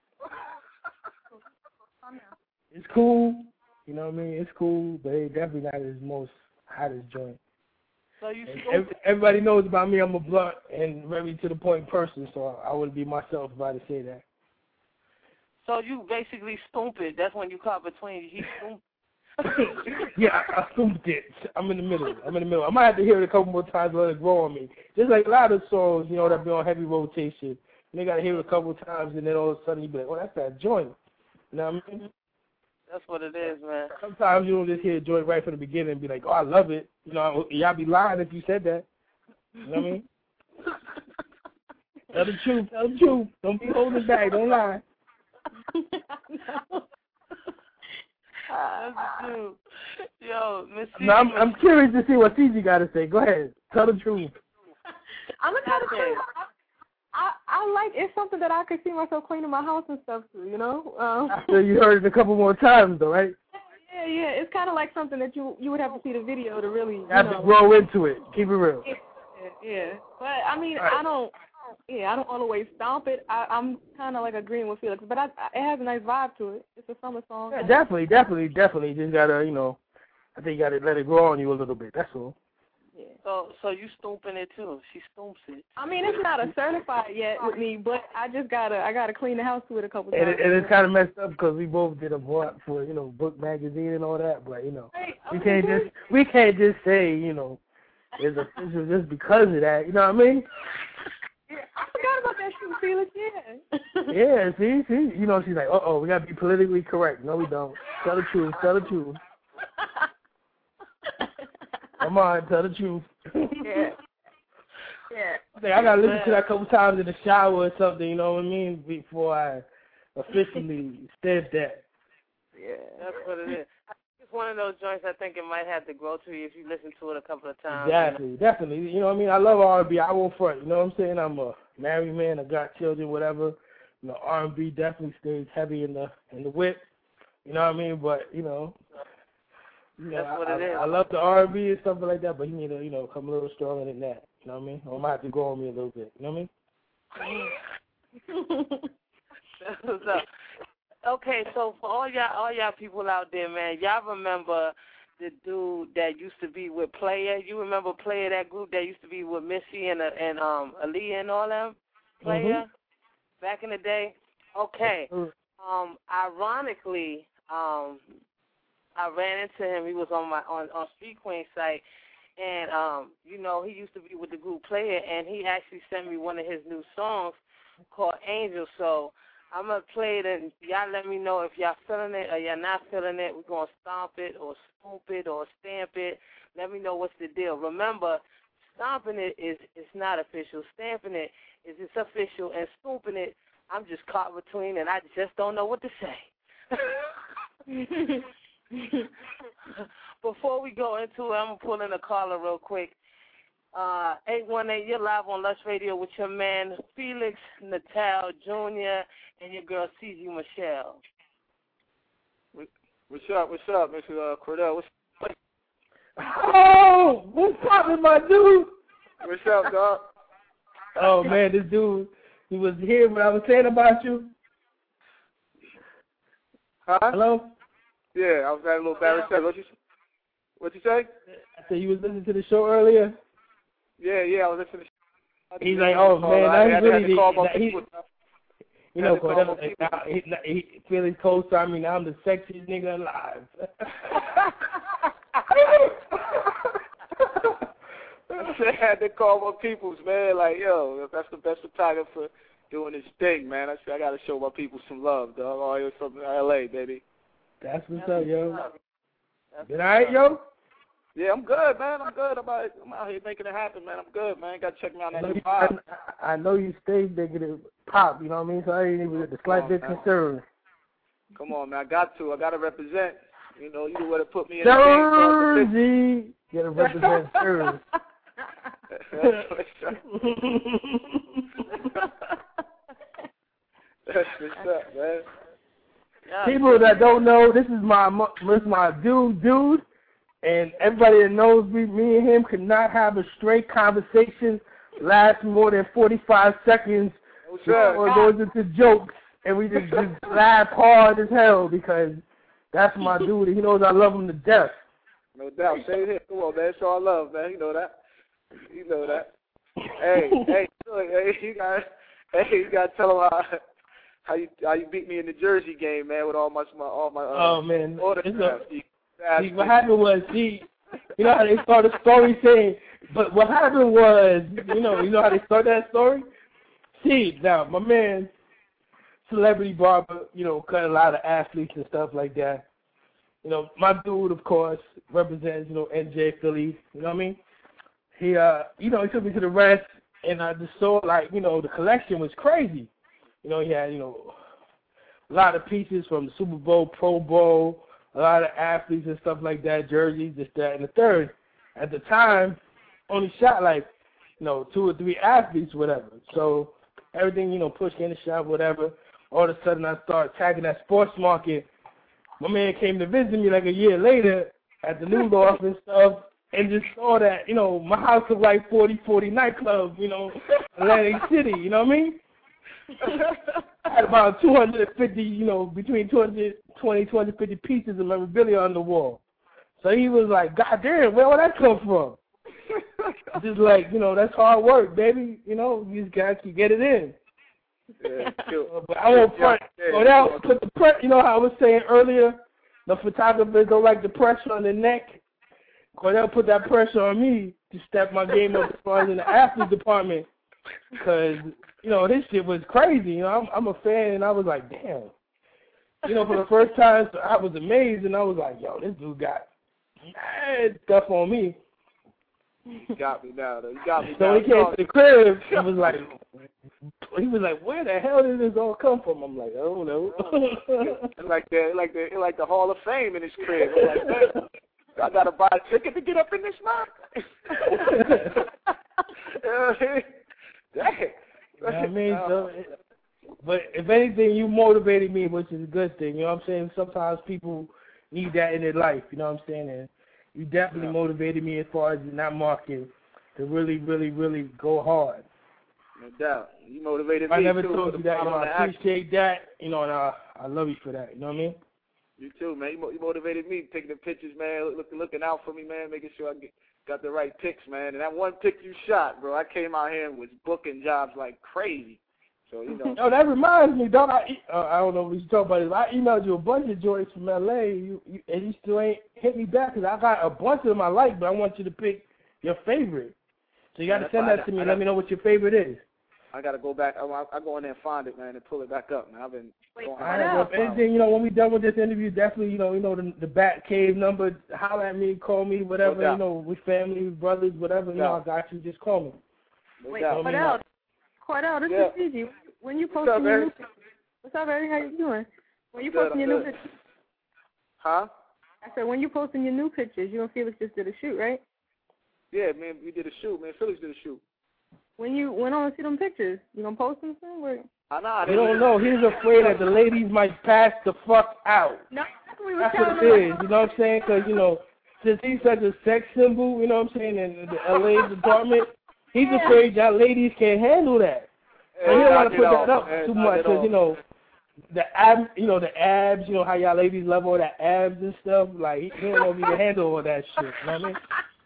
It's cool. You know what I mean? It's cool, but it's definitely not his most hottest joint. So you every, everybody knows about me. I'm a blunt and very to the point person, so I wouldn't be myself if I had to say that. So you basically stupid. That's when you caught between. He stupid. Yeah, I, I stooped it. I'm in the middle. I'm in the middle. I might have to hear it a couple more times to let it grow on me. Just like a lot of songs, you know, that be on heavy rotation. And they got to hear it a couple times, and then all of a sudden you be like, oh, that's that joint. You know what I mean? That's what it is, man. Sometimes you don't just hear a joint right from the beginning and be like, oh, I love it. You know, y'all be lying if you said that. You know what I mean? Tell the truth. Tell the truth. Don't be holding back. Don't lie. That's true. Yo, Miss No, I'm, I'm curious to see what C G got to say. Go ahead. Tell the truth. I'm gonna tell the truth. I, I like it's something that I could see myself cleaning my house and stuff too, you know. Um, After you heard it a couple more times, though, right? Yeah, yeah. It's kind of like something that you you would have to see the video to really. You, you have know, to grow into it. Keep it real. Yeah, yeah. But I mean, right. I don't. Yeah, I don't always stomp it. I, I'm kind of like agreeing with Felix, but I, it has a nice vibe to it. It's a summer song. Yeah, definitely, definitely, definitely. Just gotta, you know, I think you gotta let it grow on you a little bit. That's all. Yeah. So, so you stomping it too? She stomps it. I mean, it's not a certified yet with me, but I just gotta, I gotta clean the house to it a couple and times. It, and it's kind of messed up because we both did a board for, you know, Book Magazine and all that. But you know, hey, we can't just, we can't just say, you know, it's official just because of that. You know what I mean? Yeah, I forgot about that shit, Felix. Yeah. Yeah, see, see, you know, she's like, uh oh, we gotta be politically correct. No, we don't. Tell the truth. Tell the truth. Come on, tell the truth. Yeah. Yeah. I gotta listen to that a couple times in the shower or something. You know what I mean? Before I officially said that. Yeah, that's what it is. It's one of those joints I think it might have to grow to you if you listen to it a couple of times. Exactly, definitely. You know what I mean? I love R and B. I won't front. You know what I'm saying? I'm a married man. I got children, whatever. You know, R and B definitely stays heavy in the in the whip. You know what I mean? But you know, you know that's what I, it is. I, I love the R and B and stuff like that. But you need to, you know, come a little stronger than that. You know what I mean? Or I might have to grow on me a little bit. You know what I mean? That's what's up. Okay, so for all y'all, all y'all people out there, man, y'all remember the dude that used to be with Player? You remember Player, that group that used to be with Missy and uh, and um Aaliyah and all them? Player, mm-hmm. back in the day. Okay. Um, ironically, um, I ran into him. He was on my on on Street Queen site, and um, you know, he used to be with the group Player, and he actually sent me one of his new songs called Angel. So I'm going to play it, and y'all let me know if y'all feeling it or y'all not feeling it. We're going to stomp it or scoop it or stamp it. Let me know what's the deal. Remember, stomping it is is not official. Stamping it is it's official. And scooping it, I'm just caught between, and I just don't know what to say. Before we go into it, I'm going to pull in a caller real quick. Uh, eight one eight, you're live on Lush Radio with your man Felix Natal Junior and your girl C G Michelle. What's up? What's up, Mister Uh, Cordell? What's up? Oh, what's poppin', my dude? What's up, dog? Oh man, this dude, he was here what I was saying about you. Huh? Hello? Yeah, I was at a little bad reception. What you What you say? I said you was listening to the show earlier. Yeah, yeah, I was listening to He's like, oh, man, that's really the, that he, you know, Cordell, like, now, he, he feeling co-star. I mean, now I'm the sexiest nigga alive. I had to call my peoples, man. Like, yo, that's the best photographer doing his thing, man. I said, I got to show my people some love, dog. All the way from L A, baby. That's what's up, yo. Been all right, yo? Yeah, I'm good, man. I'm good. I'm out, I'm out here making it happen, man. I'm good, man. Got to check me out on that new vibe. I, I know you stay negative pop, you know what I mean? So I ain't even the slight bit concerned. Come on, man. I got to. I got to represent. You know, you know what it put me in Jersey. the game. You got to represent Jersey. That's what's up, man. People that don't know, this is my this is my dude, dude. And everybody that knows me, me and him could not have a straight conversation last more than forty-five seconds before it goes into jokes, and we just, just laugh hard as hell because that's my dude. And he knows I love him to death. No doubt. Same here. Come on, man. It's all love, man. You know that. You know that. Hey, hey, look, hey, you got, hey, you got to tell him how, how you how you beat me in the Jersey game, man, with all my my all my uh, oh man, autographs. see, see, what happened was see, you know how they start a story saying, but what happened was, you know, you know how they start that story. See, now my man, celebrity barber, you know, cut a lot of athletes and stuff like that. You know, my dude, of course, represents, you know, N J Philly. You know what I mean? He, uh, you know, he took me to the rest, and I just saw, like, you know, the collection was crazy. You know, he had, you know, a lot of pieces from the Super Bowl, Pro Bowl, a lot of athletes and stuff like that, jerseys, this, that, and the third. At the time, only shot, like, you know, two or three athletes, whatever. So everything, you know, pushed in the shop, whatever. All of a sudden, I started tagging that sports market. My man came to visit me like a year later at the news office and stuff, and just saw that, you know, my house was like forty forty nightclub, you know, Atlantic City, you know what I mean? I had about two hundred fifty, you know, between two hundred twenty, two hundred fifty pieces of memorabilia on the wall. So he was like, God damn, where would that come from? Just like, you know, that's hard work, baby. You know, you just got to get it in. Yeah, uh, but I won't front. So that put the pre- you know how I was saying earlier, the photographers don't like the pressure on the neck. Cordell put that pressure on me to step my game up as far as in the athlete department, because you know this shit was crazy. You know, I'm, I'm a fan, and I was like, damn. You know, for the first time, so I was amazed, and I was like, yo, this dude got mad stuff on me. You got me now, though. You got me so now. So he came to the crib and was like, he was like, where the hell did this all come from? I'm like, I don't know. It's like the like the like the Hall of Fame in his crib. I'm like, man, I gotta buy a ticket to get up in this mouth. Dang. You know what I mean? So, it, but if anything, you motivated me, which is a good thing. You know what I'm saying? Sometimes people need that in their life. You know what I'm saying? And you definitely yeah. motivated me as far as in that market to really, really, really go hard. No doubt. You motivated I me, never too. told you that. You know, I appreciate that. You know, and I, I love you for that. You know what I mean? You too, man. You, you motivated me, taking the pictures, man, look, looking out for me, man, making sure I get, got the right pics, man. And that one pic you shot, bro, I came out here and was booking jobs like crazy. So, you know. Oh, that reminds me, dog. I, uh, I don't know what you talk about. This. I emailed you a bunch of joints from L A, you, you, and you still ain't hit me back because I got a bunch of them I like, but I want you to pick your favorite. So you got to send that to me. Let me know what your favorite is. I got to go back. I, I go in there and find it, man, and pull it back up, man. I've been Wait, going I don't know if anything, you know, when we done with this interview, definitely, you know, you know the, the Bat Cave number, holler at me, call me, whatever, no you know, with family, brothers, whatever, you no know, I got you, just call me. No Wait, doubt. Cordell, Cordell, this yeah. is Gigi. When you What's posting up, your Eric? new pictures, what's up, Eric? How you doing? When you Good, posting I'm your new good. pictures, Huh? I said when you posting your new pictures, you and Felix just did a shoot, right? Yeah, man, we did a shoot, man. Phillies did a shoot. When you went on to see them pictures, you gonna post them soon? Where? I know. They don't know. He's afraid that the ladies might pass the fuck out. No, that's what we were That's telling what it him. is. You know what I'm saying? Because, you know, since he's such a sex symbol, you know what I'm saying, in the L A department, he's Yeah. afraid that ladies can't handle that. And he don't want to put that up man, too not much at because, all. you know, the ab, you know, the abs, you know, how y'all ladies love all that abs and stuff. Like, he, he don't know if he can handle all that shit. You know what I mean?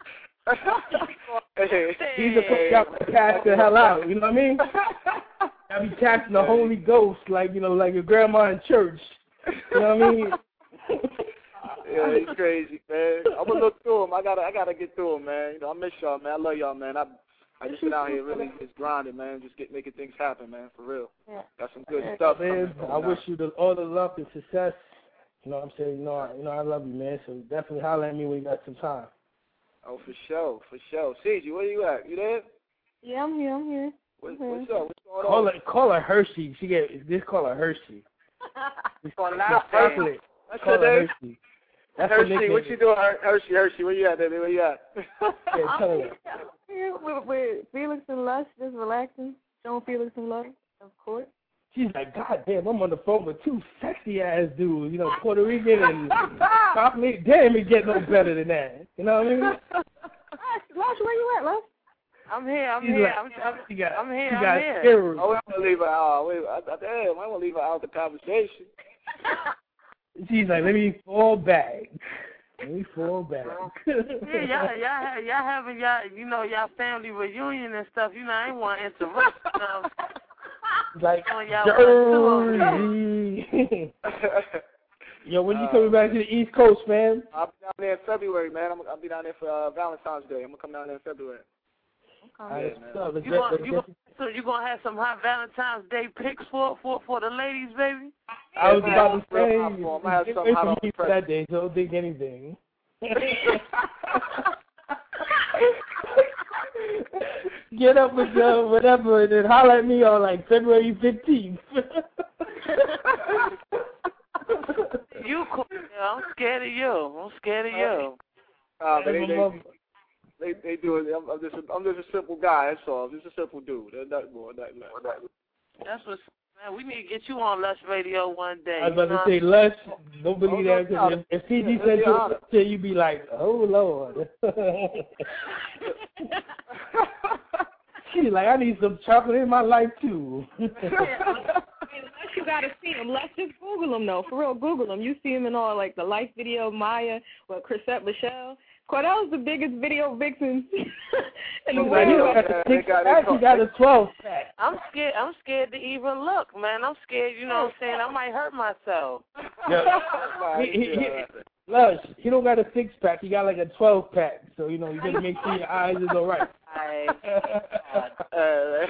He's a y'all can cast the hell out. You know what I mean? Y'all be casting the Holy Ghost like, you know, like your grandma in church. You know what I mean? Yeah, he's crazy, man. I'm gonna look through him. I gotta, I gotta get through him, man. You know, I miss y'all, man. I love y'all, man. I, I just been out here really just grinding, man. Just get making things happen, man. For real. Yeah. Got some good stuff. Man, coming I out. wish you the, all the luck and success. You know what I'm saying? You know, I, you know, I love you, man. So definitely holler at me when you got some time. Oh, for sure, for sure. C G, where you at? You there? Yeah, I'm here. I'm here. What, Mm-hmm. What's up? What's going Call on? her, call her Hershey. She get this. Call her Hershey. On The chocolate. That's Call her her name? Hershey. That's her Hershey, nickname. what you doing? Her- Hershey, Hershey, where you at, baby? Where you at? Yeah, tell her that. Yeah, with, with Felix and Lush, just relaxing, showing Felix some love, of course. She's like, God damn, I'm on the phone with two sexy ass dudes, you know, Puerto Rican and chocolate. Damn, it get no better than that. You know what I mean? Lush, Lush, where you at, Lush? I'm here. I'm She's here. like, I'm, I'm, she got, I'm here. she I'm got here. scared. Oh, we want to leave her out. Wait, I, I, damn, I want to leave her out of the conversation. She's like, let me fall back. Let me fall back. Yeah, y'all, y'all, y'all having y'all, you know, y'all family reunion and stuff. You know, I ain't want to interrupt. You know. like Oh, y'all Jersey. Yo, when you coming back to the East Coast, man? I'll be down there in February, man. I'm, I'll be down there for uh, Valentine's Day. I'm gonna come down there in February. Okay. Yeah, so, you gonna, you gonna, so you gonna have some hot Valentine's Day pics for for for the ladies, baby? I was about to say, I'm gonna have get some away hot from off me the for press. that day, so don't think anything. Get up with your whatever, and then holler at me on like February fifteenth. You cool? Yeah, I'm scared of you. I'm scared of you. Uh, but they, they, they, they do it. I'm, I'm just, a, I'm just a simple guy. That's all. I'm just a simple dude. There's nothing more. Nothing less. That's what's man. We need to get you on Lush Radio one day. I was about to say, Lush, don't believe that, because if, if C G said you, you'd be like, oh, Lord. She's like, I need some chocolate in my life, too. Unless you gotta see him, let's just Google him though. For real, Google him. You see him in all like the Life video, Maya, with Chrisette Michelle. Cordell's the biggest video vixen in the world. He got a twelve pack. I'm scared. I'm scared to even look, man. I'm scared. You know what I'm saying? I might hurt myself. Yeah. he, he, he, Lush, he don't got a six pack. He got like a twelve pack. So you know you gotta make sure your eyes is all right. I, uh,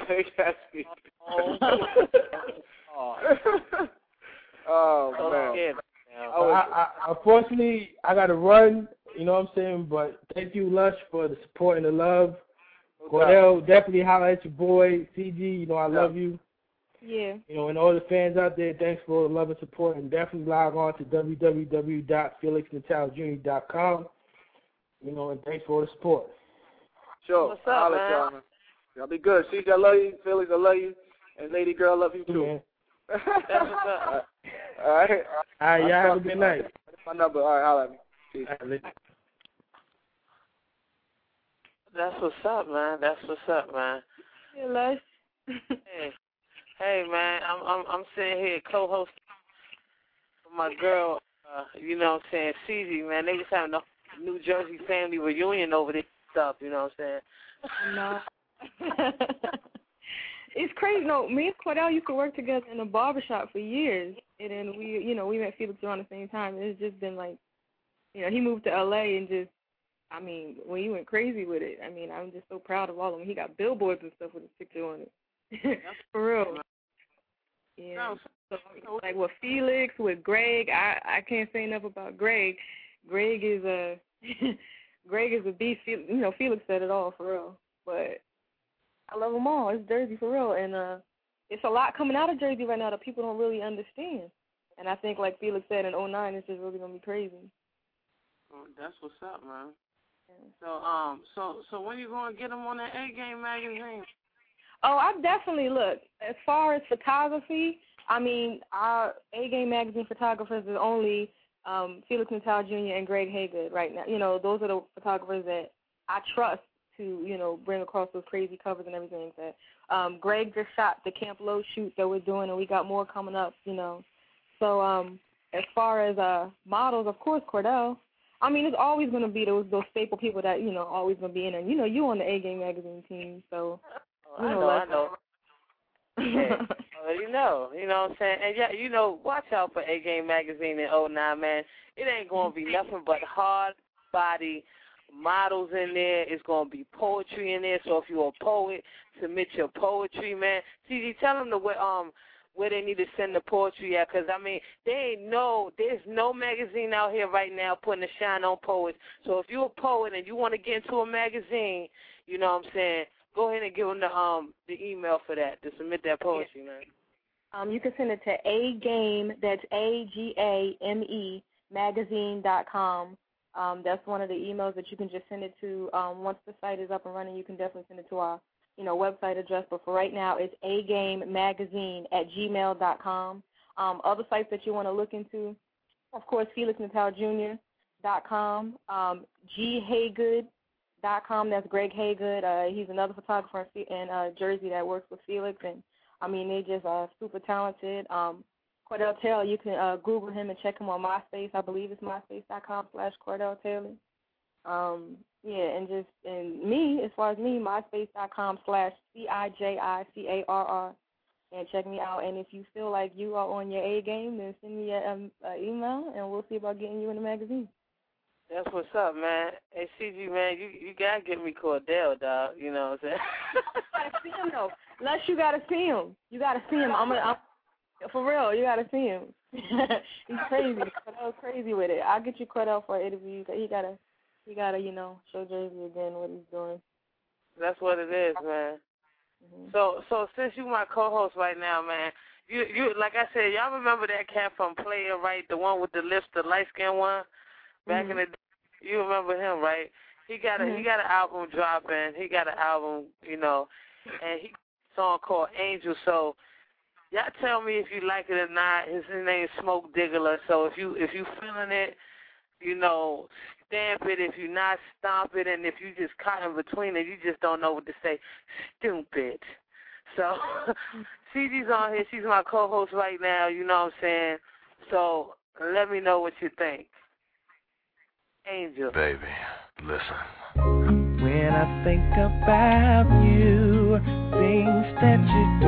oh man. Scared, I, I, unfortunately, I got to run, you know what I'm saying? But thank you, Lush, for the support and the love. Cordell, definitely holler at your boy, C G. You know I love you. Yeah. You know, and all the fans out there, thanks for all the love and support. And definitely log on to w w w dot felix natal junior dot com. You know, and thanks for all the support. Sure. What's up, I'll let man? y'all, man. Y'all be good. C G, I love you. Felix, I love you. And Lady Girl, I love you too. Man. That's what's up. All right. All right, y'all have a good night. That's my number. All right, holla at me. Peace. That's what's up, man. That's what's up, man. Hey, Lush. Hey, hey, man. I'm I'm I'm sitting here co-hosting with my girl. Uh, you know what I'm saying? C G, man. They just having a New Jersey family reunion over this stuff. You know what I'm saying? No. It's crazy. No, me and Cordell used to work together in a barbershop for years, and then we, you know, we met Felix around the same time. It's just been like, you know, he moved to L A and just, I mean, when he went crazy with it, I mean, I'm just so proud of all of them. He got billboards and stuff with his picture on it. That's for real. Yeah. So, like with Felix, with Greg, I I can't say enough about Greg. Greg is a Greg is a beast. You know, Felix said it all for real, but I love them all. It's Jersey for real, and uh, it's a lot coming out of Jersey right now that people don't really understand. And I think, like Felix said, in oh nine, it's just really gonna be crazy. Oh, that's what's up, man. Yeah. So, um, so, so when you gonna get them on that A Game magazine? Oh, I definitely look. As far as photography, I mean, our A Game magazine photographers is only um, Felix Natal Junior and Greg Haygood right now. You know, those are the photographers that I trust to, you know, bring across those crazy covers and everything like that. Um, Greg just shot the Camp Low shoot that we're doing, and we got more coming up, you know. So um, as far as uh, models, of course, Cordell. I mean, it's always going to be those those staple people that, you know, always going to be in there. You know, you on the A Game magazine team, so. Oh, I know, I know. Yeah, you know, you know what I'm saying? And, yeah, you know, watch out for A Game magazine in oh nine, man. It ain't going to be nothing but hard-body models in there. It's going to be poetry in there. So if you're a poet, submit your poetry, man. C G, tell them the way, um, where they need to send the poetry at, because, I mean, they ain't no, there's no magazine out here right now putting a shine on poets. So if you're a poet and you want to get into a magazine, you know what I'm saying, go ahead and give them the um the email for that, to submit that poetry, man. Um, you can send it to A Game, that's A G A M E, magazine dot com. Um, that's one of the emails that you can just send it to. Um, once the site is up and running, you can definitely send it to our, you know, website address. But for right now, it's A Game Magazine at gmail dot com. Um, other sites that you want to look into, of course, Felix Natal Junior dot com, um, G Haygood dot com. That's Greg Haygood. Uh, he's another photographer in uh, Jersey that works with Felix, and I mean, they just are super talented. Um, Cordell Taylor, you can uh, Google him and check him on MySpace. I believe it's myspace dot com slash Cordell Taylor. Um, yeah, and just and me, as far as me, myspace dot com slash C I J I C A R R. and check me out. And if you feel like you are on your A game, then send me an um, email, and we'll see about getting you in the magazine. That's what's up, man. Hey, C G, man, you you gotta get me Cordell, dog. You know what I'm saying? You gotta see him though. Les, you gotta see him. You gotta see him. I'm, I'm for real. You gotta see him. He's crazy. Cordell's crazy with it. I'll get you Cordell for an interview. He gotta, he gotta, you know, show Jersey again what he's doing. That's what it is, man. Mm-hmm. So, so since you my co-host right now, man, you you like I said, y'all remember that cat from Player, right? The one with the lips, the light skinned one. Back mm-hmm. in the day, you remember him, right? He got a mm-hmm. he got an album dropping. He got an album, you know, and he got a song called Angel. So y'all tell me if you like it or not. His, his name is Smoke Diggler. So if you if you feeling it, you know, stamp it. If you're not, stomp it. And if you just caught in between it, you just don't know what to say. Stupid. So C G's on here. She's my co-host right now. You know what I'm saying? So let me know what you think. Angel. Baby, listen. When I think about you, things that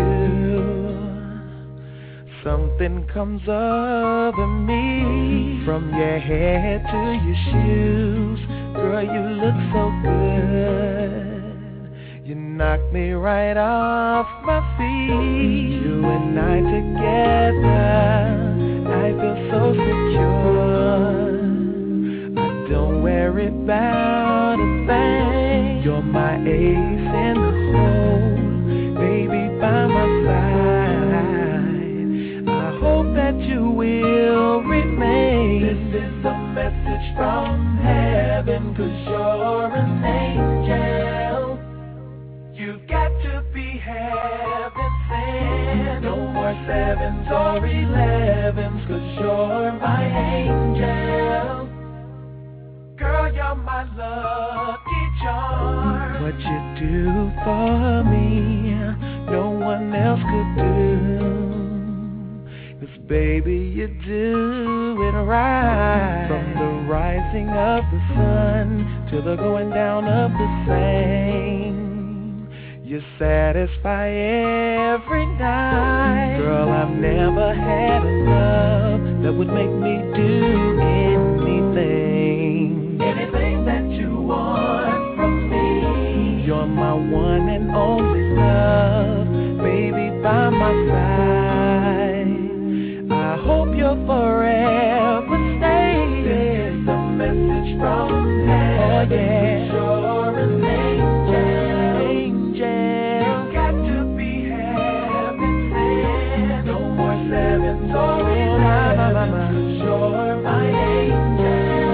you do, something comes over me. From your head to your shoes, girl, you look so good. You knock me right off my feet. You and I together, I feel so secure. Don't worry about a thing. You're my ace in the hole, baby, by my side. I hope that you will remain. This is a message from heaven, 'cause you're an angel. You've got to be heaven sent. No more sevens or elevens, 'cause you're my angel. Girl, you're my lucky charm. What you do for me, no one else could do. 'Cause baby, you do it right. From the rising of the sun to the going down of the same, you satisfy every night. Girl, I've never had a love that would make me do anything. Anything that you want from me. You're my one and only love, baby, by my side. I hope you'll forever stay. This is a message from heaven. Oh, yeah. You're an angel. Angel. You've got to be heaven sent. No more sevens or elevens. You're my angel.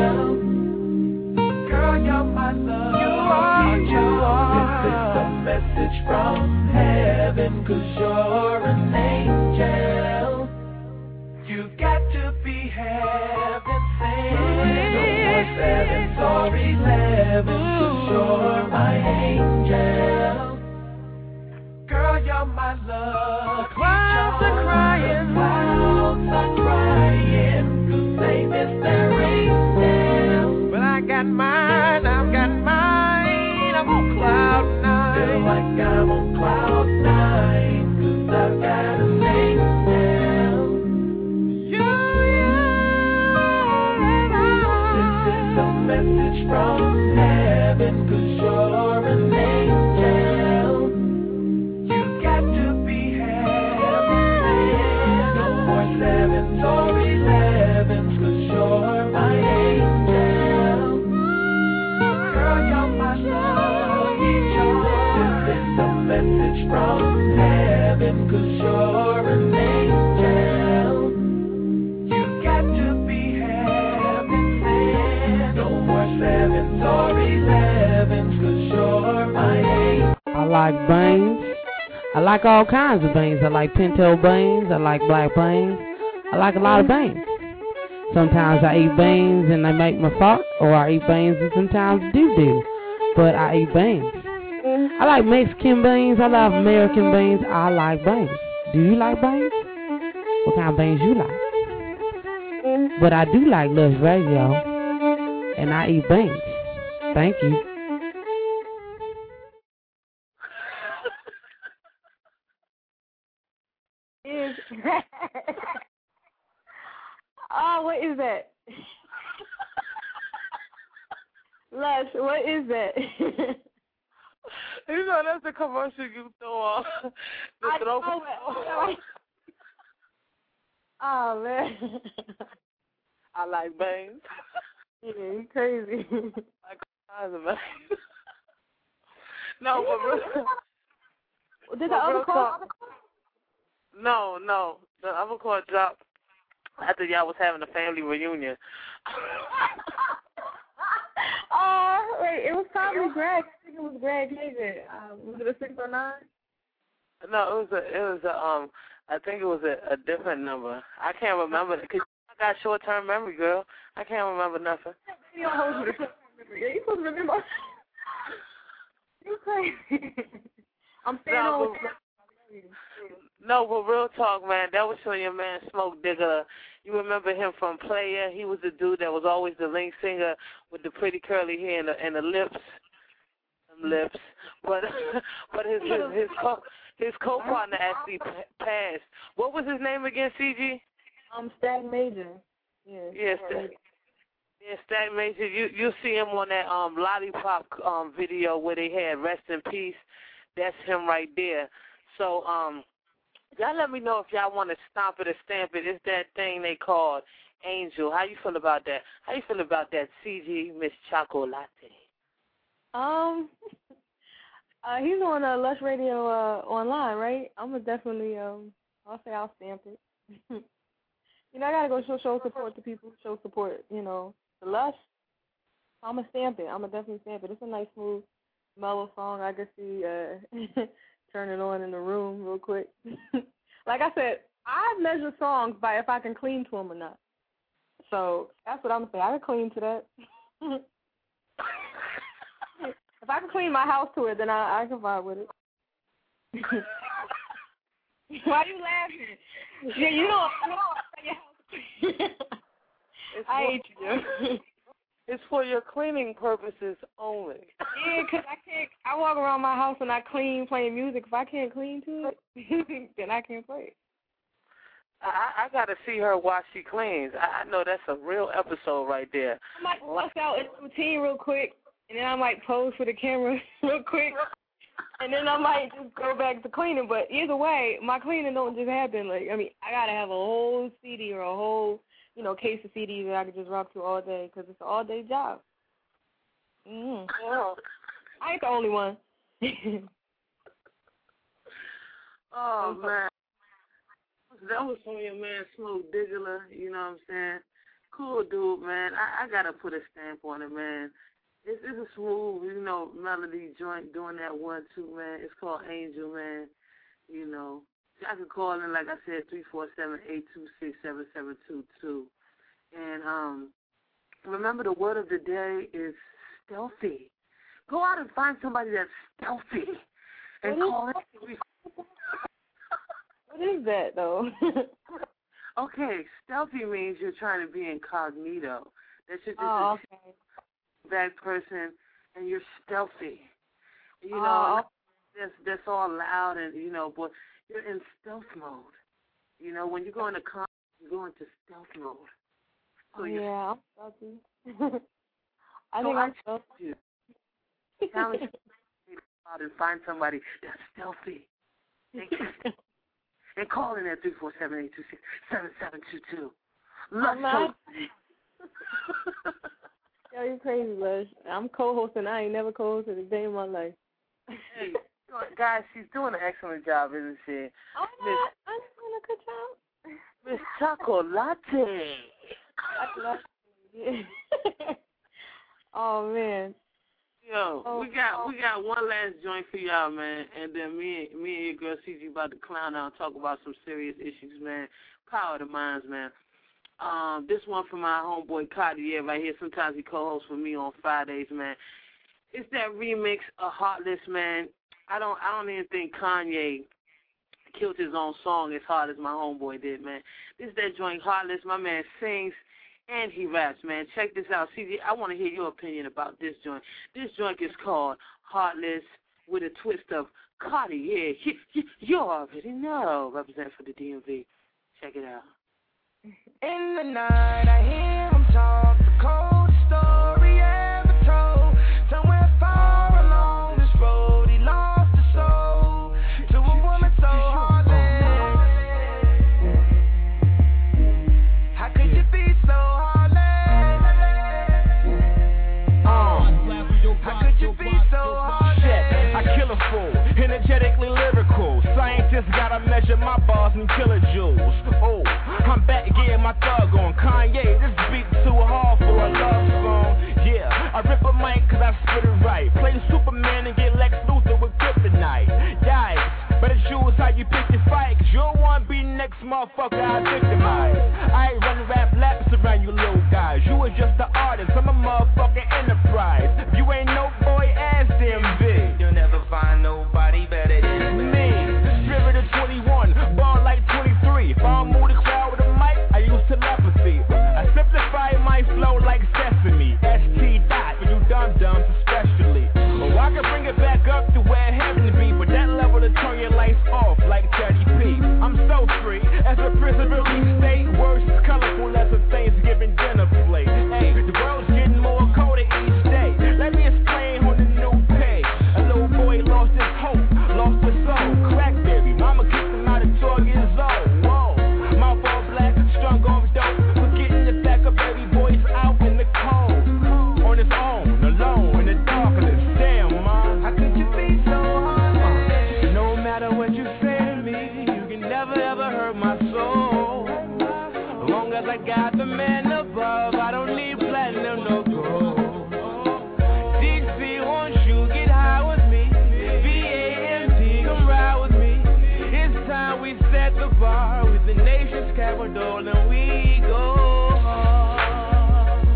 You're my love. You are, you are. This is a message from heaven, 'cause you're an angel. You've got to be heaven sent. No more sevens or elevens, 'cause you're my angel. Girl, you're my love. The clouds are crying. The clouds are crying, 'cause they miss their angel. But I got mine, I've got mine. I'm on cloud nine. Feel like I'm on cloud nine, 'cause I've got an angel. You, you, this is a message from heaven, 'cause you're an angel. You've got to be heaven sent. No more sevens or elevens, 'cause you're my angel. Girl, you're my lucky charm. This is a message from heaven, 'cause you're an angel. You've got to be heaven sent. No more sevens or elevens, 'cause you're my angel. I like beans. I like all kinds of beans. I like pinto beans. I like black beans. I like a lot of beans. Sometimes I eat beans and they make me fart, or I eat beans and sometimes do-do. But I eat beans. I like Mexican beans. I love American beans. I like beans. Do you like beans? What kind of beans you like? But I do like Lush Radio, and I eat beans. Thank you. what is that? Lush, what is that? You know, that's the commercial you throw on. The I throw know it. Oh, man. I like bangs. Yeah, you crazy. Like all kinds of bangs. No, but real, Did the but other real call? talk, No, no. The other call dropped after y'all was having a family reunion. Oh, wait, it was probably Greg. I think it was Greg Hagan. Um, was it a six oh nine? No, it was a, it was a, um, I think it was a, a different number. I can't remember because I got short-term memory, girl. I can't remember nothing. You don't hold me to short-term memory. Yeah, you supposed to remember. You crazy. I'm staying No, on. but, no, but real talk, man. That was from your man Smoke Digger. You remember him from Player? He was the dude that was always the lead singer with the pretty curly hair and the, and the lips, them lips. But but his his his co his co-partner actually passed. What was his name again, C G? Um, Stack Major. Yeah. Yes. Yeah, Stack, yeah, Stack Major. You you see him on that um Lollipop um video where they had Rest in Peace. That's him right there. So um. Y'all let me know if y'all want to stomp it or stamp it. It's that thing they called Angel. How you feel about that? How you feel about that, C G Miss Chocolate? Um, uh, he's on uh, Lush Radio uh, online, right? I'm gonna definitely um, I'll say I'll stamp it. You know, I gotta go show show support to people. Show support, you know, the Lush. I'm gonna stamp it. I'm gonna definitely stamp it. It's a nice, smooth, mellow song. I can see. Uh, Turn it on in the room real quick. Like I said, I measure songs by if I can clean to them or not. So that's what I'm going to say. I can clean to that. If I can clean my house to it, then I, I can vibe with it. Why are you laughing? Yeah, you don't, you don't your house. I hate you. It's for your cleaning purposes only. Yeah, because I can't, I walk around my house and I clean playing music. If I can't clean to it, then I can't play it. I, I got to see her while she cleans. I, I know that's a real episode right there. I might bust out a routine real quick, and then I might pose for the camera real quick, and then I might just go back to cleaning. But either way, my cleaning don't just happen. Like, I mean, I got to have a whole C D or a whole, you know, case of C Ds that I could just rock to all day because it's an all-day job. Mm. Yeah. I ain't the only one. Oh, man. That was from your man Smoke Digger, you know what I'm saying? Cool dude, man. I, I got to put a stamp on it, man. It's, it's a smooth, you know, melody joint doing that one, too, man. It's called Angel, man. You know. I can call in, like I said, three four seven, eight two six, seven seven two two. And um, remember the word of the day is stealthy. Go out and find somebody that's stealthy and call it. What is that, though? Okay, stealthy means you're trying to be incognito. That you're just oh, a okay. bad person and you're stealthy. You know, oh. that's, that's all loud and, you know, but you're in stealth mode. You know, when you go into con, you go into stealth mode. So oh, yeah, I'm stealthy. I so think I I'm stealthy. You. Challenge you out and find somebody that's stealthy. And call in at three four seven, eight two six, seven seven two two. Lush. Yo, you crazy, Lush. I'm co-hosting. I ain't never co-hosted a day in my life. Hey, guys, she's doing an excellent job, isn't she? Oh, no, I'm doing a good job. Miss Chocolate. Oh, man. Yo, oh, we got oh. we got one last joint for y'all, man, and then me and me and your girl C G about to clown out and talk about some serious issues, man. Power to minds, man. Um, this one from my homeboy Cartier right here. Sometimes he co-hosts with me on Fridays, man. It's that remix of Heartless, man. I don't I don't even think Kanye killed his own song as hard as my homeboy did, man. This is that joint Heartless. My man sings and he raps, man. Check this out. C G, I want to hear your opinion about this joint. This joint is called Heartless with a twist of Cartier. You, you, you already know. Represent for the D M V. Check it out. In the night, I hear him talk, the coldest story ever told. Somewhere far along this road, he lost his soul to a woman so heartless. How could you be so heartless? Uh, how could you be so heartless? Shit, I kill a fool, energetically lyrical. Scientists gotta measure my bars and kilojoules. Oh, I'm back getting my thug on. Kanye, this beat too hard for a love song. Yeah, I rip a mic cause I spit it right. Play Superman and get Lex Luthor with kryptonite. Yikes, better choose how you pick your fight, cause you don't wanna be the next motherfucker I victimize. I ain't running rap laps around you little guys. You was just an artist, I'm a motherfucking enterprise. If you ain't no boy, ask them big. You'll never find nobody better than me. Spirit of twenty-one, ball like twenty-three. If I don't move the crowd with a mic, I use telepathy. I simplify my flow like sesame. S T dot, for you dum-dums especially. Oh, I can bring it back up to where heaven be, but that level to turn your lights off like Teddy P. I'm so free, as a prison release state. Words is colorful as a Thanksgiving dinner plate. Hey, the world's getting more colder each day. Let me explain on the new page. A little boy lost his hope, lost his soul. Crackberry, mama kicked him out at twelve years old. Whoa, mouth all black, strung off dope. Forgetting the fact of baby boys out in the cold. On his own, alone, in the darkness. Damn, man, how could you be so heartless? No matter what you say to me, you can never ever hurt my soul. As long as I got the man above, I don't need platinum, no gold. Dixie, won't you get high with me? B A M T, come ride with me. It's time we set the bar with the nation's capital and we go hard.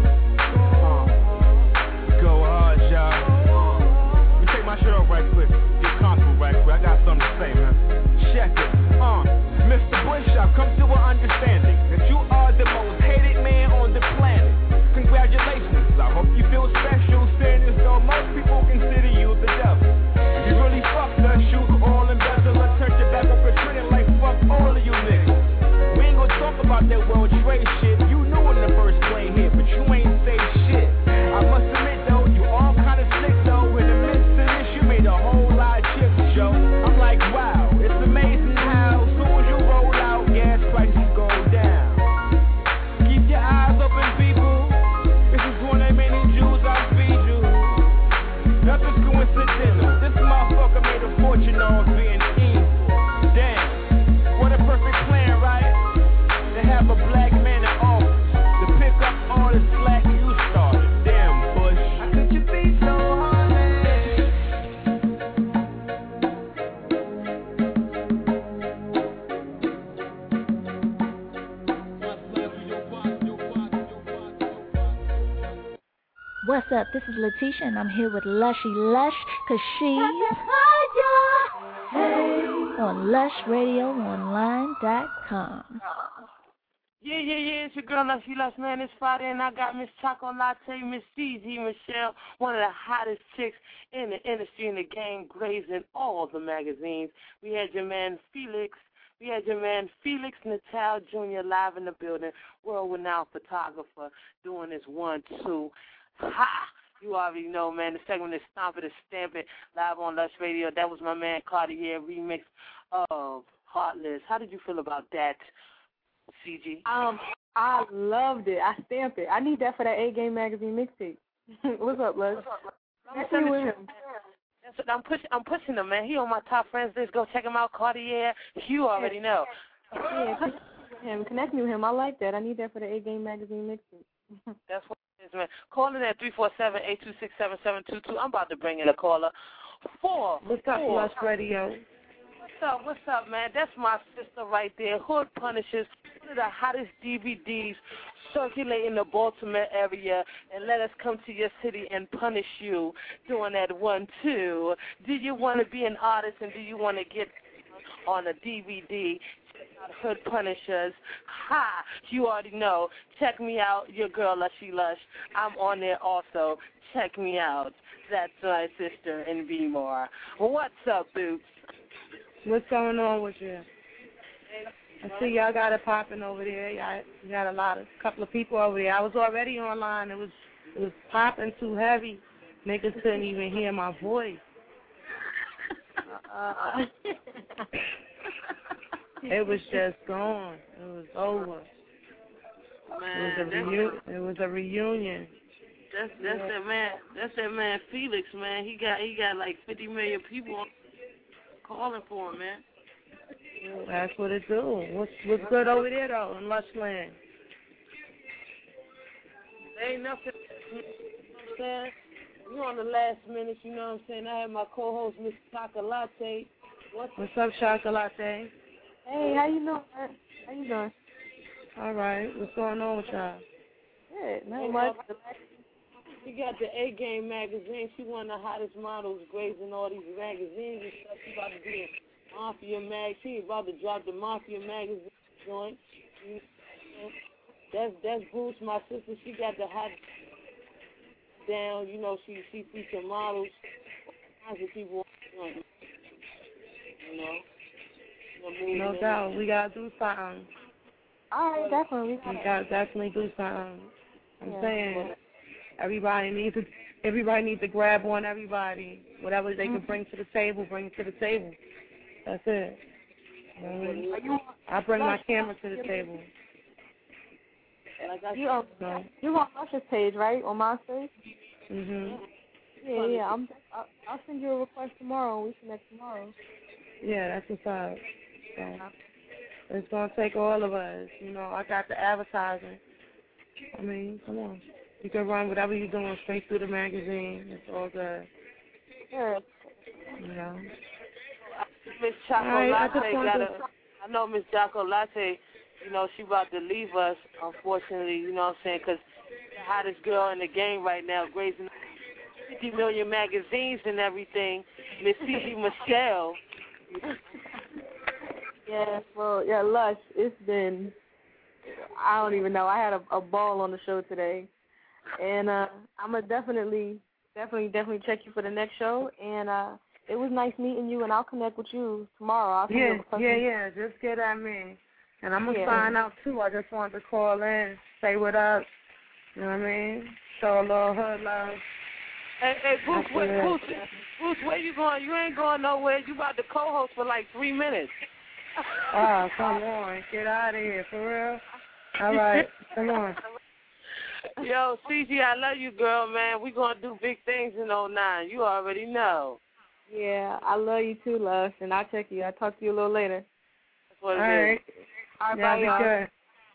Uh, go hard, y'all. Let me take my shirt off right quick. Get comfortable right quick. I got something to say, man. Check it. Uh, Mister Bush, I've come to an understanding that you are the most hated man on the planet. Congratulations. I hope you feel special, seeing as though most people consider you the devil. If you really fucked us, you all embezzle or turn your back on Katrina like fuck all of you niggas. We ain't gonna talk about that World Trade shit. You knew when the first plane hit, but you ain't say shit. I must admit though, you all kinda slick though. In the midst of this, you made a whole lot of chips, Joe. I'm like, wow, it's amazing how as soon as you roll out, gas prices go down. Keep your eyes open, people. This is one of many Jews I feed you. Nothing's coincidental. This motherfucker made a fortune on being evil. Damn, what a perfect plan, right? To have a black man in office to pick up all the slack you started. Damn, Bush. How could you be so heartless? What's up? This is Letitia, and I'm here with Lushy Lush, cause she's on lush radio online dot com. Yeah, yeah, yeah, it's your girl Lushy Lush, man. It's Friday, and I got Miss Choco Latte, Miss C G Michelle, one of the hottest chicks in the industry, in the game, grazing all the magazines. We had your man Felix. We had your man Felix Natal Junior live in the building, world-renowned photographer, doing his one, two. Ha! You already know, man. The segment is Stomp It and Stamp It, live on Lush Radio. That was my man Cartier remix of Heartless. How did you feel about that, C G? Um, I loved it. I stamped it. I need that for that A-Game magazine mixtape. What's up, Lush? I'm, I'm pushing. I'm pushing him, man. He on my top friends list. Go check him out, Cartier. You already know. Yeah, connect him. Connect me with him. I like that. I need that for the A-Game magazine mixtape. That's what it is, man. Call in at three four seven, eight two six, seven seven two two. I'm about to bring in a caller. Four. What's up, Lush Radio? What's up? What's up, man? That's my sister right there. Hood Punishes, one of the hottest D V Ds circulating the Baltimore area, and let us come to your city and punish you doing that one, two. Do you want to be an artist, and do you want to get on a D V D? Hood Punishers. Ha! You already know. Check me out, your girl Lushy Lush. I'm on there also. Check me out. That's my sister and be more. What's up, Boots? What's going on with you? I see y'all got it popping over there. Y'all you got a lot of couple of people over there. I was already online. It was it was popping too heavy. Niggas couldn't even hear my voice. Uh, it was just gone. It was over. Man, it was a reu- It was a reunion. That's that's yeah. that man. That's that man Felix, man. He got he got like fifty million people calling for him, man. That's what it do. What's what's good over there though in Lushland? There ain't nothing. You know what I'm saying? You on the last minute, you know what I'm saying? I had my co-host Miss Chocolate. What's, what's up, Chocolate? Hey, how you doing? How you doing? All right. What's going on with y'all? Good. Not much. She got the A Game magazine. She one of the hottest models, grazing all these magazines and stuff. She about to do a Mafia mag. She about to drop the Mafia magazine joint. That's that's Bruce, my sister. She got the hot down. You know, she she feature models, all kinds of people. You know. No doubt. We gotta do something. All right, definitely. We gotta definitely do something. I'm yeah. saying. Everybody needs to. Everybody needs to grab on everybody. Whatever they mm-hmm. can bring to the table, bring it to the table. That's it. You know what I mean? I bring my camera to the table. Like I you, on, no. you on Lush's page, right? On MySpace? Mhm. Yeah, yeah. I'm. I'll, I'll send you a request tomorrow. We connect tomorrow. Yeah, that's what's up. So, it's gonna take all of us. You know, I got the advertising. I mean, come on. You can run whatever you're doing straight through the magazine. It's all good. Sure. You know. Miss Chocolate right, got a. I know Miss Chocolate. You know, she about to leave us. Unfortunately, you know what I'm saying? Because the hottest girl in the game right now, grazing fifty million magazines and everything. Miss C G Michelle. Yeah. Well, yeah, Lush. It's been. I don't even know. I had a, a ball on the show today. And uh, I'm going to definitely, definitely, definitely check you for the next show. And uh, it was nice meeting you, and I'll connect with you tomorrow. I'll yeah, yeah, yeah. Just get at me. And I'm going to yeah. sign out, too. I just wanted to call in, say what up. You know what I mean? Show a little hood love. Hey, hey Bruce, where, Bruce, Bruce, where you going? You ain't going nowhere. You about to co-host for like three minutes. Oh, come on. Get out of here, for real. All right, come on. Yo, C G, I love you, girl, man. We going to do big things in oh nine. You already know. Yeah, I love you too, Lush, and I'll check you. I'll talk to you a little later. That's what it All right. is. All right, yeah, bye, y'all. good.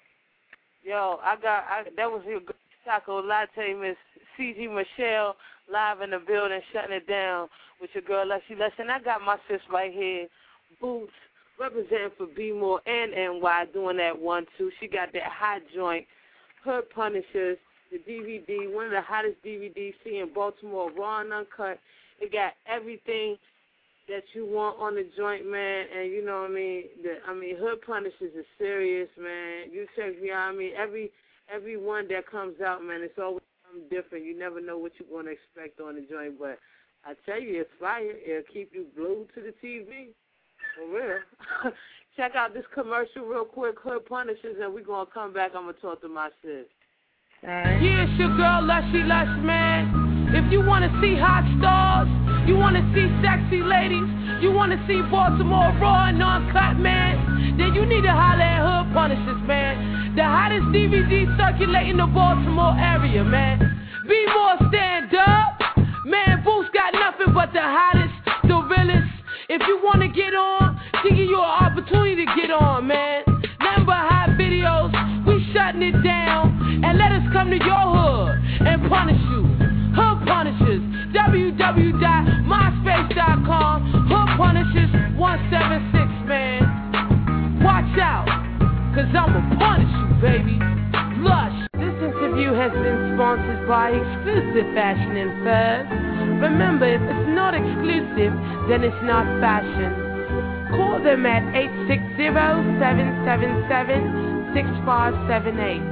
Yo, I got, I, that was your Choco Latte, Miss C G Michelle, live in the building, shutting it down with your girl, Leslie Lush. And I got my sis right here, Boots, representing for B-More and N Y, doing that one, too. She got that hot joint, Hood Punishers, the D V D, one of the hottest D V Ds in Baltimore, raw and uncut. It got everything that you want on the joint, man. And you know what I mean? The, I mean, Hood Punishers is serious, man. You check me out. I mean, every every one that comes out, man, it's always something different. You never know what you're going to expect on the joint. But I tell you, it's fire. It'll keep you glued to the T V. For real. Check out this commercial real quick, Hood Punishers, and we're going to come back. I'm going to talk to my sis. Right. Yeah, it's your girl, Lushy Lush, man. If you want to see hot stars, you want to see sexy ladies, you want to see Baltimore raw and uncut, man, then you need to holler at Hood Punishers, man. The hottest D V D circulating the Baltimore area, man. Be more stand up. Man, Boost got nothing but the hottest, the realest. If you want to get on, she give you an opportunity to get on, man. Nothing but hot videos. We shutting it down. And let us come to your hood and punish you. Hood Punishers. w w w dot myspace dot com. Hood Punishers one seven six, man. Watch out, cause I'ma punish you, baby. Lush. This interview has been sponsored by Exclusive Fashion and Furs. Remember, if it's not exclusive, then it's not fashion. Call them at eight six zero, seven seven seven, six five seven eight.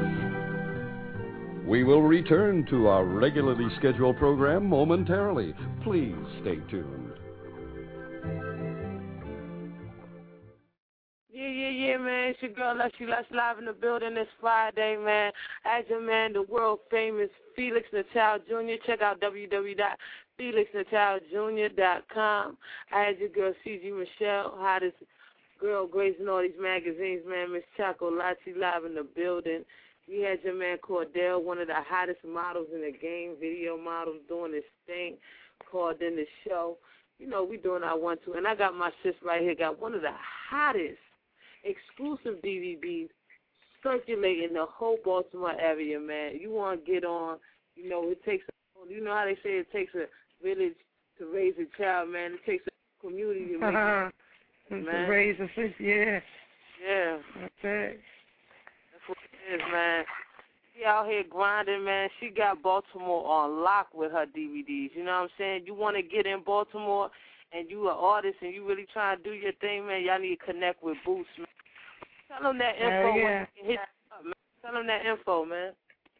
We will return to our regularly scheduled program momentarily. Please stay tuned. Yeah, yeah, yeah, man. It's your girl, Lushy Lush, live in the building this Friday, man. As your man, the world famous Felix Natal Junior Check out w w w dot felix natal junior dot com. I had your girl, C G Michelle, hottest girl gracing all these magazines, man. Miss Chocolati live in the building. We had your man Cordell, one of the hottest models in the game, video models, doing this thing, called in the show. You know, we doing our one, two. And I got my sis right here, got one of the hottest exclusive D V Ds circulating the whole Baltimore area, man. You want to get on, you know, it takes, you know how they say it takes a village to raise a child, man. It takes a community to make uh-huh. it, man. To raise a sis, yeah. Yeah. That's it. That's what it is, man. She out here grinding, man. She got Baltimore on lock with her D V Ds. You know what I'm saying? You want to get in Baltimore and you an artist and you really trying to do your thing, man, y'all need to connect with Boots, man. Tell them that info. Hell yeah. When you hit up, man. Tell them that info, man.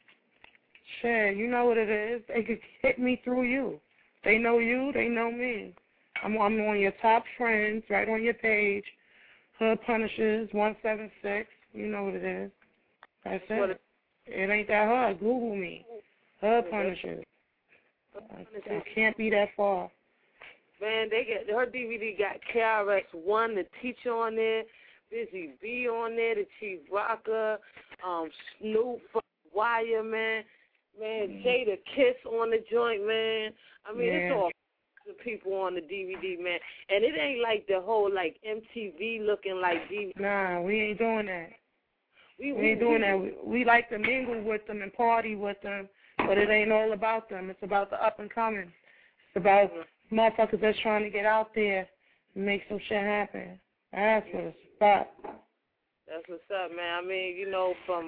Sure, you know what it is. They could hit me through you. They know you, they know me. I'm, I'm on your top friends, right on your page. Hood Punishers, one seven six. You know what it is. That's it. It, it ain't that hard. Google me. Hood Punishers. I, I can't be that far. Man, they get her D V D got K R S One, the teacher on there, Busy B on there, the Chief Rocker, um, Snoop, Wire, man. Man, Jada Kiss on the joint, man. I mean, yeah. It's all the people on the D V D, man. And it ain't like the whole, like, M T V looking like D V D. Nah, we ain't doing that. We, we, we ain't doing we, that. We, we like to mingle with them and party with them, but it ain't all about them. It's about the up and coming. It's about mm-hmm. motherfuckers that's trying to get out there and make some shit happen. That's what it's about. That's what's up, man. I mean, you know, from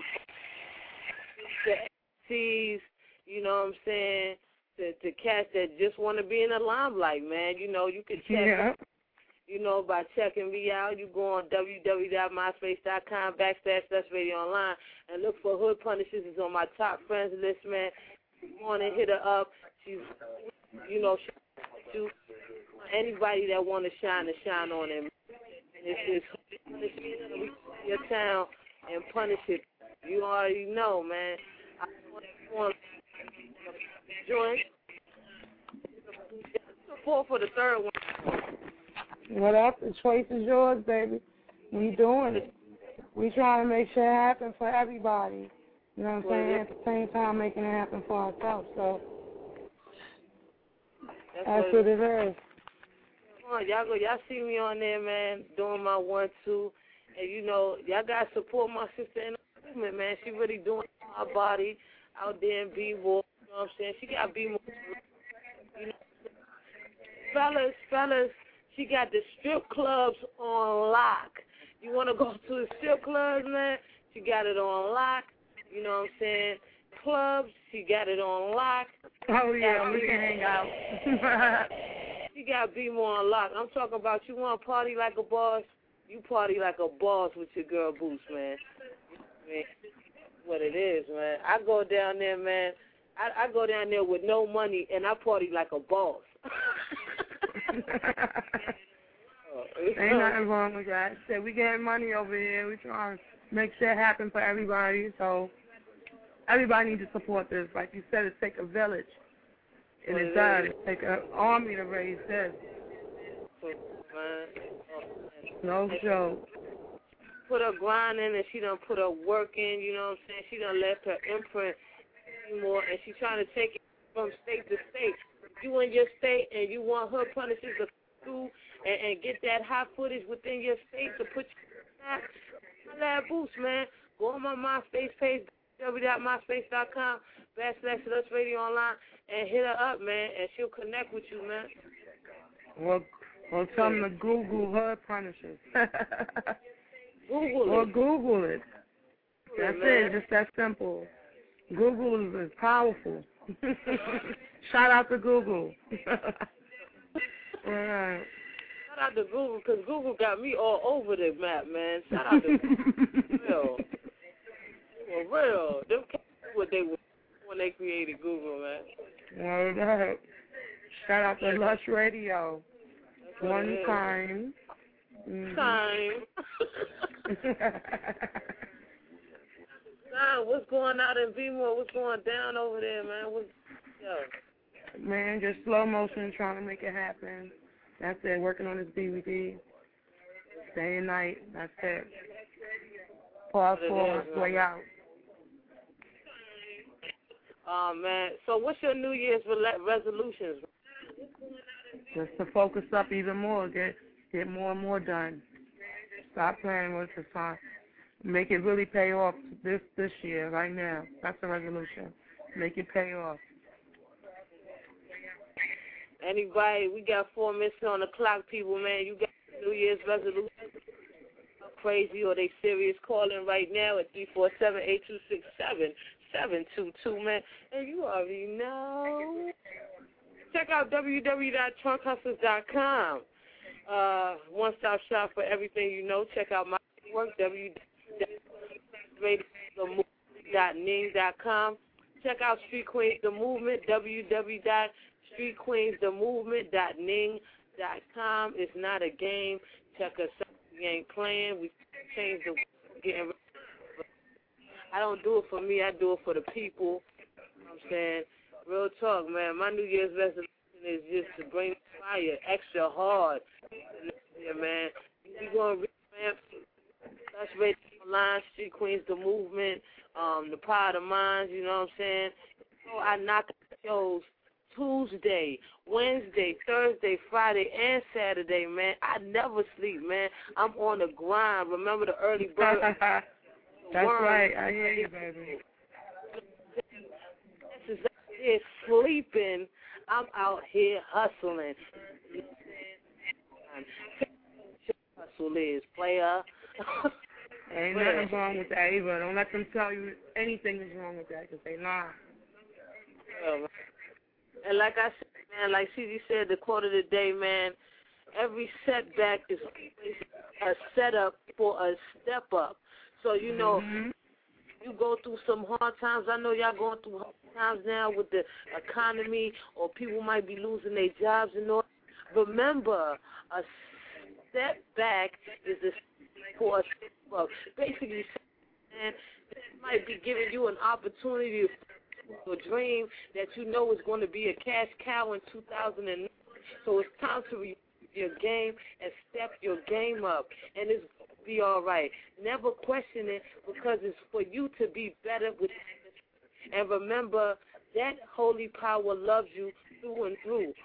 the M Cs, you know what I'm saying, to, to cats that just want to be in the limelight, man. You know, you can check, yeah. you know, by checking me out. You go on w w w dot myspace dot com backslash Lush Radio Online and look for Hood Punishers. It's on my top friends list, man. You want to hit her up. She's, you know, she, you, anybody that want to shine, to shine on them. And it's just your town and punish it. You already know, man. I want to join. Support for the third one. What up? The choice is yours, baby. We doing it. We trying to make shit happen for everybody. You know what I'm saying? At the same time, making it happen for ourselves. So that's, that's what it is. Come on, y'all go. Y'all see me on there, man, doing my one two, and you know, y'all gotta support my sister in the movement, man. She really doing her body out there in B-War. You know what I'm saying? She got B-More. You know, fellas, fellas, she got the strip clubs on lock. You want to go to the strip clubs, man? She got it on lock. You know what I'm saying? Clubs, she got it on lock. Oh, yeah, we can hang out. She got B-More on lock. I'm talking about you want to party like a boss, you party like a boss with your girl Boots, man. I mean, what it is, man. I go down there, man. I, I go down there with no money, and I party like a boss. oh, Ain't nothing wrong with that. So we getting money over here. We trying to make shit happen for everybody. So everybody needs to support this. Like you said, it takes a village. And it does. It takes an army to raise this. No joke. Put her grind in and she done put her work in, you know what I'm saying? She done left her imprint anymore, and she's trying to take it from state to state. If you in your state and you want Hood Punishers to do and, and get that hot footage within your state to put you in that boost, man. Go on my MySpace page, w w w dot myspace dot com backslash Lush Radio Online, and hit her up, man, and she'll connect with you, man. Well, well tell them to Google Hood Punishers. Google or it. Google it. That's yeah, it. Just that simple. Google is, is powerful. Shout out to Google. All right. Shout out to Google, because Google got me all over the map, man. Shout out to Google. For real. Them cats what they were when they created Google, man. All right. Shout out to Lush Radio. One time. Mm-hmm. Time. Nah, what's going out in B-More? What's going down over there, man? What's, yo? Man, just slow motion trying to make it happen. That's it, working on this D V D. Day and night, that's it. Pause forward, way out. Oh, man. So what's your New Year's re- resolutions? Just to focus up even more, get get more and more done. Stop playing with the fun. Make it really pay off this this year, right now. That's the resolution. Make it pay off. Anybody, we got four minutes on the clock, people, man. You got New Year's resolutions? Crazy or they serious? Call in right now at three four seven, eight two six seven, seven two two, man. And you already know. Check out w w w dot trunk hustlers dot com. Uh, one-stop shop for everything you know. Check out my work, w w w dot ning dot com. Check out Street Queens The Movement, w w w dot street queens the movement dot ning dot com. It's not a game. Check us out. We ain't playing. We changed the getting. I don't do it for me. I do it for the people. You know what I'm saying? Real talk, man. My New Year's resolution is just to bring fire extra hard. Yeah, man. We're going to revamp Lush Radio Online, Street Queens, The Movement, um, The Power of the Minds, you know what I'm saying? So I knock shows Tuesday, Wednesday, Thursday, Friday, and Saturday, man. I never sleep, man. I'm on the grind. Remember the early bird? That's right. I hear you, baby. This is out here sleeping. I'm out here hustling. Hustle is, player. Ain't nothing wrong with that either. Don't let them tell you anything is wrong with that because they lie. Yeah, and like I said, man, like C D said, the quote of the day, man, every setback is a setup for a step up. So, you know, mm-hmm. you go through some hard times. I know y'all going through hard times now with the economy, or people might be losing their jobs and all. Remember, a step back is a for a step up. Basically, man, this might be giving you an opportunity to a dream that you know is going to be a cash cow in two thousand nine. So it's time to review your game and step your game up, and it's going to be all right. Never question it because it's for you to be better with it. And remember, that holy power loves you through and through.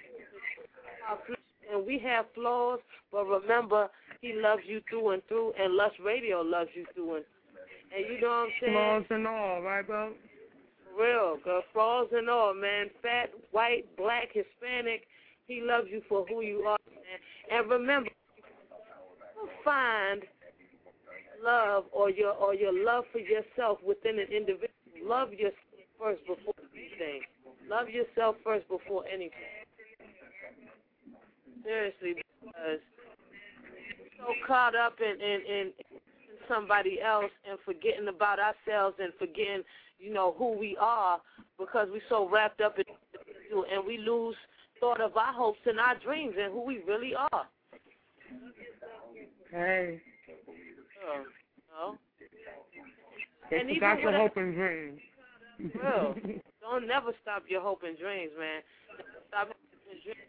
And we have flaws, but remember, he loves you through and through, and Lush Radio loves you through and through. And you know what I'm saying? Flaws and all, right, bro? Real, girl. Flaws and all, man. Fat, white, black, Hispanic, he loves you for who you are, man. And remember, find love or your or your love for yourself within an individual. Love yourself first before anything. Love yourself first before anything. Seriously, because we're so caught up in, in, in somebody else and forgetting about ourselves and forgetting, you know, who we are because we're so wrapped up in it, and we lose thought of our hopes and our dreams and who we really are. Hey. Oh, no. They And forgot even your with hope and dreams. Real. Don't never stop your hope and dreams, man. Stop your hope and dreams.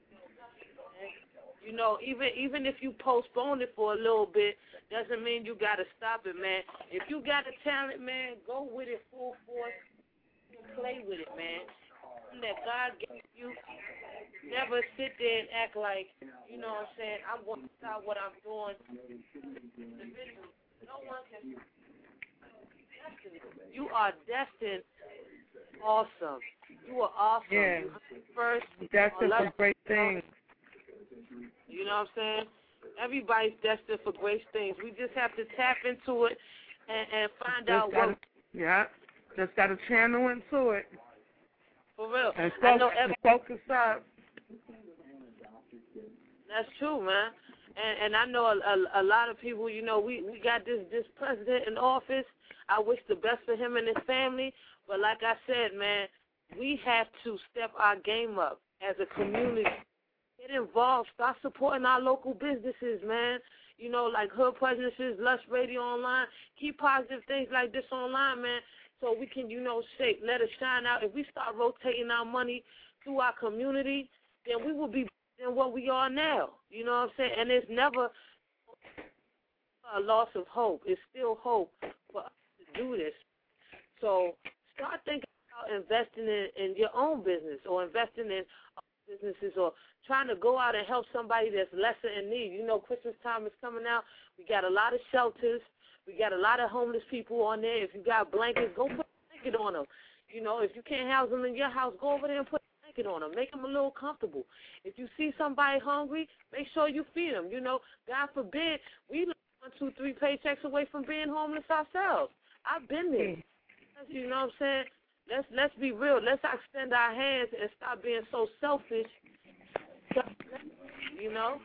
You know, even even if you postpone it for a little bit, doesn't mean you got to stop it, man. If you got a talent, man, go with it full force. Play with it, man. That God gave you. Never sit there and act like, you know what I'm saying, I'm going to stop what I'm doing. No one can. You are destined awesome. You are awesome. Yeah. You first. Destined for great things. You know what I'm saying? Everybody's destined for great things. We just have to tap into it and, and find just out gotta, what. Yeah, just got to channel into it. For real. And I focus, know every, focus up. That's true, man. And and I know a, a, a lot of people, you know, we, we got this, this president in office. I wish the best for him and his family. But like I said, man, we have to step our game up as a community. get involved. Start supporting our local businesses, man. You know, like Hood Presences, Lush Radio Online. Keep positive things like this online, man, so we can, you know, shape, let it shine out. If we start rotating our money through our community, then we will be better than what we are now. You know what I'm saying? And it's never a loss of hope. It's still hope for us to do this. So start thinking about investing in, in your own business or investing in businesses or trying to go out and help somebody that's lesser in need. You know, Christmas time is coming out. We got a lot of shelters. We got a lot of homeless people on there. If you got blankets, go put a blanket on them. You know, if you can't house them in your house, go over there and put a blanket on them. Make them a little comfortable. If you see somebody hungry, make sure you feed them. You know, God forbid, we live one, two, three paychecks away from being homeless ourselves. I've been there. You know what I'm saying? Let's let's be real. Let's extend our hands and stop being so selfish. You know?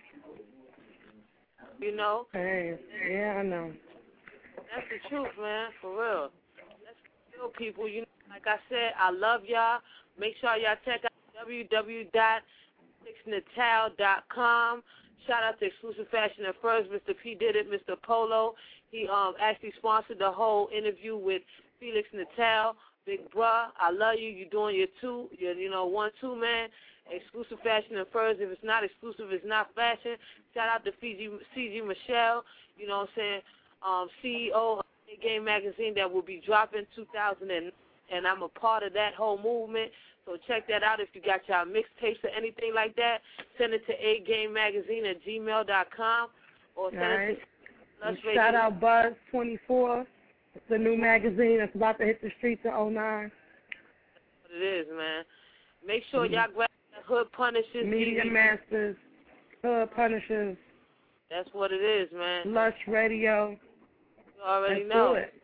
You know? Hey, yeah, I know. That's the truth, man, for real. Let's real people. You know, like I said, I love y'all. Make sure y'all check out w w w dot felix natal dot com. Shout out to Exclusive Fashion and Furs. Mister P did it. Mister Polo. He um actually sponsored the whole interview with Felix Natal. Big bruh, I love you. You're doing your two, your, you know, one, two, man. Exclusive Fashion and Furs. If it's not exclusive, it's not fashion. Shout out to C G Michelle, you know what I'm saying, um, C E O of A Game Magazine that will be dropping two thousand, and, and I'm a part of that whole movement. So check that out. If you got y'all mixtapes or anything like that, send it to A Game Magazine at gmail dot com or send right. it to Lush Radio. Shout out Buzz twenty-four. It's a new magazine that's about to hit the streets in oh nine. That's what it is, man. Make sure y'all grab that Hood Punishers. Media Masters, Hood Punishers. That's what it is, man. Lush Radio. You already Let's know. Do it.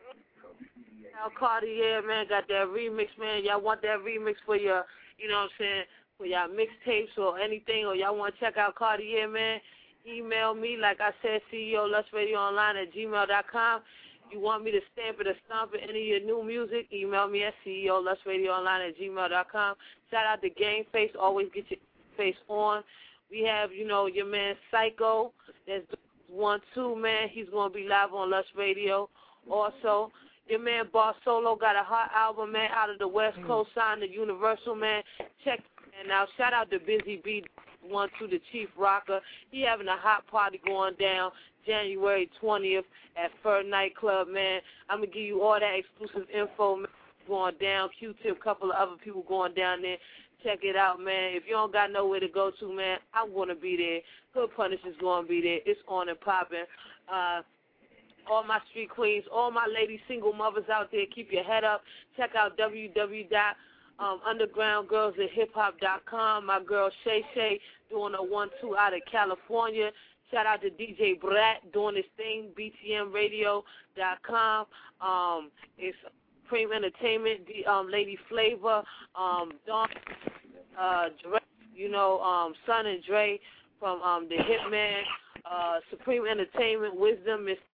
Al Cartier, man, got that remix, man. Y'all want that remix for your, you know what I'm saying, for y'all mixtapes or anything, or y'all want to check out Cartier, man, email me, like I said, C E O Lush Radio Online at gmail dot com. You want me to stamp it or stomp it, any of your new music, email me at C E O Lush Radio Online at gmail dot com. Shout out to Game Face. Always get your face on. We have, you know, your man Psycho. That's one, two, man. He's going to be live on Lush Radio. Also, your man Bar Solo got a hot album, man, out of the West Coast, signed to Universal, man. Check and now shout out to Busy B, one, two, the Chief Rocker. He having a hot party going down January twentieth at Fur Nightclub, man. I'm going to give you all that exclusive info, man, going down. Q-Tip, a couple of other people going down there. Check it out, man. If you don't got nowhere to go to, man, I'm going to be there. Hood Punishers going to be there. It's on and popping. Uh, all my street queens, all my lady single mothers out there, keep your head up. Check out w w w dot underground girls at hip hop dot com. My girl Shay Shay doing a one two out of California. Shout out to D J Brat doing his thing, b t m radio dot com. Um, it's Supreme Entertainment, the, um, Lady Flavor, um, Don, uh, Dre, you know, um, Son and Dre from um, the Hitman, uh, Supreme Entertainment, Wisdom, Miss